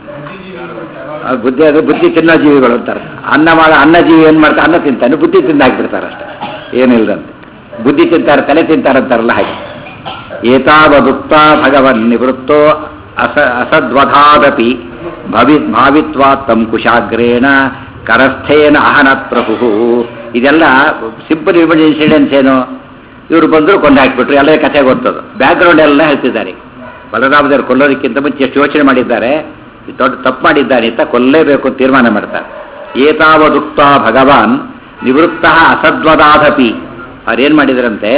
ಬುದ್ಧಿ ಅದು ಬುದ್ಧಿ ತಿನ್ನೋ ಜೀವಿಗಳು ಅಂತಾರೆ. ಅನ್ನ ಮಾಡ ಅನ್ನ ಜೀವಿ ಏನು ಮಾಡ್ತಾರೆ, ಅನ್ನ ತಿಂತಾನೆ, ಬುದ್ಧಿ ತಿಂದು ಹಾಕ್ಬಿಡ್ತಾರೆ ಅಷ್ಟೇ, ಏನಿಲ್ಲದಂತೆ. ಬುದ್ಧಿ ತಿಂತಾರೆ, ತಲೆ ತಿಂತಾರಂತಾರಲ್ಲ ಹಾಗೆ. ಏತಾವದುಕ್ತ ಭಗವನ್ ನಿವೃತ್ತೋ ಅಸ ಅಸದ್ವಧಾದಪಿ ಭವಿ ಭಾವಿತ್ವಾ ತಂ ಕುಶಾಗ್ರೇಣ ಕರಸ್ಥೇನ ಅಹನತ್ ಪ್ರಭು. ಇದೆಲ್ಲ ಸಿಂಪಲ್ ಇನ್ಸಿಡೆನ್ಸ್ ಏನು, ಇವರು ಬಂದರು ಕೊಂದು ಹಾಕಿಬಿಟ್ರು, ಎಲ್ಲ ಕಥೆ ಗೊತ್ತದು. ಬ್ಯಾಕ್ಗ್ರೌಂಡ್ ಎಲ್ಲ ಹೇಳ್ತಿದ್ದಾರೆ. ಬಲರಾಮದೇವರು ಕೊಲ್ಲೋದಕ್ಕಿಂತ ಮುಂಚೆ ಎಷ್ಟು ಯೋಚನೆ ಮಾಡಿದ್ದಾರೆ, ದೊಡ್ಡ ತಪ್ಪು ಮಾಡಿದ್ದಾನೆ ಅಂತ ಕೊಲ್ಲೇಬೇಕು ಅಂತ ತೀರ್ಮಾನ ಮಾಡ್ತಾರೆ. ಏತಾವದುಕ್ತ ಭಗವಾನ್ ನಿವೃತ್ತ ಅಸದ್ವದಾದಪಿ. ಅವ್ರೇನು ಮಾಡಿದ್ರಂತೆ,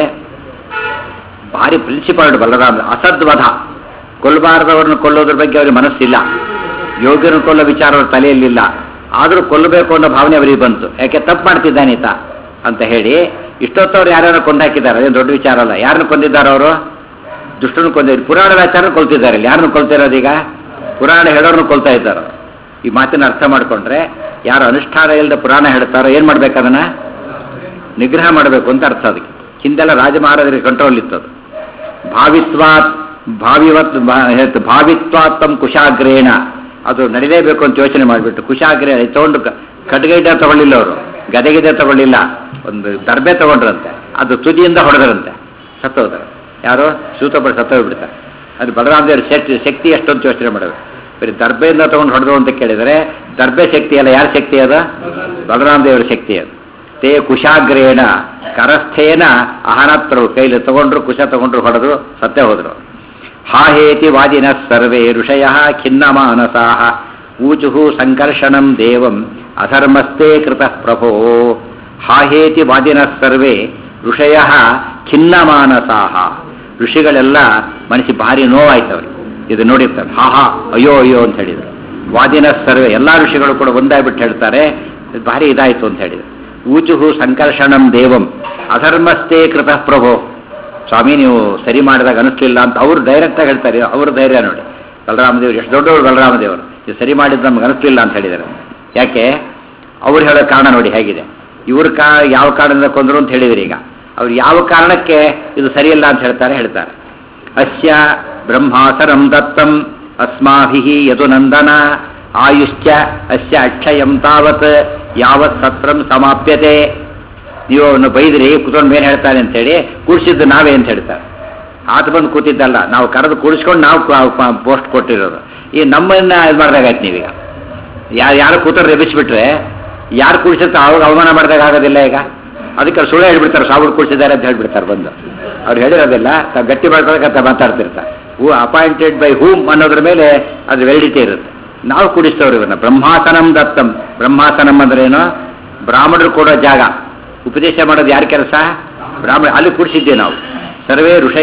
ಭಾರಿ ಪ್ರಿನ್ಸಿಪಾಲ್ಡ್ ಬಲರಾಮ. ಅಸದ್ವಧ, ಕೊಲ್ಲಬಾರದವ್ರನ್ನ ಕೊಲ್ಲೋದ್ರ ಬಗ್ಗೆ ಅವ್ರಿಗೆ ಮನಸ್ಸಿಲ್ಲ. ಯೋಗ್ಯರನ್ನು ಕೊಲ್ಲೋ ವಿಚಾರ ಅವ್ರ ತಲೆಯಲ್ಲಿಲ್ಲ. ಆದರೂ ಕೊಲ್ಲಬೇಕು ಅನ್ನೋ ಭಾವನೆ ಅವರಿಗೆ ಬಂತು. ಯಾಕೆ ತಪ್ಪು ಮಾಡ್ತಿದ್ದಾನೆ ಈತ ಅಂತ ಹೇಳಿ ಇಷ್ಟೊತ್ತವ್ರು ಯಾರ್ಯಾರು ಕೊಂದಾಕಿದ್ದಾರೆ, ಅದೇನು ದೊಡ್ಡ ವಿಚಾರ ಅಲ್ಲ. ಯಾರನ್ನು ಕೊಂದಿದ್ದಾರೆ ಅವರು, ದುಷ್ಟನ್ನು ಕೊಂದಿದ್ದಾರೆ. ಪುರಾಣದ ಆಚಾರ ಕೊಲ್ತಿದ್ದಾರೆ. ಇಲ್ಲಿ ಯಾರನ್ನು ಕೊಲ್ತಿರೋದೀಗ, ಪುರಾಣ ಹೇಳೋರ್ನು ಕೊಲ್ತಾ ಇದ್ದಾರೆ. ಈ ಮಾತಿನ ಅರ್ಥ ಮಾಡಿಕೊಂಡ್ರೆ ಯಾರು ಅನುಷ್ಠಾನ ಇಲ್ಲದೆ ಪುರಾಣ ಹೇಳ್ತಾರೋ ಏನು ಮಾಡ್ಬೇಕು, ಅದನ್ನು ನಿಗ್ರಹ ಮಾಡಬೇಕು ಅಂತ ಅರ್ಥ. ಅದಕ್ಕೆ ಹಿಂದೆಲ್ಲ ರಾಜ ಮಹಾರಾಜರಿಗೆ ಕಂಟ್ರೋಲ್ ಇತ್ತದು. ಭಾವಿತ್ವಾತ್ ಭಾವಿವತ್ ಭಾವಿತ್ವಾತ್ ತಮ್ಮ ಕುಶಾಗ್ರೇಣ, ಅದು ನಡಿಲೇಬೇಕು ಅಂತ ಯೋಚನೆ ಮಾಡಿಬಿಟ್ಟು ಕುಶಾಗ್ರೇ ತಗೊಂಡು ಖಡ್ಗೈಟ ತಗೊಳ್ಳಿಲ್ಲ ಅವರು, ಗದೆಗಿದೆ ತಗೊಳ್ಳಿಲ್ಲ, ಒಂದು ದರ್ಬೆ ತಗೊಂಡ್ರಂತೆ. ಅದು ತುದಿಯಿಂದ ಹೊಡೆದ್ರಂತೆ, ಸತ್ತೋದ್ರು. ಯಾರು ಸೂತಪಡಿ ಸತ್ತೋಗ್ಬಿಡ್ತಾರೆ. ಅದು ಬಲರಾಮದೇವ್ರ ಶಕ್ತಿ ಶಕ್ತಿ ಎಷ್ಟು ಅಂತ ಯೋಚನೆ ಮಾಡಬೇಕು. ಬರೀ ದರ್ಬೆಯಿಂದ ತಗೊಂಡು ಹೊಡೆದು ಅಂತ ಕೇಳಿದರೆ ದರ್ಬೆ ಶಕ್ತಿ ಅಲ್ಲ, ಯಾರ ಶಕ್ತಿ ಅದು, ಬಲರಾಮದೇವರ ಶಕ್ತಿ ಅದು. ತೇ ಕುಶಾಗ್ರೇಣ ಕರಸ್ಥೇನ ಅಹನತ್ರು, ಕೈಲಿ ತಗೊಂಡ್ರು, ಕುಶ ತಗೊಂಡ್ರು, ಹೊಡೆದ್ರು, ಸತ್ತೇ ಹೋದ್ರು. ಹಾಹೇತಿ ವಾದಿನಃ ಸರ್ವೇ ಋಷಯಃ ಖಿನ್ನಮಾನಸಾಃ ಊಚುಃ ಸಂಕರ್ಷಣಂ ದೇವಂ ಅಧರ್ಮಸ್ತೆ ಕೃತಃ ಪ್ರಭೋ. ಹಾಹೇತಿ ವಾದಿನಃ ಸರ್ವೇ ಋಷಯಃ ಖಿನ್ನಮಾನಸಾಃ. ಋಷಿಗಳೆಲ್ಲ ಮನಸ್ಸಿಗೆ ಭಾರಿ ನೋವಾಯ್ತವ್ರಿಗೆ ಇದು ನೋಡಿರ್ತಾರೆ. ಹಾ ಹಾ ಅಯ್ಯೋ ಅಯ್ಯೋ ಅಂತ ಹೇಳಿದ್ರು. ವಾದಿನ ಸರ್ವೆ ಎಲ್ಲ ಋಷಿಗಳು ಕೂಡ ಒಂದಾಗ್ಬಿಟ್ಟು ಹೇಳ್ತಾರೆ ಇದು ಭಾರಿ ಇದಾಯಿತು ಅಂತ ಹೇಳಿದ್ರು. ಊಚುಹು ಸಂಕರ್ಷಣಂ ದೇವಂ ಅಧರ್ಮಸ್ಥೇ ಕೃತಃ ಪ್ರಭೋ. ಸ್ವಾಮಿ ನೀವು ಸರಿ ಮಾಡಿದಾಗ ಅನಿಸ್ಲಿಲ್ಲ ಅಂತ ಅವರು ಡೈರೆಕ್ಟಾಗಿ ಹೇಳ್ತಾರೆ. ಅವ್ರ ಧೈರ್ಯ ನೋಡಿ. ಬಲರಾಮದೇವರು ಎಷ್ಟು ದೊಡ್ಡವರು ಬಲರಾಮದೇವರು, ಇದು ಸರಿ ಮಾಡಿದ್ದು ನಮ್ಗೆ ಅನಿಸ್ಲಿಲ್ಲ ಅಂತ ಹೇಳಿದ್ದಾರೆ. ಯಾಕೆ ಅವ್ರು ಹೇಳೋ ಕಾರಣ ನೋಡಿ ಹೇಗಿದೆ. ಇವ್ರ ಕಾ ಯಾವ ಕಾರಣದಿಂದ ಕೊಂದರು ಅಂತ ಹೇಳಿದ್ರು. ಈಗ ಅವ್ರು ಯಾವ ಕಾರಣಕ್ಕೆ ಇದು ಸರಿಯಲ್ಲ ಅಂತ ಹೇಳ್ತಾರೆ ಹೇಳ್ತಾರೆ ಅಸ್ಯ ಬ್ರಹ್ಮಾಸರಂ ದತ್ತಂ ಅಸ್ಮಾಭಿಃ ಯದು ನಂದನ ಆಯುಶ್ಚ ಅಸ್ಯ ಅಕ್ಷಯಂ ತಾವತ್ ಯಾವತ್ ಸತ್ರಂ ಸಮಾಪ್ಯತೆ. ನೀವು ಅವನು ಬೈದ್ರಿ ಕೂತ್ಕೊಂಡು ಮೇಲೆ ಹೇಳ್ತಾನೆ ಅಂತೇಳಿ ಕೂಡಿಸಿದ್ದು ನಾವೇ ಅಂತ ಹೇಳ್ತಾರೆ. ಆತ ಬಂದು ಕೂತಿದ್ದಲ್ಲ, ನಾವು ಕರೆದು ಕೂಡಿಸ್ಕೊಂಡು ನಾವು ಪೋಸ್ಟ್ ಕೊಟ್ಟಿರೋದು. ಈ ನಮ್ಮನ್ನ ಇದು ಮಾಡಿದಾಗಾಯ್ತು. ನೀವೀಗ ಯಾರು ಯಾರು ಕೂತರು ಎಬ್ಬಿಸ್ಬಿಟ್ರೆ ಯಾರು ಕೂಡಿಸುತ್ತೋ ಅವಾಗ ಅವಮಾನ ಮಾಡಿದಾಗ ಆಗೋದಿಲ್ಲ. ಈಗ ಅದಕ್ಕೆ ಸುಳ್ಳು ಹೇಳ್ಬಿಡ್ತಾರೆ, ಸಾವಿರ ಕೂಡಿಸಿದ್ದಾರೆ ಅಂತ ಹೇಳ್ಬಿಡ್ತಾರೆ ಬಂದು. ಅವ್ರು ಹೇಳಿರೋದಿಲ್ಲ, ತಾವು ಗಟ್ಟಿ ಮಾಡ್ಕೊಳಕ್ಕೆ ಮಾತಾಡ್ತಿರ್ತಾರೆ. ಹೂ ಅಪಾಯಿಂಟೆಡ್ ಬೈ ಹೂಮ್ ಅನ್ನೋದ್ರ ಮೇಲೆ ಅದು ವೆಲಿಡಿಟಿ ಇರುತ್ತೆ. ನಾವು ಕೂಡಿಸ್ತವ್ರು ಇವನ್ನ. ಬ್ರಹ್ಮಾಸನಂ ದತ್ತಂ. ಬ್ರಹ್ಮಾಸನಂ ಅಂದ್ರೆ ಏನು? ಬ್ರಾಹ್ಮಣರು ಕೊಡೋ ಜಾಗ. ಉಪದೇಶ ಮಾಡೋದು ಯಾರ ಕೆಲಸ? ಬ್ರಾಹ್ಮಣ. ಅಲ್ಲಿ ಕೂಡಿಸಿದ್ದೆ ನಾವು. ಸರ್ವೇ ಋಷಯ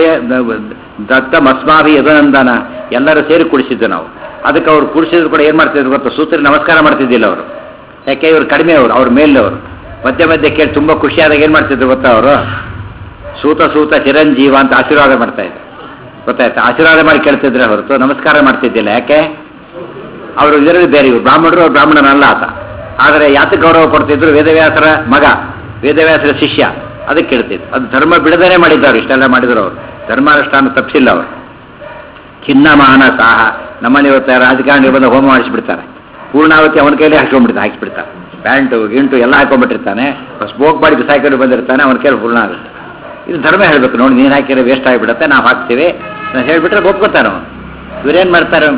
ದತ್ತಂ ಅಸ್ಮಾಭಿ ಯದನಂದನ. ಎಲ್ಲರೂ ಸೇರಿ ಕೂಡಿಸಿದ್ದು ನಾವು. ಅದಕ್ಕೆ ಅವ್ರು ಕೂಡಿಸಿದ್ರು ಕೂಡ ಏನು ಮಾಡ್ತಿದ್ರು ಗೊತ್ತಾ? ಸೂತ್ರ ನಮಸ್ಕಾರ ಮಾಡ್ತಿದ್ದಿಲ್ಲ ಅವರು. ಯಾಕೆ ಇವ್ರು ಕಡಿಮೆ ಅವರು, ಅವ್ರ ಮೇಲವರು. ಮಧ್ಯೆ ಮಧ್ಯೆ ಕೇಳಿ ತುಂಬ ಖುಷಿಯಾದಾಗ ಏನು ಮಾಡ್ತಿದ್ರು ಗೊತ್ತಾ? ಅವರು ಸೂತ ಸೂತ ಚಿರಂಜೀವ ಅಂತ ಆಶೀರ್ವಾದ ಮಾಡ್ತಾ ಇದ್ರು. ಗೊತ್ತಾಯ್ತಾ? ಆಶೀರ್ವಾದ ಮಾಡಿ ಕೇಳ್ತಿದ್ರೆ ಹೊರತು ನಮಸ್ಕಾರ ಮಾಡ್ತಿದ್ದಿಲ್ಲ. ಯಾಕೆ? ಅವರು ಇದರಲ್ಲಿ ಬೇರೆ. ಇವರು ಬ್ರಾಹ್ಮಣರು, ಅವ್ರು ಬ್ರಾಹ್ಮಣನಲ್ಲ ಆತ. ಆದರೆ ಯಾತಕ್ಕೆ ಗೌರವ ಕೊಡ್ತಿದ್ರು? ವೇದವ್ಯಾಸರ ಮಗ, ವೇದವ್ಯಾಸರ ಶಿಷ್ಯ, ಅದಕ್ಕೆ ಕೇಳ್ತಿದ್ರು. ಅದು ಧರ್ಮ ಬಿಡದೇನೆ ಮಾಡಿದ್ದವ್ರು. ಇಷ್ಟೆಲ್ಲ ಮಾಡಿದ್ರು ಅವರು. ಧರ್ಮಾನುಷ್ಠಾನ ತಪ್ಪಿಸಿಲ್ಲ ಅವರು. ಖಿನ್ನಮಾನ ಸಾಹ. ನಮ್ಮಲ್ಲಿ ಇವತ್ತು ರಾಜಕಾರಣಿ ಬಂದು ಹೋಮ ಮಾಡಿಸ್ಬಿಡ್ತಾರೆ. ಪೂರ್ಣಾವತಿ ಅವನ ಕೈಲಿ ಹಾಕ್ಕೊಂಡ್ಬಿಡ್ತಾರೆ ಹಾಕಿಸ್ಬಿಡ್ತಾರೆ. ಪ್ಯಾಂಟು ಗಿಂಟು ಎಲ್ಲ ಹಾಕೊಂಡ್ಬಿಟ್ಟಿರ್ತಾನೆ. ಸ್ಮೋಕ್ ಮಾಡಿ ಬಿಸಾಕೊಂಡು ಬಂದಿರ್ತಾನೆ. ಅವನ ಕೈಲಿ ಪೂರ್ಣ ಆಗುತ್ತೆ. ಇದು ಧರ್ಮ ಹೇಳಬೇಕು. ನೋಡಿ, ನೀನು ಹಾಕಿರೋ ವೇಸ್ಟ್ ಆಗಿಬಿಡುತ್ತೆ, ನಾವು ಹಾಕ್ತೀವಿ ನಾನು ಹೇಳಿಬಿಟ್ರೆ ಒಪ್ಕೋತಾನೆ ಅವನು. ಇವರೇನು ಮಾಡ್ತಾರೆ?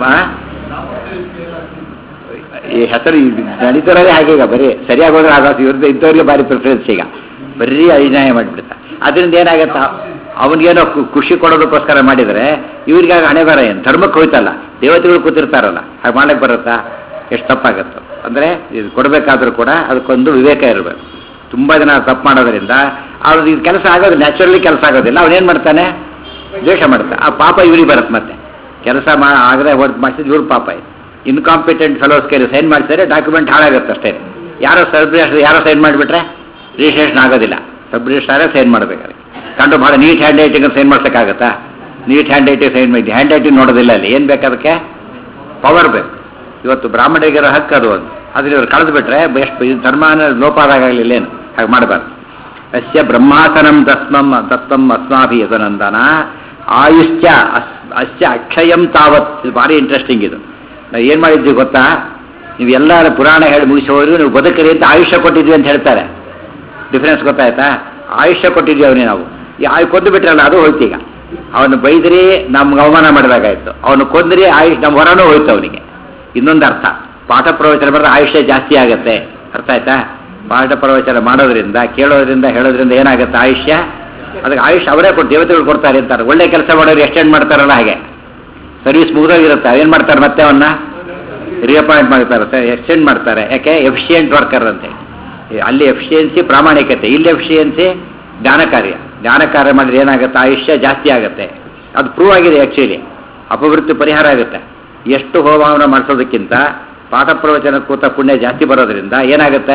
ಈ ಹೆಸರು ನಡೀತಿರೋದೇ ಹಾಗೆ. ಈಗ ಬರೀ ಸರಿಯಾಗಿ ಹೋದ್ರೆ ಆಗೋದು. ಇವ್ರದ್ದು ಇದ್ದವ್ರಿಗೆ ಭಾರಿ ಪ್ರಿಫರೆನ್ಸ್. ಈಗ ಬರೀ ಅನ್ಯಾಯ ಮಾಡಿಬಿಡ್ತಾರೆ. ಅದರಿಂದ ಏನಾಗತ್ತಾ? ಅವನಿಗೇನೋ ಖುಷಿ ಕೊಡೋದಕ್ಕೋಸ್ಕರ ಮಾಡಿದರೆ ಇವ್ರಿಗಾಗ ಹಣೆ ಬರ ಏನು? ಧರ್ಮಕ್ಕೆ ಹೋಯ್ತಲ್ಲ. ದೇವತೆಗಳು ಕೂತಿರ್ತಾರಲ್ಲ, ಹಾಗೆ ಮಾಡಕ್ಕೆ ಬರುತ್ತಾ? ಎಷ್ಟು ತಪ್ಪಾಗತ್ತೋ ಅಂದರೆ ಇದು ಕೊಡಬೇಕಾದ್ರೂ ಕೂಡ ಅದಕ್ಕೊಂದು ವಿವೇಕ ಇರಬೇಕು. ತುಂಬ ಜನ ತಪ್ಪು ಮಾಡೋದ್ರಿಂದ ಅವ್ರದ್ದು ಇದು ಕೆಲಸ ಆಗೋದು ನ್ಯಾಚುರಲಿ ಕೆಲಸ ಆಗೋದಿಲ್ಲ. ಅವನೇನು ಮಾಡ್ತಾನೆ? ದ್ವೇಷ ಮಾಡ್ತಾನೆ. ಆ ಪಾಪ ಇವ್ರಿಗೆ ಬರುತ್ತೆ. ಮತ್ತೆ ಕೆಲಸ ಮಾ ಆಗದೆ ಹೊರತು ಮಾಡಿಸಿದ್ದು ಇವ್ರ ಪಾಪ. ಇದು ಇನ್ಕಾಂಪಿಟೆಂಟ್ ಫೆಲೋಸ್ ಕೈಲಿ ಸೈನ್ ಮಾಡಿಸಿದ್ರೆ ಡಾಕ್ಯುಮೆಂಟ್ ಹಾಳಾಗುತ್ತೆ ಅಷ್ಟೇ. ಯಾರೋ ಸಬ್ ರಿಜಿಸ್ಟ್ರ್ ಯಾರೋ ಸೈನ್ ಮಾಡಿಬಿಟ್ರೆ ರಿಜಿಸ್ಟ್ರೇಷನ್ ಆಗೋದಿಲ್ಲ. ಸಬ್ ರಿಜಿಸ್ಟ್ರಾರೇ ಸೈನ್ ಮಾಡಬೇಕಾದ್ರೆ ಕಂಡು ಭಾಳ ನೀಟ್ ಹ್ಯಾಂಡ್ ರೈಟಿಂಗ್ ಸೈನ್ ಮಾಡ್ಸೋಕ್ಕಾಗತ್ತಾ? ನೀಟ್ ಹ್ಯಾಂಡ್ ರೈಟಿಂಗ್ ಸೈನ್ ಮಾಡಿ ಹ್ಯಾಂಡ್ ರೈಟಿಂಗ್ ನೋಡೋದಿಲ್ಲ. ಅಲ್ಲಿ ಏನು ಬೇಕಾದಕ್ಕೆ? ಪವರ್ ಬೇಕು. ಇವತ್ತು ಬ್ರಾಹ್ಮಣರಿಗಿರೋ ಹಕ್ಕು ಅದು. ಒಂದು ಅದ್ರ ಇವ್ರು ಕಳೆದು ಬಿಟ್ರೆ ಎಷ್ಟು ಧರ್ಮಾನ ಲೋಪ ಆದಾಗಲಿಲ್ಲ. ಏನು ಹಾಗೆ ಮಾಡಬಾರ್ದು. ಅಸ್ಯ ಬ್ರಹ್ಮಾಸನಂ ದಸ್ಮಂ ದತ್ತಂ ಅಸ್ಮಾಭಿ ಯದನಂದನ ಆಯುಶ್ಚ ಅಸ್ ಅಸ್ಯ ಅಕ್ಷಯಂ ತಾವತ್. ಇದು ಭಾರಿ ಇಂಟ್ರೆಸ್ಟಿಂಗ್. ಇದು ನಾವು ಏನು ಮಾಡಿದ್ವಿ ಗೊತ್ತಾ? ನೀವು ಎಲ್ಲರ ಪುರಾಣ ಹೇಳಿ ಮುಗಿಸೋರು ನೀವು ಬದುಕರಿ ಅಂತ ಆಯುಷ್ಯ ಕೊಟ್ಟಿದ್ವಿ ಅಂತ ಹೇಳ್ತಾರೆ. ಡಿಫ್ರೆನ್ಸ್ ಗೊತ್ತಾಯ್ತಾ? ಆಯುಷ್ಯ ಕೊಟ್ಟಿದ್ವಿ ಅವನೇ. ನಾವು ಈ ಆಯು ಕೊಂದು ಬಿಟ್ರಲ್ಲ, ಅದು ಹೋಯ್ತು. ಈಗ ಅವನು ಬೈದ್ರಿ ನಮ್ಗೆ ಅವಮಾನ ಮಾಡಿದಾಗಾಯ್ತು. ಅವನು ಕೊಂದ್ರಿ ಆಯುಷ್ ನಮ್ಮ ಹೊರನೂ ಹೋಯ್ತು ಅವನಿಗೆ. ಇನ್ನೊಂದು ಅರ್ಥ, ಪಾಠ ಪ್ರವಚನ ಬರೆದ್ರೆ ಆಯುಷ್ಯ ಜಾಸ್ತಿ ಆಗುತ್ತೆ. ಅರ್ಥ ಆಯ್ತಾ? ಪಾಠ ಪ್ರವಚನ ಮಾಡೋದ್ರಿಂದ, ಕೇಳೋದ್ರಿಂದ, ಹೇಳೋದ್ರಿಂದ ಏನಾಗುತ್ತೆ? ಆಯುಷ್ಯ. ಅದಕ್ಕೆ ಆಯುಷ್ಯ ಅವರೇ ಕೊಟ್ಟು ದೇವತೆಗಳು ಕೊಡ್ತಾರೆ ಅಂತಾರೆ. ಒಳ್ಳೆ ಕೆಲಸ ಮಾಡೋರು ಎಕ್ಸ್ಟೆಂಡ್ ಮಾಡ್ತಾರಲ್ಲ, ಹಾಗೆ ಸರ್ವಿಸ್ ಮುಗಿದೋಗಿರುತ್ತೆ. ಏನು ಮಾಡ್ತಾರೆ? ಮತ್ತೆ ಅವನ್ನ ರಿಅಪಾಯಿಂಟ್ ಮಾಡ್ತಾರೆ, ಎಕ್ಸ್ಟೆಂಡ್ ಮಾಡ್ತಾರೆ. ಯಾಕೆ? ಎಫಿಷಿಯೆಂಟ್ ವರ್ಕರ್ ಅಂತೆ. ಅಲ್ಲಿ ಎಫಿಷಿಯನ್ಸಿ ಪ್ರಾಮಾಣಿಕತೆ, ಇಲ್ಲಿ ಎಫಿಷಿಯನ್ಸಿ ಜ್ಞಾನ ಕಾರ್ಯ. ಜ್ಞಾನ ಕಾರ್ಯ ಮಾಡಿದ್ರೆ ಏನಾಗುತ್ತೆ? ಆಯುಷ್ಯ ಜಾಸ್ತಿ ಆಗುತ್ತೆ. ಅದು ಪ್ರೂವ್ ಆಗಿದೆ. ಆ್ಯಕ್ಚುಲಿ ಅಪವೃತ್ತಿ ಪರಿಹಾರ ಆಗುತ್ತೆ. ಎಷ್ಟು ಹೋಮವನ್ನು ಮಾಡಿಸೋದಕ್ಕಿಂತ ಪಾಠ ಪ್ರವಚನ ಕೂತ ಪುಣ್ಯ ಜಾಸ್ತಿ ಬರೋದ್ರಿಂದ ಏನಾಗುತ್ತೆ?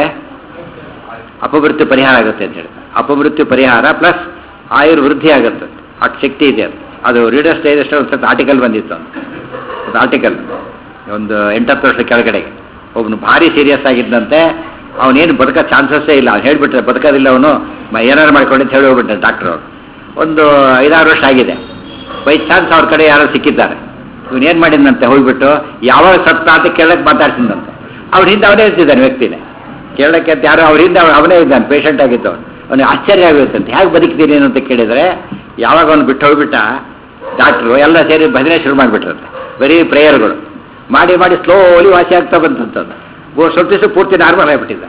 ಅಪವೃತ್ತಿ ಪರಿಹಾರ ಆಗುತ್ತೆ ಅಂತ ಹೇಳಿ. ಅಪವೃತ್ತಿ ಪರಿಹಾರ ಪ್ಲಸ್ ಆಯುರ್ವೃದ್ಧಿ ಆಗುತ್ತೆ. ಅಷ್ಟು ಶಕ್ತಿ ಇದೆ. ಅದು ಅದು ರೀಡರ್ಸ್ ಡೈಜೆಸ್ಟ್ ಒಂದು ಸ್ವಲ್ಪ ಆರ್ಟಿಕಲ್ ಬಂದಿತ್ತು. ಒಂದು ಆರ್ಟಿಕಲ್ ಒಂದು ಎಂಟತ್ತು ವರ್ಷದ ಕೆಳಗಡೆಗೆ ಒಬ್ಬನು ಭಾರಿ ಸೀರಿಯಸ್ ಆಗಿದ್ದಂತೆ. ಅವನೇನು ಬದುಕೋ ಚಾನ್ಸಸ್ಸೇ ಇಲ್ಲ. ಅವ್ನು ಹೇಳಿಬಿಟ್ರೆ ಬದುಕೋದಿಲ್ಲ ಅವನು, ಏನಾರು ಮಾಡ್ಕೊಂಡು ಅಂತ ಹೇಳಿ ಹೋಗ್ಬಿಟ್ಟೆ ಡಾಕ್ಟರ್ ಅವರು. ಒಂದು ಐದಾರು ವರ್ಷ ಆಗಿದೆ. ಬೈ ಚಾನ್ಸ್ ಅವ್ರ ಕಡೆ ಯಾರೋ ಸಿಕ್ಕಿದ್ದಾರೆ. ಇವನೇನು ಮಾಡಿದಂತೆ ಹೋಗ್ಬಿಟ್ಟು ಯಾವಾಗ ಸತ್ತ ಅಂತ ಕೇಳಕ್ಕೆ ಮಾತಾಡ್ಸಿದಂತೆ. ಅವ್ರ ಹಿಂದೆ ಅವನೇ ಇರ್ತಿದ್ದಾನೆ ವ್ಯಕ್ತಿನೇ ಕೇಳಕ್ಕೆ ಅಂತ. ಯಾರೋ ಅವ್ರ ಹಿಂದೆ ಅವನೇ ಇದ್ದಾನೆ, ಪೇಷಂಟ್ ಆಗಿತ್ತು. ಅವನು ಅವನಿಗೆ ಆಶ್ಚರ್ಯ ಆಗುತ್ತಂತೆ, ಹೇಗೆ ಬದುಕ್ತೀನಿ ಅಂತ ಕೇಳಿದರೆ ಯಾವಾಗ ಅವನು ಬಿಟ್ಟು ಹೋಗ್ಬಿಟ್ಟ ಡಾಕ್ಟ್ರು ಎಲ್ಲ ಸೇರಿ ಭಜನೆ ಶುರು ಮಾಡಿಬಿಟ್ರಂತೆ. ಬರೀ ಪ್ರೇಯರ್ಗಳು ಮಾಡಿ ಮಾಡಿ ಸ್ಲೋಲಿ ವಾಸಿ ಆಗ್ತಾ ಬಂತಂತದ್ದು. ಸ್ವಲ್ಪ ದಿವಸ ಪೂರ್ತಿ ನಾರ್ಮಲ್ ಆಗಿಬಿಟ್ಟಿದ್ದ.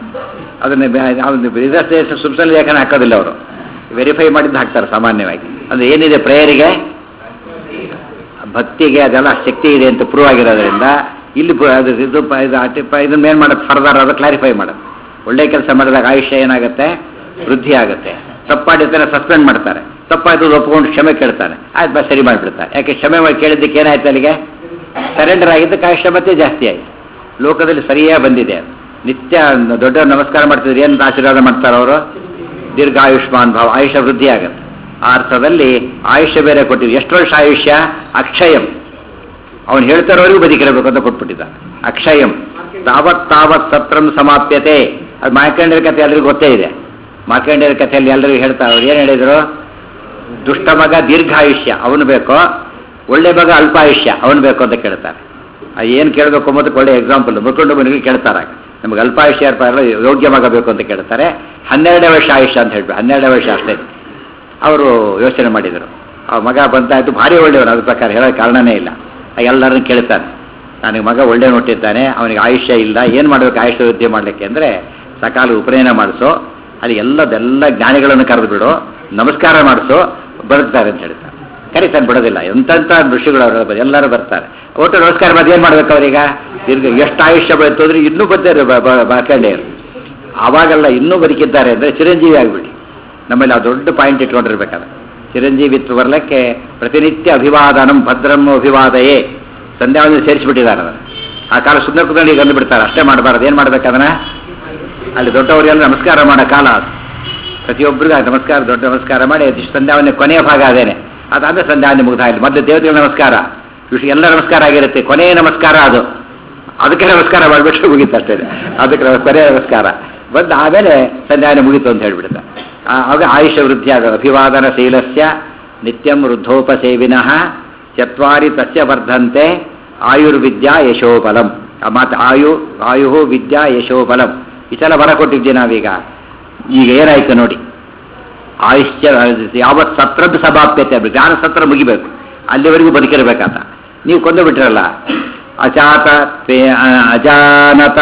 ಅದನ್ನು ರಿಸರ್ಚ್ ಸುಮ್ಸಲ್ಲಿ ಲೇಖನ ಹಾಕೋದಿಲ್ಲ ಅವರು, ವೆರಿಫೈ ಮಾಡಿದ್ದು ಹಾಕ್ತಾರೆ ಸಾಮಾನ್ಯವಾಗಿ. ಅಂದರೆ ಏನಿದೆ ಪ್ರೇಯರಿಗೆ? ಭಕ್ತಿಗೆ ಅದೆಲ್ಲ ಶಕ್ತಿ ಇದೆ ಅಂತ ಪ್ರೂವ್ ಆಗಿರೋದ್ರಿಂದ ಇಲ್ಲಿ ಪು- ಅದು ಇದು ಪ- ಇದು ಅಟಿ ಪ- ಇದನ್ನ ಏನು ಮಾಡೋದು ಫರ್ದರ್ ಅದು ಕ್ಲಾರಿಫೈ ಮಾಡೋದು. ಒಳ್ಳೆ ಕೆಲಸ ಮಾಡಿದಾಗ ಆಯುಷ್ಯ ಏನಾಗುತ್ತೆ, ವೃದ್ಧಿ ಆಗುತ್ತೆ. ತಪ್ಪಾಡಿದ್ರೆ ಸಸ್ಪೆಂಡ್ ಮಾಡ್ತಾರೆ, ತಪ್ಪಾಯ್ತು ಒಪ್ಕೊಂಡು ಕ್ಷಮೆ ಕೇಳ್ತಾನೆ, ಆಯ್ತು ಬಸ್ ಸರಿ ಮಾಡಿಬಿಡ್ತಾರೆ. ಯಾಕೆ ಕ್ಷಮೆ ಮಾಡಿ ಕೇಳಿದ್ದಕ್ಕೆ ಏನಾಯ್ತು, ಅಲ್ಲಿಗೆ ಸರೆಂಡರ್ ಆಗಿದ್ದಕ್ಕೆ ಆಯುಷ್ಯ ಮತ್ತೆ ಜಾಸ್ತಿ ಆಯಿತು. ಲೋಕದಲ್ಲಿ ಸರಿಯಾಗಿ ಬಂದಿದೆ ಅದು. ನಿತ್ಯ ದೊಡ್ಡ ನಮಸ್ಕಾರ ಮಾಡ್ತಿದ್ರೆ ಏನು ಆಶೀರ್ವಾದ ಮಾಡ್ತಾರೆ ಅವರು, ದೀರ್ಘಾಯುಷ್ಮಾನ್ ಭಾವ, ಆಯುಷ್ಯ ವೃದ್ಧಿ ಆಗುತ್ತೆ. ಆ ಅರ್ಥದಲ್ಲಿ ಆಯುಷ್ಯ ಬೇರೆ ಕೊಟ್ಟಿದ್ದು. ಎಷ್ಟು ವರ್ಷ ಆಯುಷ್ಯ, ಅಕ್ಷಯಂ, ಅವನು ಹೇಳ್ತಾರವರೆಗೂ ಬದುಕಿರಬೇಕು ಅಂತ ಕೊಟ್ಬಿಟ್ಟಿದ್ದ. ಅಕ್ಷಯಂ ತಾವತ್ ತಾವತ್ ಸತ್ರಂ ಸಮಾಪ್ಯತೆ. ಅದು ಮಾರ್ಕಂಡೇಯರ ಕಥೆ ಎಲ್ಲರಿಗೂ ಗೊತ್ತೇ ಇದೆ. ಮಾರ್ಕಂಡೇಯರ ಕಥೆಯಲ್ಲಿ ಎಲ್ಲರಿಗೂ ಹೇಳ್ತಾರೆ, ಅವ್ರು ಏನು ಹೇಳಿದರು, ದುಷ್ಟ ಮಗ ದೀರ್ಘಾಯುಷ್ಯ ಅವನು ಬೇಕೋ, ಒಳ್ಳೆ ಮಗ ಅಲ್ಪಾಯುಷ್ಯ ಅವನು ಬೇಕು ಅಂತ ಕೇಳ್ತಾರೆ. ಅದು ಏನು ಕೇಳಬೇಕು ಅಂಬೋದಕ್ಕೆ ಒಳ್ಳೆ ಎಕ್ಸಾಂಪಲ್ ಮುಖಂಡು ಮನೆಗೆ ಕೇಳ್ತಾರೆ. ನಮಗೆ ಅಲ್ಪಾಯುಷ್ಯ ಇರ್ಪಾರಲ್ಲ, ಯೋಗ್ಯ ಮಗ ಬೇಕು ಅಂತ ಕೇಳ್ತಾರೆ. ಹನ್ನೆರಡೇ ವರ್ಷ ಆಯುಷ್ಯ ಅಂತ ಹೇಳ್ಬಿಟ್ಟು ಹನ್ನೆರಡೇ ವರ್ಷ ಅಷ್ಟೇ ಅವರು ಯೋಚನೆ ಮಾಡಿದರು. ಆ ಮಗ ಬಂತಾಯಿತು, ಭಾರಿ ಒಳ್ಳೆಯವನು, ಅದ್ರ ಪ್ರಕಾರ ಹೇಳೋ ಕಾರಣನೇ ಇಲ್ಲ. ಎಲ್ಲರನ್ನು ಕೇಳ್ತಾನೆ, ನನಗೆ ಮಗ ಒಳ್ಳೆ ನೋಟ್ಟಿದ್ದಾನೆ, ಅವನಿಗೆ ಆಯುಷ್ಯ ಇಲ್ಲ, ಏನು ಮಾಡಬೇಕು ಆಯುಷ್ಯ ವೃದ್ಧಿ ಮಾಡಲಿಕ್ಕೆ ಅಂದರೆ ಸಕಾಲ ಉಪನಯನ ಮಾಡಿಸೋ, ಅಲ್ಲಿ ಎಲ್ಲದೆಲ್ಲ ಜ್ಞಾನಿಗಳನ್ನು ಕರೆದು ಬಿಡು, ನಮಸ್ಕಾರ ಮಾಡಿಸೋ, ಬದುಕ್ತಾರೆ ಅಂತ ಹೇಳ್ತಾರೆ. ಕರೀತಾನೆ, ಬಿಡೋದಿಲ್ಲ. ಎಂತೆಂಥ ಋಷಿಗಳು ಅವರು ಎಲ್ಲರೂ ಬರ್ತಾರೆ. ಒಟ್ಟು ನಮಸ್ಕಾರ ಮಾಡಿ ಏನು ಮಾಡ್ಬೇಕು ಅವ್ರೀಗ, ದೀರ್ಘ ಎಷ್ಟು ಆಯುಷ್ಯ ಬೆಳೆತು ಅಂದರೆ ಇನ್ನೂ ಬರ್ತಾರೆ ಬಾಕಂಡೆಯರು. ಆವಾಗೆಲ್ಲ ಇನ್ನೂ ಬದುಕಿದ್ದಾರೆ ಅಂದರೆ ಚಿರಂಜೀವಿ ಆಗಿಬಿಡಿ. ನಮ್ಮಲ್ಲಿ ಆ ದೊಡ್ಡ ಪಾಯಿಂಟ್ ಇಟ್ಕೊಂಡಿರ್ಬೇಕಾದ್ರೆ ಚಿರಂಜೀವಿತ್ವ ಬರಲಿಕ್ಕೆ ಪ್ರತಿನಿತ್ಯ ಅಭಿವಾದನಂ ಭದ್ರಂ ಅಭಿವಾದಯೇ ಸಂಧ್ಯಾವಂದನೆ ಸೇರಿಸಿಬಿಟ್ಟಿದ್ದಾರೆ. ಅದನ್ನು ಆ ಕಾಲ ಸುಮ್ಮನೆ ಕುತ್ಕೊಂಡು ಈಗ ಅಂದುಬಿಡ್ತಾರೆ, ಅಷ್ಟೇ ಮಾಡಬಾರ್ದು. ಏನು ಮಾಡ್ಬೇಕದನ್ನ, ಅಲ್ಲಿ ದೊಡ್ಡವರಿಗೆಲ್ಲ ನಮಸ್ಕಾರ ಮಾಡೋ ಕಾಲ ಅದು. ಪ್ರತಿಯೊಬ್ಬರಿಗೂ ನಮಸ್ಕಾರ, ದೊಡ್ಡ ನಮಸ್ಕಾರ ಮಾಡಿ ಸಂಧ್ಯಾವಂದನೆ ಕೊನೆಯ ಭಾಗ ಅದೇನೆ. ಅದಾದರೆ ಸಂಧ್ಯಾವಂದನೆ ಮುಗ್ದ ಇಲ್ಲಿ ಮೊದಲು ದೇವತೆಗಳ ನಮಸ್ಕಾರ, ವಿಷಯ ಎಲ್ಲ ನಮಸ್ಕಾರ ಆಗಿರುತ್ತೆ. ಕೊನೆಯ ನಮಸ್ಕಾರ ಅದು, ಅದಕ್ಕೆ ನಮಸ್ಕಾರ ಮಾಡಿಬಿಟ್ಟು ಮುಗೀತು ಅಷ್ಟೇ. ಅದಕ್ಕೆ ಕೊನೆಯ ನಮಸ್ಕಾರ ಬಂದು ಆಮೇಲೆ ಸಂಧ್ಯಾವಂದನೆ ಮುಗೀತು ಅಂತ ಹೇಳ್ಬಿಡುತ್ತೆ. ಆಗ ಆಯುಷ್ಯ ವೃದ್ಧಿ ಆಗ ಅಭಿವಾದನ ಶೀಲಸ್ಯ ನಿತ್ಯಂ ವೃದ್ಧೋಪಸೇವಿನಃ ಚತ್ವಾರಿ ತಸ್ಯ ವರ್ಧಂತೆ ಆಯುರ್ವಿದ್ಯಾ ಯಶೋಬಲಂ. ಆ ಮಾತು ಆಯು ಆಯು ವಿದ್ಯಾ ಯಶೋಬಲಂ ಇಷ್ಟೆಲ್ಲ ಬರ ಕೊಟ್ಟಿದ್ದೀವಿ ನಾವೀಗ. ಈಗ ಏನಾಯ್ತು ನೋಡಿ, ಆಯುಷ್ಯ ಯಾವತ್ ಸತ್ರದ ಸಭಾಪ್ಯತೆ, ಜ್ಞಾನ ಸತ್ರ ಮುಗಿಬೇಕು, ಅಲ್ಲಿವರೆಗೂ ಬದುಕಿರ್ಬೇಕಂತ. ನೀವು ಕೊಂದು ಬಿಟ್ರಲ್ಲ, ಅಜಾತ ಅಜಾನತ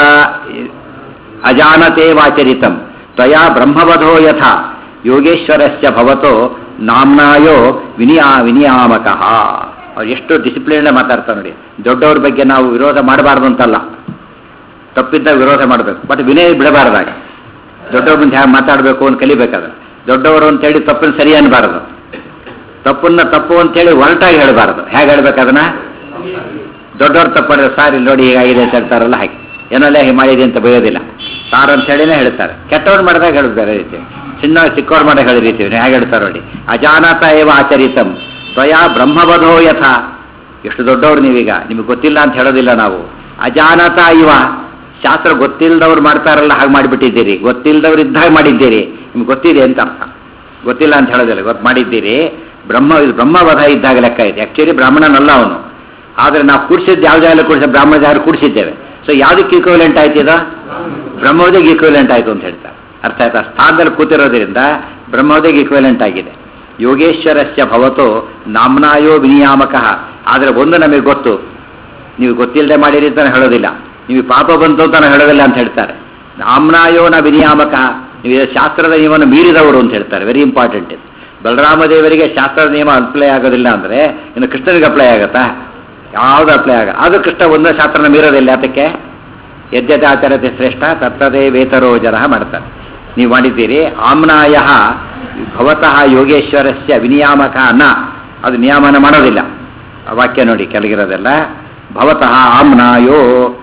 ಅಜಾನತೆ ವಾಚರಿತಂ ತ್ವಯಾ ಬ್ರಹ್ಮವಧೋ ಯಥಾ ಯೋಗೇಶ್ವರಸ್ಯ ಭವತೋ ನಾಮ್ನಾಯೋ ವಿನಿಯಾ ವಿನಿಯಾಮಕಃ. ಅವ್ರು ಎಷ್ಟು ಡಿಸಿಪ್ಲಿನ್ ಮಾತಾಡ್ತಾರೆ ನೋಡಿ. ದೊಡ್ಡವ್ರ ಬಗ್ಗೆ ನಾವು ವಿರೋಧ ಮಾಡಬಾರ್ದು ಅಂತಲ್ಲ, ತಪ್ಪಿದ್ದಾಗ ವಿರೋಧ ಮಾಡಬೇಕು, ಬಟ್ ವಿನಯ ಬಿಡಬಾರ್ದಾಗ. ದೊಡ್ಡವ್ರ ಮುಂದೆ ಹೇಗೆ ಮಾತಾಡಬೇಕು ಅಂತ ಕಲಿಬೇಕಾದ್ರೆ, ದೊಡ್ಡವರು ಅಂತೇಳಿ ತಪ್ಪನ್ನು ಸರಿ ಅನ್ನಬಾರದು, ತಪ್ಪನ್ನ ತಪ್ಪು ಅಂತೇಳಿ ಹೊರಟಾಗಿ ಹೇಳಬಾರ್ದು. ಹೇಗೆ ಹೇಳ್ಬೇಕದನ್ನ, ದೊಡ್ಡವ್ರು ತಪ್ಪಾದ್ರೆ ಸಾರ್ ಇಲ್ಲಿ ನೋಡಿ ಹೀಗಾಗಿದೆ ಅಂತ ಹೇಳ್ತಾರಲ್ಲ, ಹಾಗೆ ಏನಲ್ಲ ಹೀಗೆ ಮಾಡಿದೆ ಅಂತ ಬಯೋದಿಲ್ಲ, ಸಾರ್ ಅಂತ ಹೇಳಿನೇ ಹೇಳ್ತಾರೆ. ಕೆಟ್ಟವ್ರು ಮಾಡಿದಾಗ ಹೇಳೋದು ಬೇರೆ ರೀತಿ, ಚಿನ್ನ ಚಿಕ್ಕವ್ರು ಮಾಡಿದಾಗ ಹೇಳೋ ರೀತಿ ಹೇಗೆ ಹೇಳ್ತಾರೆ ನೋಡಿ. ಅಜಾನತ ಏವ ಆಚರಿತಂ ತ್ವಯಾ ಬ್ರಹ್ಮವಧೋ ಯಥಾ. ಎಷ್ಟು ದೊಡ್ಡವ್ರು ನೀವೀಗ, ನಿಮಗೆ ಗೊತ್ತಿಲ್ಲ ಅಂತ ಹೇಳೋದಿಲ್ಲ ನಾವು. ಅಜಾನತ ಇವ, ಶಾಸ್ತ್ರ ಗೊತ್ತಿಲ್ಲದವ್ರು ಮಾಡ್ತಾರಲ್ಲ ಹಾಗೆ ಮಾಡಿಬಿಟ್ಟಿದ್ದೀರಿ, ಗೊತ್ತಿಲ್ಲದವ್ರು ಇದ್ದಾಗ ಮಾಡಿದ್ದೀರಿ, ನಿಮ್ಗೆ ಗೊತ್ತಿದೆ ಅಂತ ಅರ್ಥ. ಗೊತ್ತಿಲ್ಲ ಅಂತ ಹೇಳೋದಿಲ್ಲ, ಗೊತ್ತು ಮಾಡಿದ್ದೀರಿ. ಬ್ರಹ್ಮ ಇದು ಬ್ರಹ್ಮವಧ ಇದ್ದಾಗ ಲೆಕ್ಕ ಇದೆ. ಆ್ಯಕ್ಚುಲಿ ಬ್ರಾಹ್ಮಣನಲ್ಲ ಅವನು, ಆದರೆ ನಾವು ಕೂಡಿಸಿದ್ದು ಯಾವ ಜಾಗದಲ್ಲಿ ಕೂಡಿಸ ಬ್ರಾಹ್ಮಣ ಜಾಗ ಕೂಡಿಸಿದ್ದೇವೆ. ಸೊ ಯಾವುದಕ್ಕೆ ಈಕ್ವಲೆಂಟ್ ಆಯ್ತು ಇದು, ಬ್ರಹ್ಮೋದಯಗೆ ಈಕ್ವಲೆಂಟ್ ಆಯಿತು ಅಂತ ಹೇಳ್ತಾರೆ. ಅರ್ಥ ಆಯ್ತಾ, ಸ್ಥಾನದಲ್ಲಿ ಕೂತಿರೋದ್ರಿಂದ ಬ್ರಹ್ಮೋದಯಗೆ ಈಕ್ವಲೆಂಟ್ ಆಗಿದೆ. ಯೋಗೇಶ್ವರಸ್ಯ ಭವತೋ ನಾಮ್ನಾಯೋ ವಿನಿಯಾಮಕಃ. ಆದರೆ ಒಂದು ನಮಗೆ ಗೊತ್ತು, ನೀವು ಗೊತ್ತಿಲ್ಲದೆ ಮಾಡಿರಿ ಅಂತ ಹೇಳೋದಿಲ್ಲ, ನೀವು ಪಾಪ ಬಂತು ಅಂತ ಹೇಳೋದಿಲ್ಲ ಅಂತ ಹೇಳ್ತಾರೆ. ನಾಮ್ನಾಯೋ ನ ವಿನಿಯಾಮಕ, ನೀವು ಶಾಸ್ತ್ರದ ನಿಯಮವನ್ನು ಮೀರಿದವರು ಅಂತ ಹೇಳ್ತಾರೆ. ವೆರಿ ಇಂಪಾರ್ಟೆಂಟ್ ಇದು. ಬಲರಾಮದೇವರಿಗೆ ಶಾಸ್ತ್ರದ ನಿಯಮ ಅಪ್ಲೈ ಆಗೋದಿಲ್ಲ ಅಂದರೆ ಇನ್ನು ಕೃಷ್ಣನಿಗೆ ಅಪ್ಲೈ ಆಗುತ್ತಾ, ಯಾವುದು ಅಪ್ಲೈ ಆಗ. ಅದು ಕೃಷ್ಣ ಒಂದೇ ಶಾಸ್ತ್ರನ ಮೀರೋದಿಲ್ಲ. ಅದಕ್ಕೆ ಯದ್ಯತೆ ಆಚರತೆ ಶ್ರೇಷ್ಠ ತತ್ತದೇ ವೇತರೋ ಜನ ಮಾಡ್ತಾರೆ. ನೀವು ಮಾಡಿದ್ದೀರಿ. ಆಮ್ನಾಯ ಭವತಃ ಯೋಗೇಶ್ವರಸ್ಯ ವಿನಿಯಾಮಕ ನ, ಅದು ನಿಯಾಮನ ಮಾಡೋದಿಲ್ಲ. ಆ ವಾಕ್ಯ ನೋಡಿ ಕೆಳಗಿರೋದೆಲ್ಲ. ಭವತಃ ಆಮ್ನಾಯೋ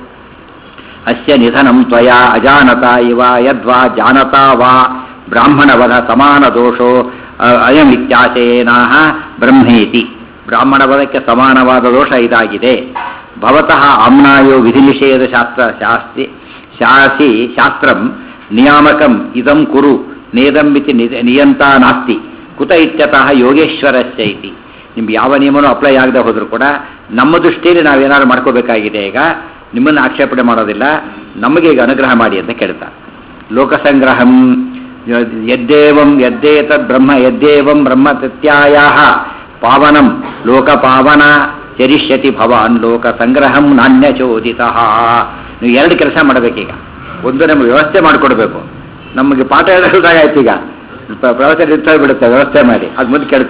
ಅಸ್ಯ ನಿಧನಂ ತ್ವಯಾ ಅಜಾನತ ಇವ ಯದ್ವಾ ಜಾನತಾ ವಾ ಬ್ರಾಹ್ಮಣವಧ ಸಮಾನ ದೋಷೋ ಅಯಮಿತ್ಯಾಶೇನಾಹ ಬ್ರಹ್ಮೇತಿ. ಬ್ರಾಹ್ಮಣವಧಕ್ಕೆ ಸಮಾನವಾದ ದೋಷ ಇದಾಗಿದೆ. ಭವತಃ ಆಮ್ನಾಯೋ ವಿಧಿ ನಿಷೇಧ ಶಾಸ್ತ್ರ ಶಾಸ್ತಿ ಶಾಸಿ ಶಾಸ್ತ್ರಂ ನಿಯಾಮಕಂ ಇದಂ ಕುರು ನೇದಂಬಿತಿ ನಿಯಂತ ನಾಸ್ತಿ ಕುತ ಇತ್ಯತಃ ಯೋಗೇಶ್ವರಸ್ಯ ಇತಿ. ನಿಮ್ಗೆ ಯಾವ ನಿಯಮನೂ ಅಪ್ಲೈ ಆಗದೆ ಹೋದರೂ ಕೂಡ ನಮ್ಮ ದೃಷ್ಟಿಯಲ್ಲಿ ನಾವೇನಾದ್ರು ಮಾಡ್ಕೋಬೇಕಾಗಿದೆ. ಈಗ ನಿಮ್ಮನ್ನು ಆಕ್ಷೇಪಣೆ ಮಾಡೋದಿಲ್ಲ, ನಮಗೆ ಈಗ ಅನುಗ್ರಹ ಮಾಡಿ ಅಂತ ಕೇಳ್ತಾರೆ. ಲೋಕಸಂಗ್ರಹಂ ಯದ್ದೇವಂ ಯದ್ದೇತದ್ ಬ್ರಹ್ಮ ಯದ್ದೇವಂ ಬ್ರಹ್ಮ ತತ್ಯಾಯಾಹ ಪಾವನಂ ಲೋಕ ಪಾವನ ಚರಿಷ್ಯತಿ ಭವಾನ್ ಲೋಕ ಸಂಗ್ರಹಂ ನಾಣ್ಯ ಚೋದಿತಃ. ನೀವು ಎರಡು ಕೆಲಸ ಮಾಡಬೇಕೀಗ. ಒಂದು ನಮಗೆ ವ್ಯವಸ್ಥೆ ಮಾಡಿಕೊಡ್ಬೇಕು. ನಮಗೆ ಪಾಠ ಹೇಳಿದಾಗಾಯ್ತು, ಈಗ ಪ್ರವಚನ ಇರ್ತಾ ಬಿಡುತ್ತೆ, ವ್ಯವಸ್ಥೆ ಮಾಡಿ ಅದು ಮುಂದೆ ಕೇಳ್ತಾರೆ.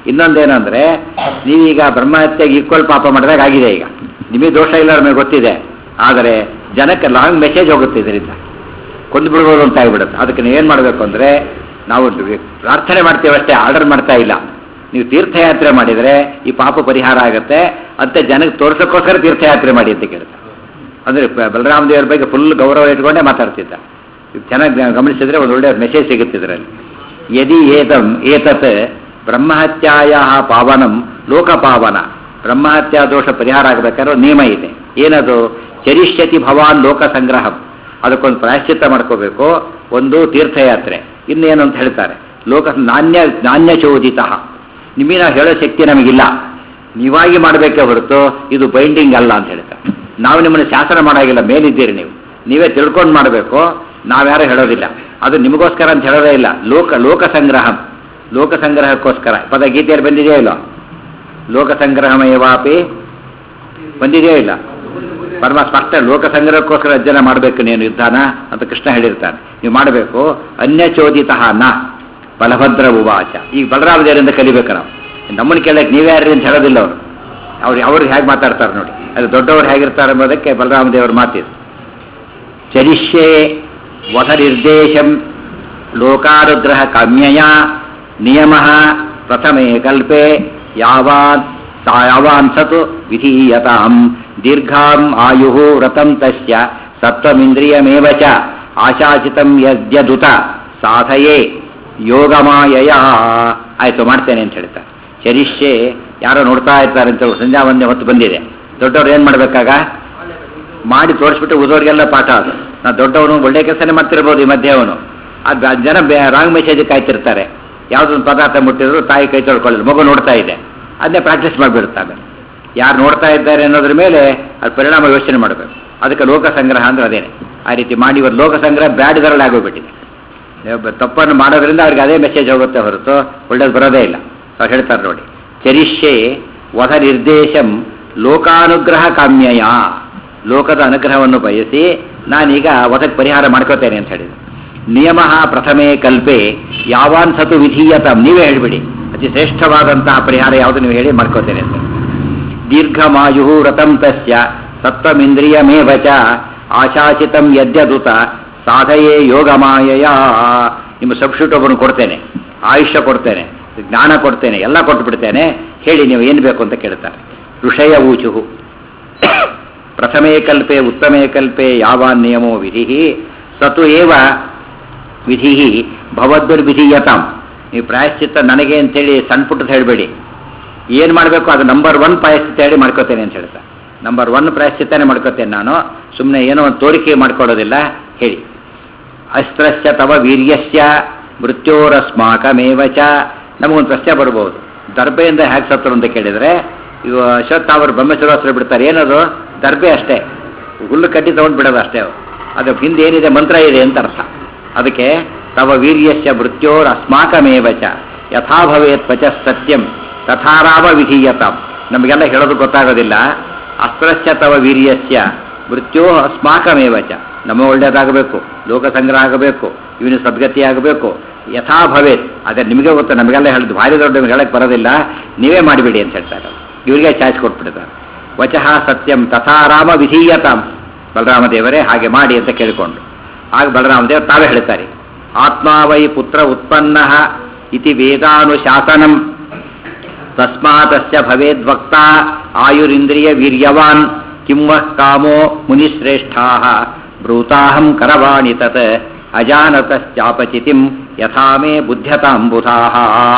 ಇನ್ನೊಂದೇನಂದ್ರೆ ನೀವೀಗ ಬ್ರಹ್ಮಹತ್ಯೆಗೆ ಈಕ್ವಲ್ ಪಾಪ ಮಾಡಿದಾಗ ಆಗಿದೆ. ಈಗ ನಿಮಗೆ ದೋಷ ಇಲ್ಲ ನಮಗೆ ಗೊತ್ತಿದೆ, ಆದರೆ ಜನಕ್ಕೆ ಲಾಂಗ್ ಮೆಸೇಜ್ ಹೋಗುತ್ತೆ, ಇದರಿಂದ ಕೊಂದು ಬಿಡ್ಬೋದು ಅಂತ ಆಗಿಬಿಡುತ್ತೆ. ಅದಕ್ಕೆ ನೀವೇನು ಮಾಡಬೇಕು ಅಂದರೆ, ನಾವು ಪ್ರಾರ್ಥನೆ ಮಾಡ್ತೇವೆ ಅಷ್ಟೇ, ಆರ್ಡರ್ ಮಾಡ್ತಾ ಇಲ್ಲ. ನೀವು ತೀರ್ಥಯಾತ್ರೆ ಮಾಡಿದರೆ ಈ ಪಾಪ ಪರಿಹಾರ ಆಗುತ್ತೆ ಅಂತ ಜನಕ್ಕೆ ತೋರ್ಸೋಕ್ಕೋಸ್ಕರ ತೀರ್ಥಯಾತ್ರೆ ಮಾಡಿ ಅಂತ ಕೇಳ್ತಾರೆ. ಅಂದರೆ ಬಲರಾಮ ದೇವರ ಬಗ್ಗೆ ಫುಲ್ ಗೌರವ ಇಟ್ಕೊಂಡೇ ಮಾತಾಡ್ತಿದ್ದ. ಚೆನ್ನಾಗಿ ಗಮನಿಸಿದ್ರೆ ಒಂದು ಒಳ್ಳೆಯ ಮೆಸೇಜ್ ಸಿಗುತ್ತೆ ಇದರಲ್ಲಿ. ಯದಿ ಏತಂ ಏತತ್ ಬ್ರಹ್ಮಹತ್ಯಾಯ ಪಾವನಂ ಲೋಕಪಾವನ. ಬ್ರಹ್ಮಹತ್ಯಾ ದೋಷ ಪರಿಹಾರ ಆಗಬೇಕಾದ್ರೆ ನಿಯಮ ಇದೆ. ಏನದು? ಚರಿಷ್ಯತಿ ಭವಾನ್ ಲೋಕ ಸಂಗ್ರಹಂ. ಅದಕ್ಕೊಂದು ಪ್ರಾಯಶ್ಚಿತ್ತ ಮಾಡ್ಕೋಬೇಕು. ಒಂದು ತೀರ್ಥಯಾತ್ರೆ, ಇನ್ನೇನು ಅಂತ ಹೇಳ್ತಾರೆ ಲೋಕ ನಾಣ್ಯ ನಾಣ್ಯ ಚೋದಿತ. ನಿಮಗೆ ನಾವು ಹೇಳೋ ಶಕ್ತಿ ನಮಗಿಲ್ಲ, ನೀವಾಗಿ ಮಾಡಬೇಕೇ ಹೊರತು ಇದು ಬೈಂಡಿಂಗ್ ಅಲ್ಲ ಅಂತ ಹೇಳ್ತಾರೆ. ನಾವು ನಿಮ್ಮನ್ನು ಶಾಸನ ಮಾಡೋಗಿಲ್ಲ, ಮೇಲಿದ್ದೀರಿ ನೀವು, ನೀವೇ ತಿಳ್ಕೊಂಡು ಮಾಡಬೇಕು, ನಾವ್ಯಾರು ಹೇಳೋದಿಲ್ಲ. ಅದು ನಿಮಗೋಸ್ಕರ ಅಂತ ಹೇಳೋದೇ ಇಲ್ಲ. ಲೋಕ ಲೋಕ ಸಂಗ್ರಹಂ, ಲೋಕ ಸಂಗ್ರಹಕ್ಕೋಸ್ಕರ. ಪದ ಗೀತೆಯಲ್ಲಿ ಬಂದಿದೆಯೋ ಇಲ್ಲ? ಲೋಕ ಸಂಗ್ರಹಮಯವಾಪಿ ಬಂದಿದೆಯೋ ಇಲ್ಲ? ಪರಮ ಸ್ಪಷ್ಟ. ಲೋಕ ಸಂಗ್ರಹಕ್ಕೋಸ್ಕರ ಅಜ್ಜನ ಮಾಡಬೇಕು ನೀನು ಯುದ್ಧನ ಅಂತ ಕೃಷ್ಣ ಹೇಳಿರ್ತಾನೆ. ನೀವು ಮಾಡಬೇಕು. ಅನ್ಯಚೋದಿತ ನ ಬಲಭದ್ರ ಉವಾಚ. ಈಗ ಬಲರಾಮ ದೇವರಿಂದ ಕಲಿಬೇಕು ನಾವು. ನಮ್ಮನ್ನು ಕೇಳಕ್ಕೆ ನೀವ್ಯಾರ್ರಿ ಅಂತ ಹೇಳೋದಿಲ್ಲ ಅವರು. ಅವ್ರು ಅವ್ರಿಗೆ ಹೇಗೆ ಮಾತಾಡ್ತಾರೆ ನೋಡಿ, ಅದು ದೊಡ್ಡವ್ರು ಹೇಗಿರ್ತಾರೆ ಎಂಬುದಕ್ಕೆ ಬಲರಾಮ ದೇವರು ಮಾತಿದೆ. ಚರಿಷ್ಯೆ ವಧ ನಿರ್ದೇಶಂ ಲೋಕಾನುಗ್ರಹ ಕಾಮ್ಯಯ ನಿಯಮ ಪ್ರಥಮೇ ಕಲ್ಪೆ ಯಾವಾನ್ ಯಾವಾನ್ ಸತು ವಿಧೀಯತಾಂ ದೀರ್ಘಾಂ ಆಯು ವ್ರತಂ ತಸ್ಯ ಸತ್ವಮಿಂದ್ರಿಯಮೇವ ಚ ಆಶಾಚಿತಂ ಯದ್ಯದುತ ಸಾಧಯೇ ಯೋಗಮಾಯಯ. ಆಯಿತು ಮಾಡ್ತೇನೆ ಅಂತ ಹೇಳ್ತಾರೆ. ಚರಿಷ್ಯೆ ಯಾರೋ ನೋಡ್ತಾ ಇರ್ತಾರೆ ಅಂತ ಸಂಧ್ಯಾ ಒಂದೇ ಹೊತ್ತು ಬಂದಿದೆ. ದೊಡ್ಡವ್ರು ಏನು ಮಾಡಬೇಕಾಗ ಮಾಡಿ ತೋರಿಸ್ಬಿಟ್ಟು ಉದೋರಿಗೆಲ್ಲ ಪಾಠ. ಅದು ನಾ ದೊಡ್ಡವನು ಒಳ್ಳೆ ಕೆಲಸನೇ ಮಾಡ್ತಿರ್ಬೋದು, ಈ ಮಧ್ಯೆ ಅವನು ಅದು ಜನ ರಾಂಗ್ ಮೆಸೇಜ್ ಕಾಯ್ತಿರ್ತಾರೆ. ಯಾವುದೊಂದು ಪದಾರ್ಥ ಮುಟ್ಟಿದ್ರು ತಾಯಿ ಕೈ ತೊಳ್ಕೊಳ್ಳೋದು, ಮಗು ನೋಡ್ತಾ ಇದೆ, ಅದನ್ನೇ ಪ್ರಾಕ್ಟೀಸ್ ಮಾಡಿಬಿಡ್ತಾರೆ. ಯಾರು ನೋಡ್ತಾ ಇದ್ದಾರೆ ಅನ್ನೋದ್ರ ಮೇಲೆ ಅದು ಪರಿಣಾಮ ಯೋಚನೆ ಮಾಡಬೇಕು. ಅದಕ್ಕೆ ಲೋಕ ಸಂಗ್ರಹ ಅಂದ್ರೆ ಅದೇನೆ. ಆ ರೀತಿ ಮಾಡಿ ಇವತ್ತು ಲೋಕ ಸಂಗ್ರಹ ಬ್ಯಾಡ್ ಇದರಲ್ಲಿ ಆಗೋಗ್ಬಿಟ್ಟಿದೆ. ತಪ್ಪನ್ನು ಮಾಡೋದ್ರಿಂದ ಅವ್ರಿಗೆ ಅದೇ ಮೆಸೇಜ್ ಹೋಗುತ್ತೆ ಹೊರತು ಒಳ್ಳೇದು ಬರೋದೇ ಇಲ್ಲ. ಅವ್ರು ಹೇಳ್ತಾರೆ ನೋಡಿ, ಚರಿಷ್ಯೆ ವಧ ನಿರ್ದೇಶಂ ಲೋಕಾನುಗ್ರಹ ಕಾಮ್ಯಯ. ಲೋಕದ ಅನುಗ್ರಹವನ್ನು ಬಯಸಿ ನಾನೀಗ ವಧಕ್ಕೆ ಪರಿಹಾರ ಮಾಡ್ಕೋತೇನೆ ಅಂತ ಹೇಳಿದೆ. ನಿಯಮ ಪ್ರಥಮೇ ಕಲ್ಪೆ ಯಾವಾನ್ ಸತು ವಿಧೀಯತಂ. ನೀವೇ ಹೇಳಿಬಿಡಿ ಅತಿ ಶ್ರೇಷ್ಠವಾದಂತಹ ಪರಿಹಾರ ಯಾವುದು ನೀವು ಹೇಳಿ ಮಾಡ್ಕೋತೇನೆ ಅಂತ. ದೀರ್ಘಮಾಯು ವ್ರತಂ ತಸ್ಯ ಸತ್ವಮಿಂದ್ರಿಯಮೇವ ಚ ಆಶಾಚಿತಂ ಯದ್ಯದುತ ಸಾಧಯೇ ಯೋಗಮಾಯಯ. ನಿಮ್ಮ ಸಬ್ಸ್ಟಿಟ್ಯೂಟ್ ಒಬ್ಬನು ಕೊಡ್ತೇನೆ, ಆಯುಷ್ಯ ಕೊಡ್ತೇನೆ, ಜ್ಞಾನ ಕೊಡ್ತೇನೆ, ಎಲ್ಲ ಕೊಟ್ಟು ಬಿಡ್ತೇನೆ, ಹೇಳಿ ನೀವು ಏನು ಬೇಕು ಅಂತ ಕೇಳ್ತಾರೆ. ಋಷಯ ಊಚು ಪ್ರಥಮೇ ಕಲ್ಪೆ ಉತ್ತಮೇ ಕಲ್ಪೆ ಯಾವಾನ್ ನಿಯಮೋ ವಿಧಿ ಸತು ಏವ ವಿಧಿ ಭವದ್ದುರ್ವಿಧೀಯತಾಂ. ನೀವು ಪ್ರಾಯಶ್ಚಿತ್ತ ನನಗೆ ಅಂತೇಳಿ ಸಣ್ಣ ಪುಟ್ಟದ ಹೇಳಬೇಡಿ. ಏನು ಮಾಡಬೇಕು ಅದು ನಂಬರ್ ಒನ್ ಪ್ರಾಯಶ್ಚಿತ್ತ ಹೇಳಿ ಮಾಡ್ಕೋತೇನೆ ಅಂತ ಹೇಳ್ತಾರೆ. ನಂಬರ್ ಒನ್ ಪ್ರಾಯಶ್ಚಿತ್ತನೇ ಮಾಡ್ಕೋತೇನೆ ನಾನು, ಸುಮ್ಮನೆ ಏನೋ ಒಂದು ತೋರಿಕೆ ಮಾಡ್ಕೊಳ್ಳೋದಿಲ್ಲ, ಹೇಳಿ. ಅಸ್ತ್ರಸ್ಯ ತವ ವೀರ್ಯಸ್ಯ ಮೃತ್ಯೋರಸ್ಮಾಕಮೇವ ಚ. ನಮಗೊಂದು ಪ್ರಶ್ನೆ ಬರ್ಬೋದು, ದರ್ಬೆಯಿಂದ ಹೇಗೆ ಸತ್ತರು ಅಂತ ಕೇಳಿದರೆ, ಇವ ಅಶ್ವತ್ಥ ಅವರು ಬ್ರಹ್ಮಚರ್ಯಾಸ್ತ್ರ ಬಿಡ್ತಾರೆ. ಏನದು? ದರ್ಬೆ ಅಷ್ಟೇ, ಹುಲ್ಲು ಕಟ್ಟಿ ತಗೊಂಡು ಬಿಡೋದು ಅಷ್ಟೇ. ಅದು ಹಿಂದೆ ಏನಿದೆ ಮಂತ್ರ ಇದೆ ಅಂತ ಅರ್ಥ. ಅದಕ್ಕೆ ತವ ವೀರ್ಯಸ್ಯ ಮೃತ್ಯೋರ್ ಅಸ್ಮಾಕಮೇವ ಚ ಯಥಾ ಭವೇತ್ ವಚ ಸತ್ಯಂ ತಥಾರಾಮ ವಿಧೀಯತಾಂ. ನಮಗೆಲ್ಲ ಹೇಳೋದು ಗೊತ್ತಾಗೋದಿಲ್ಲ. ಅಸ್ತ್ರಸ್ಯ ತವ ವೀರ್ಯಸ್ಯ ಮೃತ್ಯೋ ಅಸ್ಮಾಕಮೇವ ಚ. ನಮ್ಮ ಒಳ್ಳೆಯದಾಗಬೇಕು, ಲೋಕ ಸಂಗ್ರಹ ಆಗಬೇಕು, ಇವನು ಸದ್ಗತಿ ಆಗಬೇಕು, ಯಥಾ ಭವೇತ್. ಅದೇ ನಿಮಗೆ ಗೊತ್ತು, ನಮಗೆಲ್ಲ ಹೇಳಿದ್ದು ಭಾರಿ ದೊಡ್ಡ ಹೇಳಕ್ಕೆ ಬರೋದಿಲ್ಲ, ನೀವೇ ಮಾಡಿಬಿಡಿ ಅಂತ ಹೇಳ್ತಾರೆ. ಇವರಿಗೆ ಚಾಯ್ಸ್ ಕೊಟ್ಬಿಡ್ತಾರೆ. ವಚಃ ಸತ್ಯಂ ತಥಾರಾಮ ವಿಧೀಯತಾಂ. ಬಲರಾಮ ದೇವರೇ ಹಾಗೆ ಮಾಡಿ ಅಂತ ಕೇಳಿಕೊಂಡು ಆಗ ಬಲರಾಮ ದೇವರು ತಾವೇ ಹೇಳ್ತಾರೆ, ಆತ್ಮಾ ವೈ ಪುತ್ರ ಉತ್ಪನ್ನ ಇತಿ ವೇದಾನುಶಾಸನಂ ತಸ್ಮಾತಸ್ಯ ಭವೇದ್ವಕ್ತ ಆಯುರಿಂದ್ರಿಯ ವೀರ್ಯವಾನ್ ಕಿಂವ ಕಾಮೋ ಮುನಿಶ್ರೇಷ್ಠಾಃ ಬ್ರೂತಾಹಂ ಕರವಾಣಿ ತತ್ ಅಜಾನತಶ್ಚಾಪಚಿತಿಂ ಯಥಾ ಮೇ ಬುದ್ಧ್ಯತಾಂ ಬುಧಾಃ.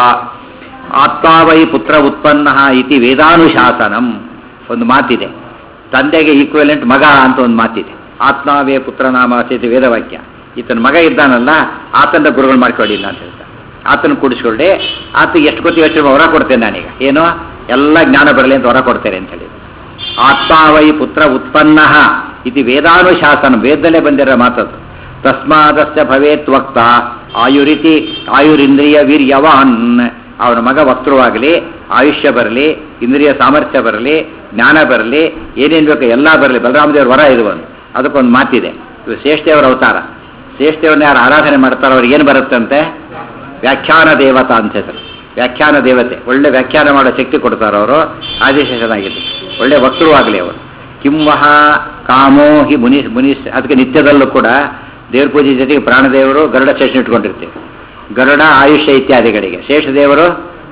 ಆತ್ಮಾ ವೈ ಪುತ್ರ ಉತ್ಪನ್ನ ಇತಿ ವೇದಾನುಶಾಸನಂ. ಒಂದು ಮಾತಿದೆ, ತಂದೆಗೆ ಈಕ್ವಲೆಂಟ್ ಮಗ ಅಂತ ಒಂದು ಮಾತಿದೆ. ಆತ್ಮಾವೇ ಪುತ್ರನಾಮ ಸೇತಿ ವೇದವಾಕ್ಯ. ಈತನ ಮಗ ಇದ್ದಾನಲ್ಲ, ಆತನ ಗುರುಗಳು ಮಾಡ್ಕೊಳ್ಳಿಲ್ಲ ಅಂತ ಹೇಳ್ತಾರೆ. ಆತನ ಕೂಡಿಸ್ಕೊಳ್ಳಿ, ಆತಗೆ ಎಷ್ಟು ಗೊತ್ತಿ ಯೋಚನೆ ಹೊರ ಕೊಡ್ತೇನೆ ನಾನೀಗ, ಏನೋ ಎಲ್ಲ ಜ್ಞಾನ ಬರಲಿ ಅಂತ ಹೊರ ಕೊಡ್ತೇನೆ ಅಂತ ಹೇಳಿ. ಆತ್ಮಾ ವೈ ಪುತ್ರ ಉತ್ಪನ್ನ ಇತಿ ವೇದಾನುಶಾಸನ. ವೇದದಲ್ಲೇ ಬಂದಿರೋ ಮಾತದು. ತಸ್ಮಾದಸ್ಯ ಭವೇತ್ ವಕ್ತ ಆಯುರಿತಿ ಆಯುರಿಂದ್ರಿಯ ವೀರ್ಯವಾನ್. ಅವನ ಮಗ ವಕ್ತೃವಾಗಲಿ, ಆಯುಷ್ಯ ಬರಲಿ, ಇಂದ್ರಿಯ ಸಾಮರ್ಥ್ಯ ಬರಲಿ, ಜ್ಞಾನ ಬರಲಿ, ಏನೇನು ಬೇಕು ಎಲ್ಲ ಬರಲಿ. ಬಲರಾಮದೇವ್ರ ವರ ಇದು ಒಂದು. ಅದಕ್ಕೊಂದು ಮಾತಿದೆ. ಇವು ಶ್ರೇಷ್ಠದೇವರ ಅವತಾರ. ಶ್ರೇಷ್ಠದೇವ್ರನ್ನ ಯಾರು ಆರಾಧನೆ ಮಾಡ್ತಾರೋ ಅವ್ರಿಗೆ ಏನು ಬರುತ್ತಂತೆ? ವ್ಯಾಖ್ಯಾನ ದೇವತಾ ಅಂತ ಹೆಸರು. ವ್ಯಾಖ್ಯಾನ ದೇವತೆ, ಒಳ್ಳೆ ವ್ಯಾಖ್ಯಾನ ಮಾಡೋ ಶಕ್ತಿ ಕೊಡ್ತಾರೆ ಅವರು. ಆದಿಶೇಷನಾಗಿದ್ದು ಒಳ್ಳೆ ವಕ್ತೃ ಆಗಲಿ ಅವರು. ಕಿಂವಹ ಕಾಮೋ ಹಿ ಮುನಿ ಮುನಿಸ್ ಅದಕ್ಕೆ ನಿತ್ಯದಲ್ಲೂ ಕೂಡ ದೇವ್ರ ಪೂಜೆ ಜೊತೆಗೆ ಪ್ರಾಣದೇವರು ಗರುಡ ಶೇಷನ ಇಟ್ಕೊಂಡಿರ್ತೀವಿ. ಗರುಡ ಆಯುಷ್ಯ ಇತ್ಯಾದಿಗಳಿಗೆ, ಶೇಷದೇವರು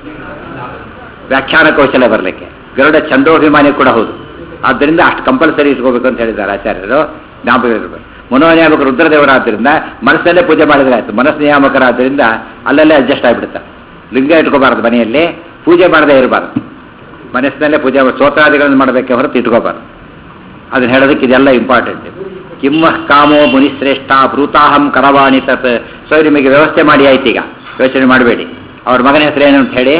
ವ್ಯಾಖ್ಯಾನ ಕೌಶಲ್ಯ ಬರಲಿಕ್ಕೆ, ಗರುಡ ಚಂದ್ರೋಭಿಮಾನಿ ಕೂಡ ಹೌದು. ಆದ್ದರಿಂದ ಅಷ್ಟು ಕಂಪಲ್ಸರಿ ಇಟ್ಕೋಬೇಕು ಅಂತ ಹೇಳಿದ್ದಾರೆ ಆಚಾರ್ಯರು. ಜ್ಞಾಪಕ ಇರಬೇಕು. ಮನೋನಿಯಾಮಕ ರುದ್ರದೇವರಾದ್ದರಿಂದ ಮನಸ್ಸಲ್ಲೇ ಪೂಜೆ ಮಾಡಿದ್ರೆ ಆಯ್ತು. ಮನಸ್ಸು ನಿಯಾಮಕರಾದ್ದರಿಂದ ಅಲ್ಲಲ್ಲೇ ಅಡ್ಜಸ್ಟ್ ಆಗಿಬಿಡ್ತಾರೆ. ಲಿಂಗ ಇಟ್ಕೋಬಾರ್ದು, ಮನೆಯಲ್ಲಿ ಪೂಜೆ ಮಾಡದೇ ಇರಬಾರ್ದು. ಮನಸ್ಸಿನಲ್ಲೇ ಪೂಜೆ ಸ್ತೋತ್ರಾದಿಗಳನ್ನು ಮಾಡಬೇಕೆ ಹೊರತು ಇಟ್ಕೋಬಾರ್ದು. ಅದನ್ನ ಹೇಳೋದಕ್ಕೆ ಇದೆಲ್ಲ ಇಂಪಾರ್ಟೆಂಟ್. ಕಿಮ್ಮ ಕಾಮೋ ಮುನಿಶ್ರೇಷ್ಠ ಭೂತಾಹಂ ಕರವಾಣಿ ತತ್. ಸೊ ನಿಮಗೆ ವ್ಯವಸ್ಥೆ ಮಾಡಿ ಆಯ್ತು. ಈಗ ಯೋಚನೆ ಮಾಡಬೇಡಿ. ಅವ್ರ ಮಗನ ಹೆಸರು ಏನು ಅಂತ ಹೇಳಿ,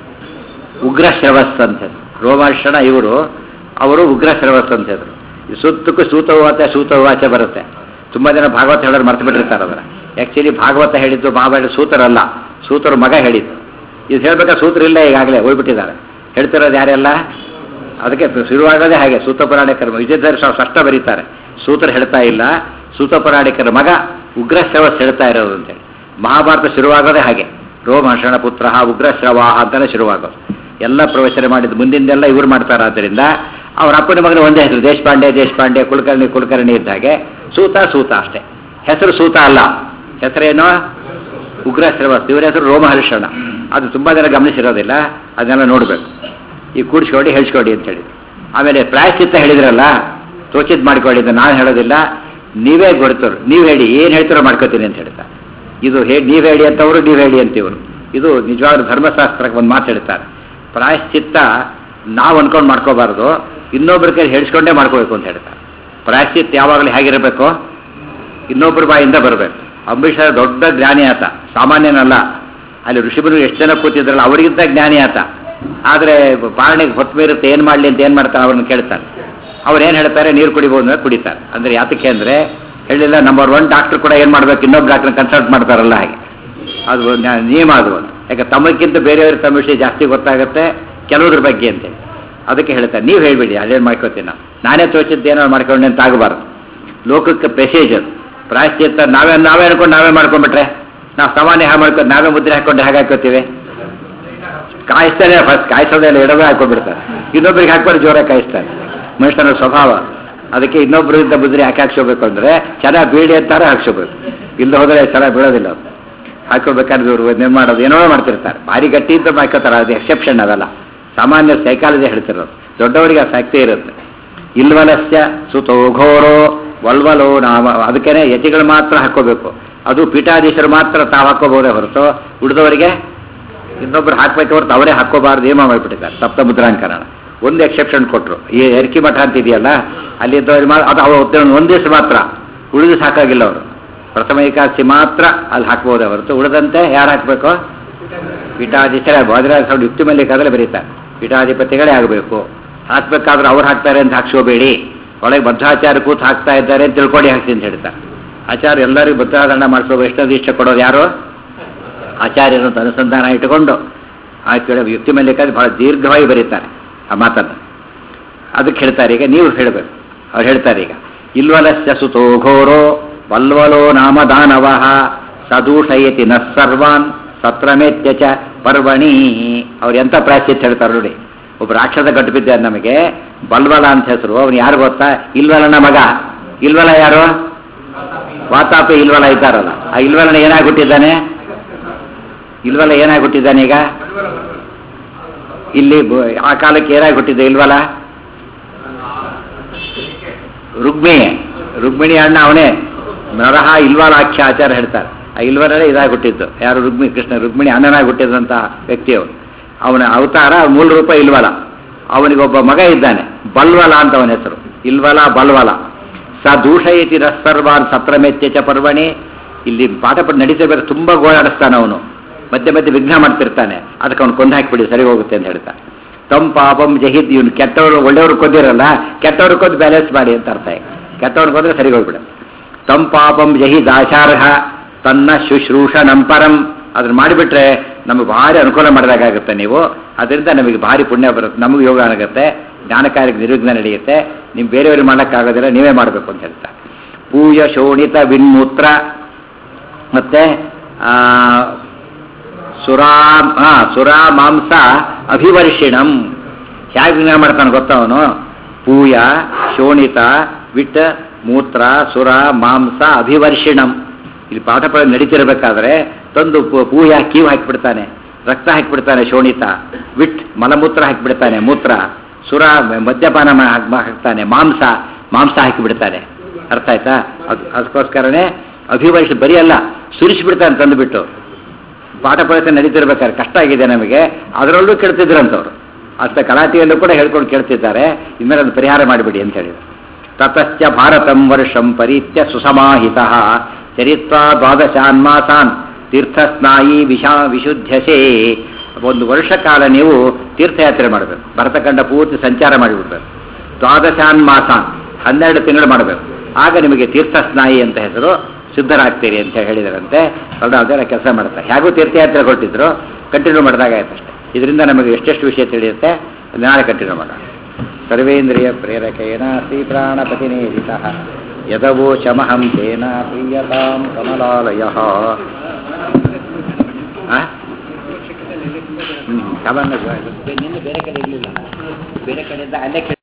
ಉಗ್ರಶ್ರವಸ್ ಅಂತ ಹೆಸರು. ರೋಮರ್ಷಣ ಇವರು, ಅವರು ಉಗ್ರಶ್ರವಸ್ ಅಂತ ಹೆಸರು. ಸುತ್ತಕ್ಕೂ ಸೂತವಾಚ ಸೂತವಾಚ ಬರುತ್ತೆ. ತುಂಬ ಜನ ಭಾಗವತ ಹೇಳೋರು ಮರ್ತು ಬಿಟ್ಟಿರ್ತಾರೆ ಅದರ. ಆ್ಯಕ್ಚುಲಿ ಭಾಗವತ ಹೇಳಿದ್ದು ಮಹಾಭಾರತ ಸೂತರಲ್ಲ, ಸೂತರ ಮಗ ಹೇಳಿದ್ದು. ಇದು ಹೇಳ್ಬೇಕಾದ್ರೆ ಸೂತ್ರ ಇಲ್ಲ, ಈಗಾಗಲೇ ಹೋಗ್ಬಿಟ್ಟಿದ್ದಾರೆ. ಹೇಳ್ತಿರೋದು ಯಾರೆಲ್ಲ, ಅದಕ್ಕೆ ಶುರುವಾಗೋದೇ ಹಾಗೆ. ಸೂತಪುರಾಣಿಕರ ವಿಜಯಧರ ಷಷ್ಟ ಬರೀತಾರೆ, ಸೂತ್ರ ಹೇಳ್ತಾ ಇಲ್ಲ, ಸೂತಪುರಾಣಿಕರ ಮಗ ಉಗ್ರಶ್ರವಸ್ ಹೇಳ್ತಾ ಇರೋದು ಅಂತೇಳಿ. ಮಹಾಭಾರತ ಶುರುವಾಗೋದೇ ಹಾಗೆ. ರೋಮಹರ್ಷಣ ಪುತ್ರ ಉಗ್ರಶ್ರವಾಹ ಅಂತಲೇ ಶುರುವಾಗೋದು. ಎಲ್ಲ ಪ್ರವಚನ ಮಾಡಿದ್ದು ಮುಂದಿಂದೆಲ್ಲ ಇವ್ರು ಮಾಡ್ತಾರೆ. ಆದ್ದರಿಂದ ಅವ್ರ ಅಪ್ಪನ ಮಗನ ಒಂದೇ ಹೆಸರು, ದೇಶಪಾಂಡೆ ದೇಶಪಾಂಡೆ, ಕುಲಕರ್ಣಿ ಕುಲಕರ್ಣಿ ಇದ್ದಾಗೆ. ಸೂತ ಸೂತ ಅಷ್ಟೇ, ಹೆಸರು ಸೂತ ಅಲ್ಲ. ಹೆಸರೇನೋ ಉಗ್ರಶ್ರವಸ್. ಇವರ ಹೆಸರು ರೋಮಹರ್ಷಣ. ಅದು ತುಂಬ ಜನ ಗಮನಿಸಿರೋದಿಲ್ಲ, ಅದನ್ನೆಲ್ಲ ನೋಡಬೇಕು. ಈ ಕೂಡಿಸ್ಕೊಡಿ ಹೇಳ್ಸ್ಕೊಡಿ ಅಂತ ಹೇಳಿದ್ರು. ಆಮೇಲೆ ಪ್ರಾಯಶ್ಚಿತ್ತ ಹೇಳಿದ್ರಲ್ಲ, ತೋಚಿದ್ ಮಾಡ್ಕೊಂಡಿದ್ದ, ನಾನು ಹೇಳೋದಿಲ್ಲ, ನೀವೇ ಗೊಡ್ತರು, ನೀವು ಹೇಳಿ ಏನು ಹೇಳ್ತಾರೋ ಮಾಡ್ಕೋತೀನಿ ಅಂತ ಹೇಳ್ತಾರೆ. ಇದು ಹೇಳಿ ನೀವು ಹೇಳಿ ಅಂತವರು, ನೀವು ಹೇಳಿ ಅಂತಿವರು. ಇದು ನಿಜವಾದ ಧರ್ಮಶಾಸ್ತ್ರಕ್ಕೆ ಒಂದು ಮಾತು ಹೇಳ್ತಾರೆ. ಪ್ರಾಯಶ್ಚಿತ್ತ ನಾವು ಅನ್ಕೊಂಡು ಮಾಡ್ಕೋಬಾರ್ದು, ಇನ್ನೊಬ್ಬರ ಕೈ ಹೇಳಿಸ್ಕೊಂಡೇ ಮಾಡ್ಕೋಬೇಕು ಅಂತ ಹೇಳ್ತಾರೆ. ಪ್ರಾಯಶ್ಚಿತ್ತ ಯಾವಾಗಲೂ ಹೇಗಿರಬೇಕು, ಇನ್ನೊಬ್ಬರ ಬಾಯಿಂದ ಬರಬೇಕು. ಅಂಬರೀಷ ದೊಡ್ಡ ಜ್ಞಾನಿ ಆತ, ಸಾಮಾನ್ಯನಲ್ಲ. ಅಲ್ಲಿ ಋಷಿಮುನಿಗಳು ಎಷ್ಟು ಜನ ಕೂತಿದ್ರಲ್ಲ ಅವರಿಗಿಂತ ಜ್ಞಾನಿ ಆತ. ಆದರೆ ಪಾರಣೆಗೆ ಹೊತ್ತು ಮೀರುತ್ತೆ, ಏನು ಮಾಡಲಿ ಅಂತ ಏನು ಮಾಡ್ತಾರೆ ಅವ್ರನ್ನ ಕೇಳ್ತಾರೆ. ಅವ್ರು ಏನು ಹೇಳ್ತಾರೆ, ನೀರು ಕುಡಿಬೋದು ಅಂದರೆ ಕುಡಿತಾರೆ. ಅಂದರೆ ಯಾತಕ್ಕೆ ಅಂದರೆ ಹೇಳಿಲ್ಲ, ನಂಬರ್ ಒನ್ ಡಾಕ್ಟ್ರು ಕೂಡ ಏನು ಮಾಡಬೇಕು, ಇನ್ನೊಬ್ಬ ಡಾಕ್ಟ್ರನ್ನ ಕನ್ಸಲ್ಟ್ ಮಾಡ್ತಾರಲ್ಲ ಹಾಗೆ. ಅದು ನಿಯಮ ಅದು ಒಂದು. ಯಾಕೆ ತಮಗಿಂತ ಬೇರೆಯವ್ರಿಗೆ ತಮ್ಮ ವಿಷಯ ಜಾಸ್ತಿ ಗೊತ್ತಾಗುತ್ತೆ ಕೆಲವುದ್ರ ಬಗ್ಗೆ ಅಂತೇಳಿ. ಅದಕ್ಕೆ ಹೇಳ್ತಾರೆ, ನೀವು ಹೇಳಿಬಿಡಿ, ಅದೇನು ಮಾಡ್ಕೋತೀನಿ ನಾವು, ನಾನೇ ತೋಚಿದ್ದೇನೋ ಮಾಡ್ಕೊಂಡೆ ಅಂತ ಆಗಬಾರ್ದು. ಲೋಕಕ್ಕೆ ಪ್ರೆಸೇಜ್ ಪ್ರಾಯಶ್ಚಿತ್ತ ನಾವೇ ನಾವೇ ಅನ್ಕೊಂಡು ನಾವೇ ಮಾಡ್ಕೊಂಡ್ಬಿಟ್ರೆ, ನಾವು ಸಾಮಾನ್ಯ ಹಾಗೆ ಮಾಡ್ಕೊಂಡು ನಾವೇ ಮುದ್ರೆ ಹಾಕ್ಕೊಂಡು ಹೇಗೆ ಹಾಕೋತೀವಿ. ಕಾಯಿಸ್ತಾನೆ ಫಸ್ಟ್, ಕಾಯಿಸೋದೆಲ್ಲ ಎಡವೇ ಹಾಕೊಂಡ್ಬಿಡ್ತಾರೆ. ಇನ್ನೊಬ್ರಿಗೆ ಹಾಕ್ಕೊಂಡು ಜೋರಾಗಿ ಕಾಯಿಸ್ತಾರೆ. ಮನುಷ್ಯನ ಸ್ವಭಾವ. ಅದಕ್ಕೆ ಇನ್ನೊಬ್ಬರಿಂದ ಮುದ್ರೆ ಯಾಕೆ ಹಾಕ್ಸೋಬೇಕು ಅಂದರೆ ಚೆನ್ನಾಗಿ ಬೀಳಿ ಅಂತಾರೆ ಹಾಕ್ಸೋಬೇಕು. ಇಲ್ಲ ಹೋದರೆ ಚೆನ್ನಾಗಿ ಬೀಳೋದಿಲ್ಲ. ಅವ್ರು ಹಾಕೋಬೇಕಾದ್ರೆ ಇವರು ಏನು ಮಾಡೋದು, ಏನೋ ಮಾಡ್ತಿರ್ತಾರೆ. ಭಾರಿ ಗಟ್ಟಿ ಅಂತ ಹಾಕೋತಾರೆ. ಅದು ಎಕ್ಸೆಪ್ಷನ್, ಅದಲ್ಲ. ಸಾಮಾನ್ಯ ಸೈಕಾಲಜಿ ಹೇಳ್ತಿರೋದು. ದೊಡ್ಡವರಿಗೆ ಆ ಶಕ್ತಿ ಇರುತ್ತೆ. ಇಲ್ವಲಸ್ಯ ಸುತೋ ಘೋರೋ ವಲ್ವಲೋ ನಾಮ. ಅದಕ್ಕೇನೆ ಯತಿಗಳು ಮಾತ್ರ ಹಾಕೋಬೇಕು. ಅದು ಪೀಠಾಧೀಶರು ಮಾತ್ರ ತಾವು ಹಾಕೋಬಹುದೇ ಹೊರತು ಉಳಿದವರಿಗೆ ಇನ್ನೊಬ್ರು ಹಾಕ್ಬೇಕು ಹೊರತು ಅವರೇ ಹಾಕೋಬಾರ್ದು ನೇಮ ಮಾಡಿಬಿಟ್ಟಿದ್ದಾರೆ. ಸಪ್ತ ಮುದ್ರಾಂಕರಣ ಒಂದು ಎಕ್ಸೆಪ್ಷನ್ ಕೊಟ್ಟರು. ಈ ಎರ್ಕಿ ಮಠ ಅಂತಿದೆಯಲ್ಲ, ಅಲ್ಲಿದ್ದವ್ರಿಗೆ ಮಾತ್ರ ಅದು ಅವತ್ತು ಒಂದು ದಿವಸ ಮಾತ್ರ, ಉಳಿದು ಸಾಕಾಗಿಲ್ಲ ಅವರು. ಪ್ರಥಮ ಏಕಾದಶಿ ಮಾತ್ರ ಅಲ್ಲಿ ಹಾಕ್ಬೋದೇ ಹೊರತು ಉಳಿದಂತೆ ಯಾರು ಹಾಕಬೇಕು, ಪೀಠಾಧೀಶರೇ. ಬಾದ್ರಾಜ ಯುಕ್ತಿ ಮಲ್ಲಿಕಾದ್ರೆ ಬರೀತಾರೆ, ಪೀಠಾಧಿಪತಿಗಳೇ ಆಗಬೇಕು. ಹಾಕ್ಬೇಕಾದ್ರೆ ಅವ್ರು ಹಾಕ್ತಾರೆ ಅಂತ ಹಾಕ್ಸೋಬೇಡಿ, ಒಳಗೆ ಬದ್ಧಾಚಾರ ಕೂತ್ ಹಾಕ್ತಾ ಇದ್ದಾರೆ ಅಂತ ತಿಳ್ಕೊಂಡು ಹಾಕ್ಸಿ ಅಂತ ಹೇಳ್ತಾರೆ. ಆಚಾರ್ಯ ಎಲ್ಲರಿಗೂ ಬದ್ಧಾಧಾರಣ ಮಾಡಿಸೋ ವೈಷ್ಣವ ದೀಕ್ಷೆ ಕೊಡೋದು ಯಾರು, ಆಚಾರ್ಯರು ಅಂತ ಅನುಸಂಧಾನ ಇಟ್ಟುಕೊಂಡು ಆಯ್ತು. ಯುಕ್ತಿ ಮಲ್ಲಿಕಾದ್ರೆ ಬಹಳ ದೀರ್ಘವಾಗಿ ಬರೀತಾರೆ ಆ ಮಾತನ್ನು. ಅದಕ್ಕೆ ಹೇಳ್ತಾರೆ, ಈಗ ನೀವು ಹೇಳಬೇಕು. ಅವ್ರು ಹೇಳ್ತಾರೆ, ಈಗ ಇಲ್ವಲಸ್ಯ ಸುತೋ ಘೋರೋ ವಲ್ವಲೋ ನಾಮ ದಾನವಃ ಸದೂಷಯತಿ ನ ಸರ್ವಾನ್ ಸತ್ರಮೇತ್ಯ ಚ ಪರ್ವಣಿ. ಅವ್ರು ಎಂಥ ಪ್ರಾಯಶ್ಚಿತ್ತ ಹೇಳ್ತಾರೆ ನೋಡಿ. ಒಬ್ಬ ರಾಕ್ಷಸ ಗಟ್ಟು ಬಿದ್ದ ನಮಗೆ, ಬಲ್ವಲ ಅಂತ ಹೆಸರು. ಅವನು ಯಾರು ಗೊತ್ತಾ, ಇಲ್ವಲನ ಮಗ. ಇಲ್ವಲ ಯಾರು, ವಾತಾಪಿ ಇಲ್ವಲ ಇದ್ದಾರಲ್ಲ, ಆ ಇಲ್ವಲನ ಏನಾಗ್ಬಿಟ್ಟಿದ್ದಾನೆ, ಇಲ್ವಲ ಏನಾಗ್ಬಿಟ್ಟಿದ್ದಾನೆ ಈಗ ಇಲ್ಲಿ. ಆ ಕಾಲಕ್ಕೆ ಏನಾಗ್ಬಿಟ್ಟಿದ್ದೆ ಇಲ್ವಲ, ರುಕ್ಮಿಣಿ ರುಕ್ಮಿಣಿ ಅಣ್ಣ ಅವನೇ. ನರಹ ಇಲ್ವಲ ಆಖ್ಯ ಆಚಾರ ಹೇಳ್ತಾರೆ. ಆ ಇಲ್ವಲೇ ಇದಾಗ್ಬಿಟ್ಟಿದ್ದು ಯಾರು, ರುಕ್ಮಿಣಿ ಕೃಷ್ಣ ರುಕ್ಮಿಣಿ ಅಣ್ಣನಾಗಿ ಹುಟ್ಟಿದಂಥ ವ್ಯಕ್ತಿಯವರು. ಅವನ ಅವತಾರ ಮೂಲ ರೂಪ ಇಲ್ವಲ. ಅವನಿಗೊಬ್ಬ ಮಗ ಇದ್ದಾನೆ ಬಲ್ವಲ ಅಂತ ಅವನ ಹೆಸರು. ಇಲ್ವಲ ಬಲ್ವಲ. ಸ ದೂಷಯತಿ ರಸ್ಸರ್ವಾನ್ ಸತ್ರಮೇತ್ಯ ಚ ಪರ್ವಣಿ. ಇಲ್ಲಿ ಪಾಠ ಪಟ್ಟು ನಡೀತಿರ್ಬೇಕು, ತುಂಬ ಗೋಳಾಡಿಸ್ತಾನೆ ಅವನು, ಮಧ್ಯೆ ಮಧ್ಯೆ ವಿಘ್ನ ಮಾಡ್ತಿರ್ತಾನೆ. ಅದಕ್ಕೆ ಅವ್ನು ಕೊಂದು ಹಾಕಿಬಿಡಿ, ಸರಿ ಹೋಗುತ್ತೆ ಅಂತ ಹೇಳ್ತಾನೆ. ತಮ್ ಪಾಪಂ ಜಹಿದ್. ಇವನು ಕೆಟ್ಟವರು ಒಳ್ಳೆಯವ್ರು ಕೊಂದಿರಲ್ಲ, ಕೆಟ್ಟವ್ರು ಕೊಂದು ಬ್ಯಾಲೆನ್ಸ್ ಮಾಡಿ ಅಂತ ಅರ್ಥ. ಕೆಟ್ಟವ್ರು ಕೊಂದ್ರೆ ಸರಿ ಹೋಗ್ಬಿಡ. ತಮ್ ಪಾಪಂ ಜಹಿದ್ ಆಚಾರ್ಹ ತನ್ನ ಶುಶ್ರೂಷ ನಂಪರಂ. ಅದನ್ನ ಮಾಡಿಬಿಟ್ರೆ ನಮಗೆ ಭಾರಿ ಅನುಕೂಲ ಮಾಡಿದಾಗುತ್ತೆ ನೀವು. ಅದರಿಂದ ನಮಗೆ ಭಾರಿ ಪುಣ್ಯ ಬರುತ್ತೆ, ನಮಗೆ ಯೋಗ ಆಗುತ್ತೆ, ಜ್ಞಾನ ಕಾರ್ಯಕ್ಕೆ ನಿರ್ವಿಘ್ನ ನಡೆಯುತ್ತೆ. ನೀವು ಬೇರೆಯವ್ರಿಗೆ ಮಾಡೋಕ್ಕಾಗೋದಿಲ್ಲ, ನೀವೇ ಮಾಡಬೇಕು ಅಂತ ಹೇಳ್ತಾರೆ. ಪೂಯ ಶೋಣಿತ ವಿನ್ಮೂತ್ರ ಮತ್ತೆ ಸುರಾ ಹಾ ಸುರಾ ಮಾಂಸ ಅಭಿವರ್ಷಿಣಂ. ಹೇಗೆ ವಿನಿಮಯ ಮಾಡ್ತಾನೆ ಗೊತ್ತವನು? ಪೂಯ ಶೋಣಿತ ವಿಟ್ ಮೂತ್ರ ಸುರ ಮಾಂಸ ಅಭಿವರ್ಷಿಣಂ. ಇಲ್ಲಿ ಪಾಠ ಪಡ ನಡೀತಿರ್ಬೇಕಾದ್ರೆ ತಂದು ಪೂಯ ಕೀವು ಹಾಕಿಬಿಡ್ತಾನೆ, ರಕ್ತ ಹಾಕಿಬಿಡ್ತಾನೆ ಶೋಣಿತ, ವಿಟ್ ಮಲಮೂತ್ರ ಹಾಕಿಬಿಡ್ತಾನೆ ಮೂತ್ರ, ಸುರ ಮದ್ಯಪಾನ ಹಾಕ್ತಾನೆ, ಮಾಂಸ ಮಾಂಸ ಹಾಕಿಬಿಡ್ತಾನೆ. ಅರ್ಥ ಆಯ್ತಾ? ಅದು ಅದಕ್ಕೋಸ್ಕರನೇ ಅಭಿವರ್ಷ ಬರೀ ಅಲ್ಲ ಸುರಿಸಿಬಿಡ್ತಾನೆ ತಂದುಬಿಟ್ಟು. ಪಾಠ ಪ್ರವಚನ ನಡೀತಿರ್ಬೇಕಾದ್ರೆ ಕಷ್ಟ ಆಗಿದೆ ನಮಗೆ, ಅದರಲ್ಲೂ ಕೇಳ್ತಿದ್ರಂಥವ್ರು. ಅಷ್ಟ ಕಲಾಟಿಯಲ್ಲೂ ಕೂಡ ಹೇಳ್ಕೊಂಡು ಕೇಳ್ತಿದ್ದಾರೆ. ಇನ್ಮೇಲೆ ಅದು ಪರಿಹಾರ ಮಾಡಿಬಿಡಿ ಅಂತ ಹೇಳಿದ್ರು. ತತಶ್ಚ ಭಾರತಂ ವರ್ಷಂ ಪರೀತ್ಯ ಸುಸಮಾಹಿತ ಚರಿತ್ವಾ ದ್ವಾದಶಾನ್ಮಾಸಾನ್ ತೀರ್ಥಸ್ನಾಯಿ ವಿಷಾ ವಿಶುದ್ಧಸೇ. ಒಂದು ವರ್ಷ ಕಾಲ ನೀವು ತೀರ್ಥಯಾತ್ರೆ ಮಾಡಬೇಕು, ಭರತಖಂಡ ಪೂರ್ತಿ ಸಂಚಾರ ಮಾಡಿಬಿಡ್ಬೇಕು. ದ್ವಾದಶಾನ್ಮಾಸಾನ್ ಹನ್ನೆರಡು ತಿಂಗಳು ಮಾಡಬೇಕು. ಆಗ ನಿಮಗೆ ತೀರ್ಥಸ್ನಾಯಿ ಅಂತ ಹೆಸರು, ಸಿದ್ಧರಾಗ್ತೀರಿ ಅಂತ ಹೇಳಿದರಂತೆ. ಅದರ ಕೆಲಸ ಮಾಡ್ತಾರೆ. ಹೇಗೂ ತೀರ್ಥಯಾತ್ರೆ ಕೊಟ್ಟಿದ್ರು, ಕಂಟಿನ್ಯೂ ಮಾಡಿದಾಗಾಯ್ತು ಅಷ್ಟೇ. ಇದರಿಂದ ನಮಗೆ ಎಷ್ಟೆಷ್ಟು ವಿಷಯ ತಿಳಿಯುತ್ತೆ ನಾಳೆ ಕಂಟಿನ್ಯೂ ಮಾಡೋಣ. ಸರ್ವೇಂದ್ರಿಯ ಪ್ರೇರಕೇಣ ಶ್ರೀ ಪ್ರಾಣಪತಿನೇರಿತ ಯದವೋಚಮಹಂ ತೇನ ಪ್ರೀಯತಾಂ ಕಮಲಾಲಯ. ಸಾಮಾನ್ಯ ನಿನ್ನೆ ಬೇರೆ ಕಡೆ ಇರಲಿಲ್ಲ, ಬೇರೆ ಕಡೆಯಿಂದ ಅಲ್ಲೇ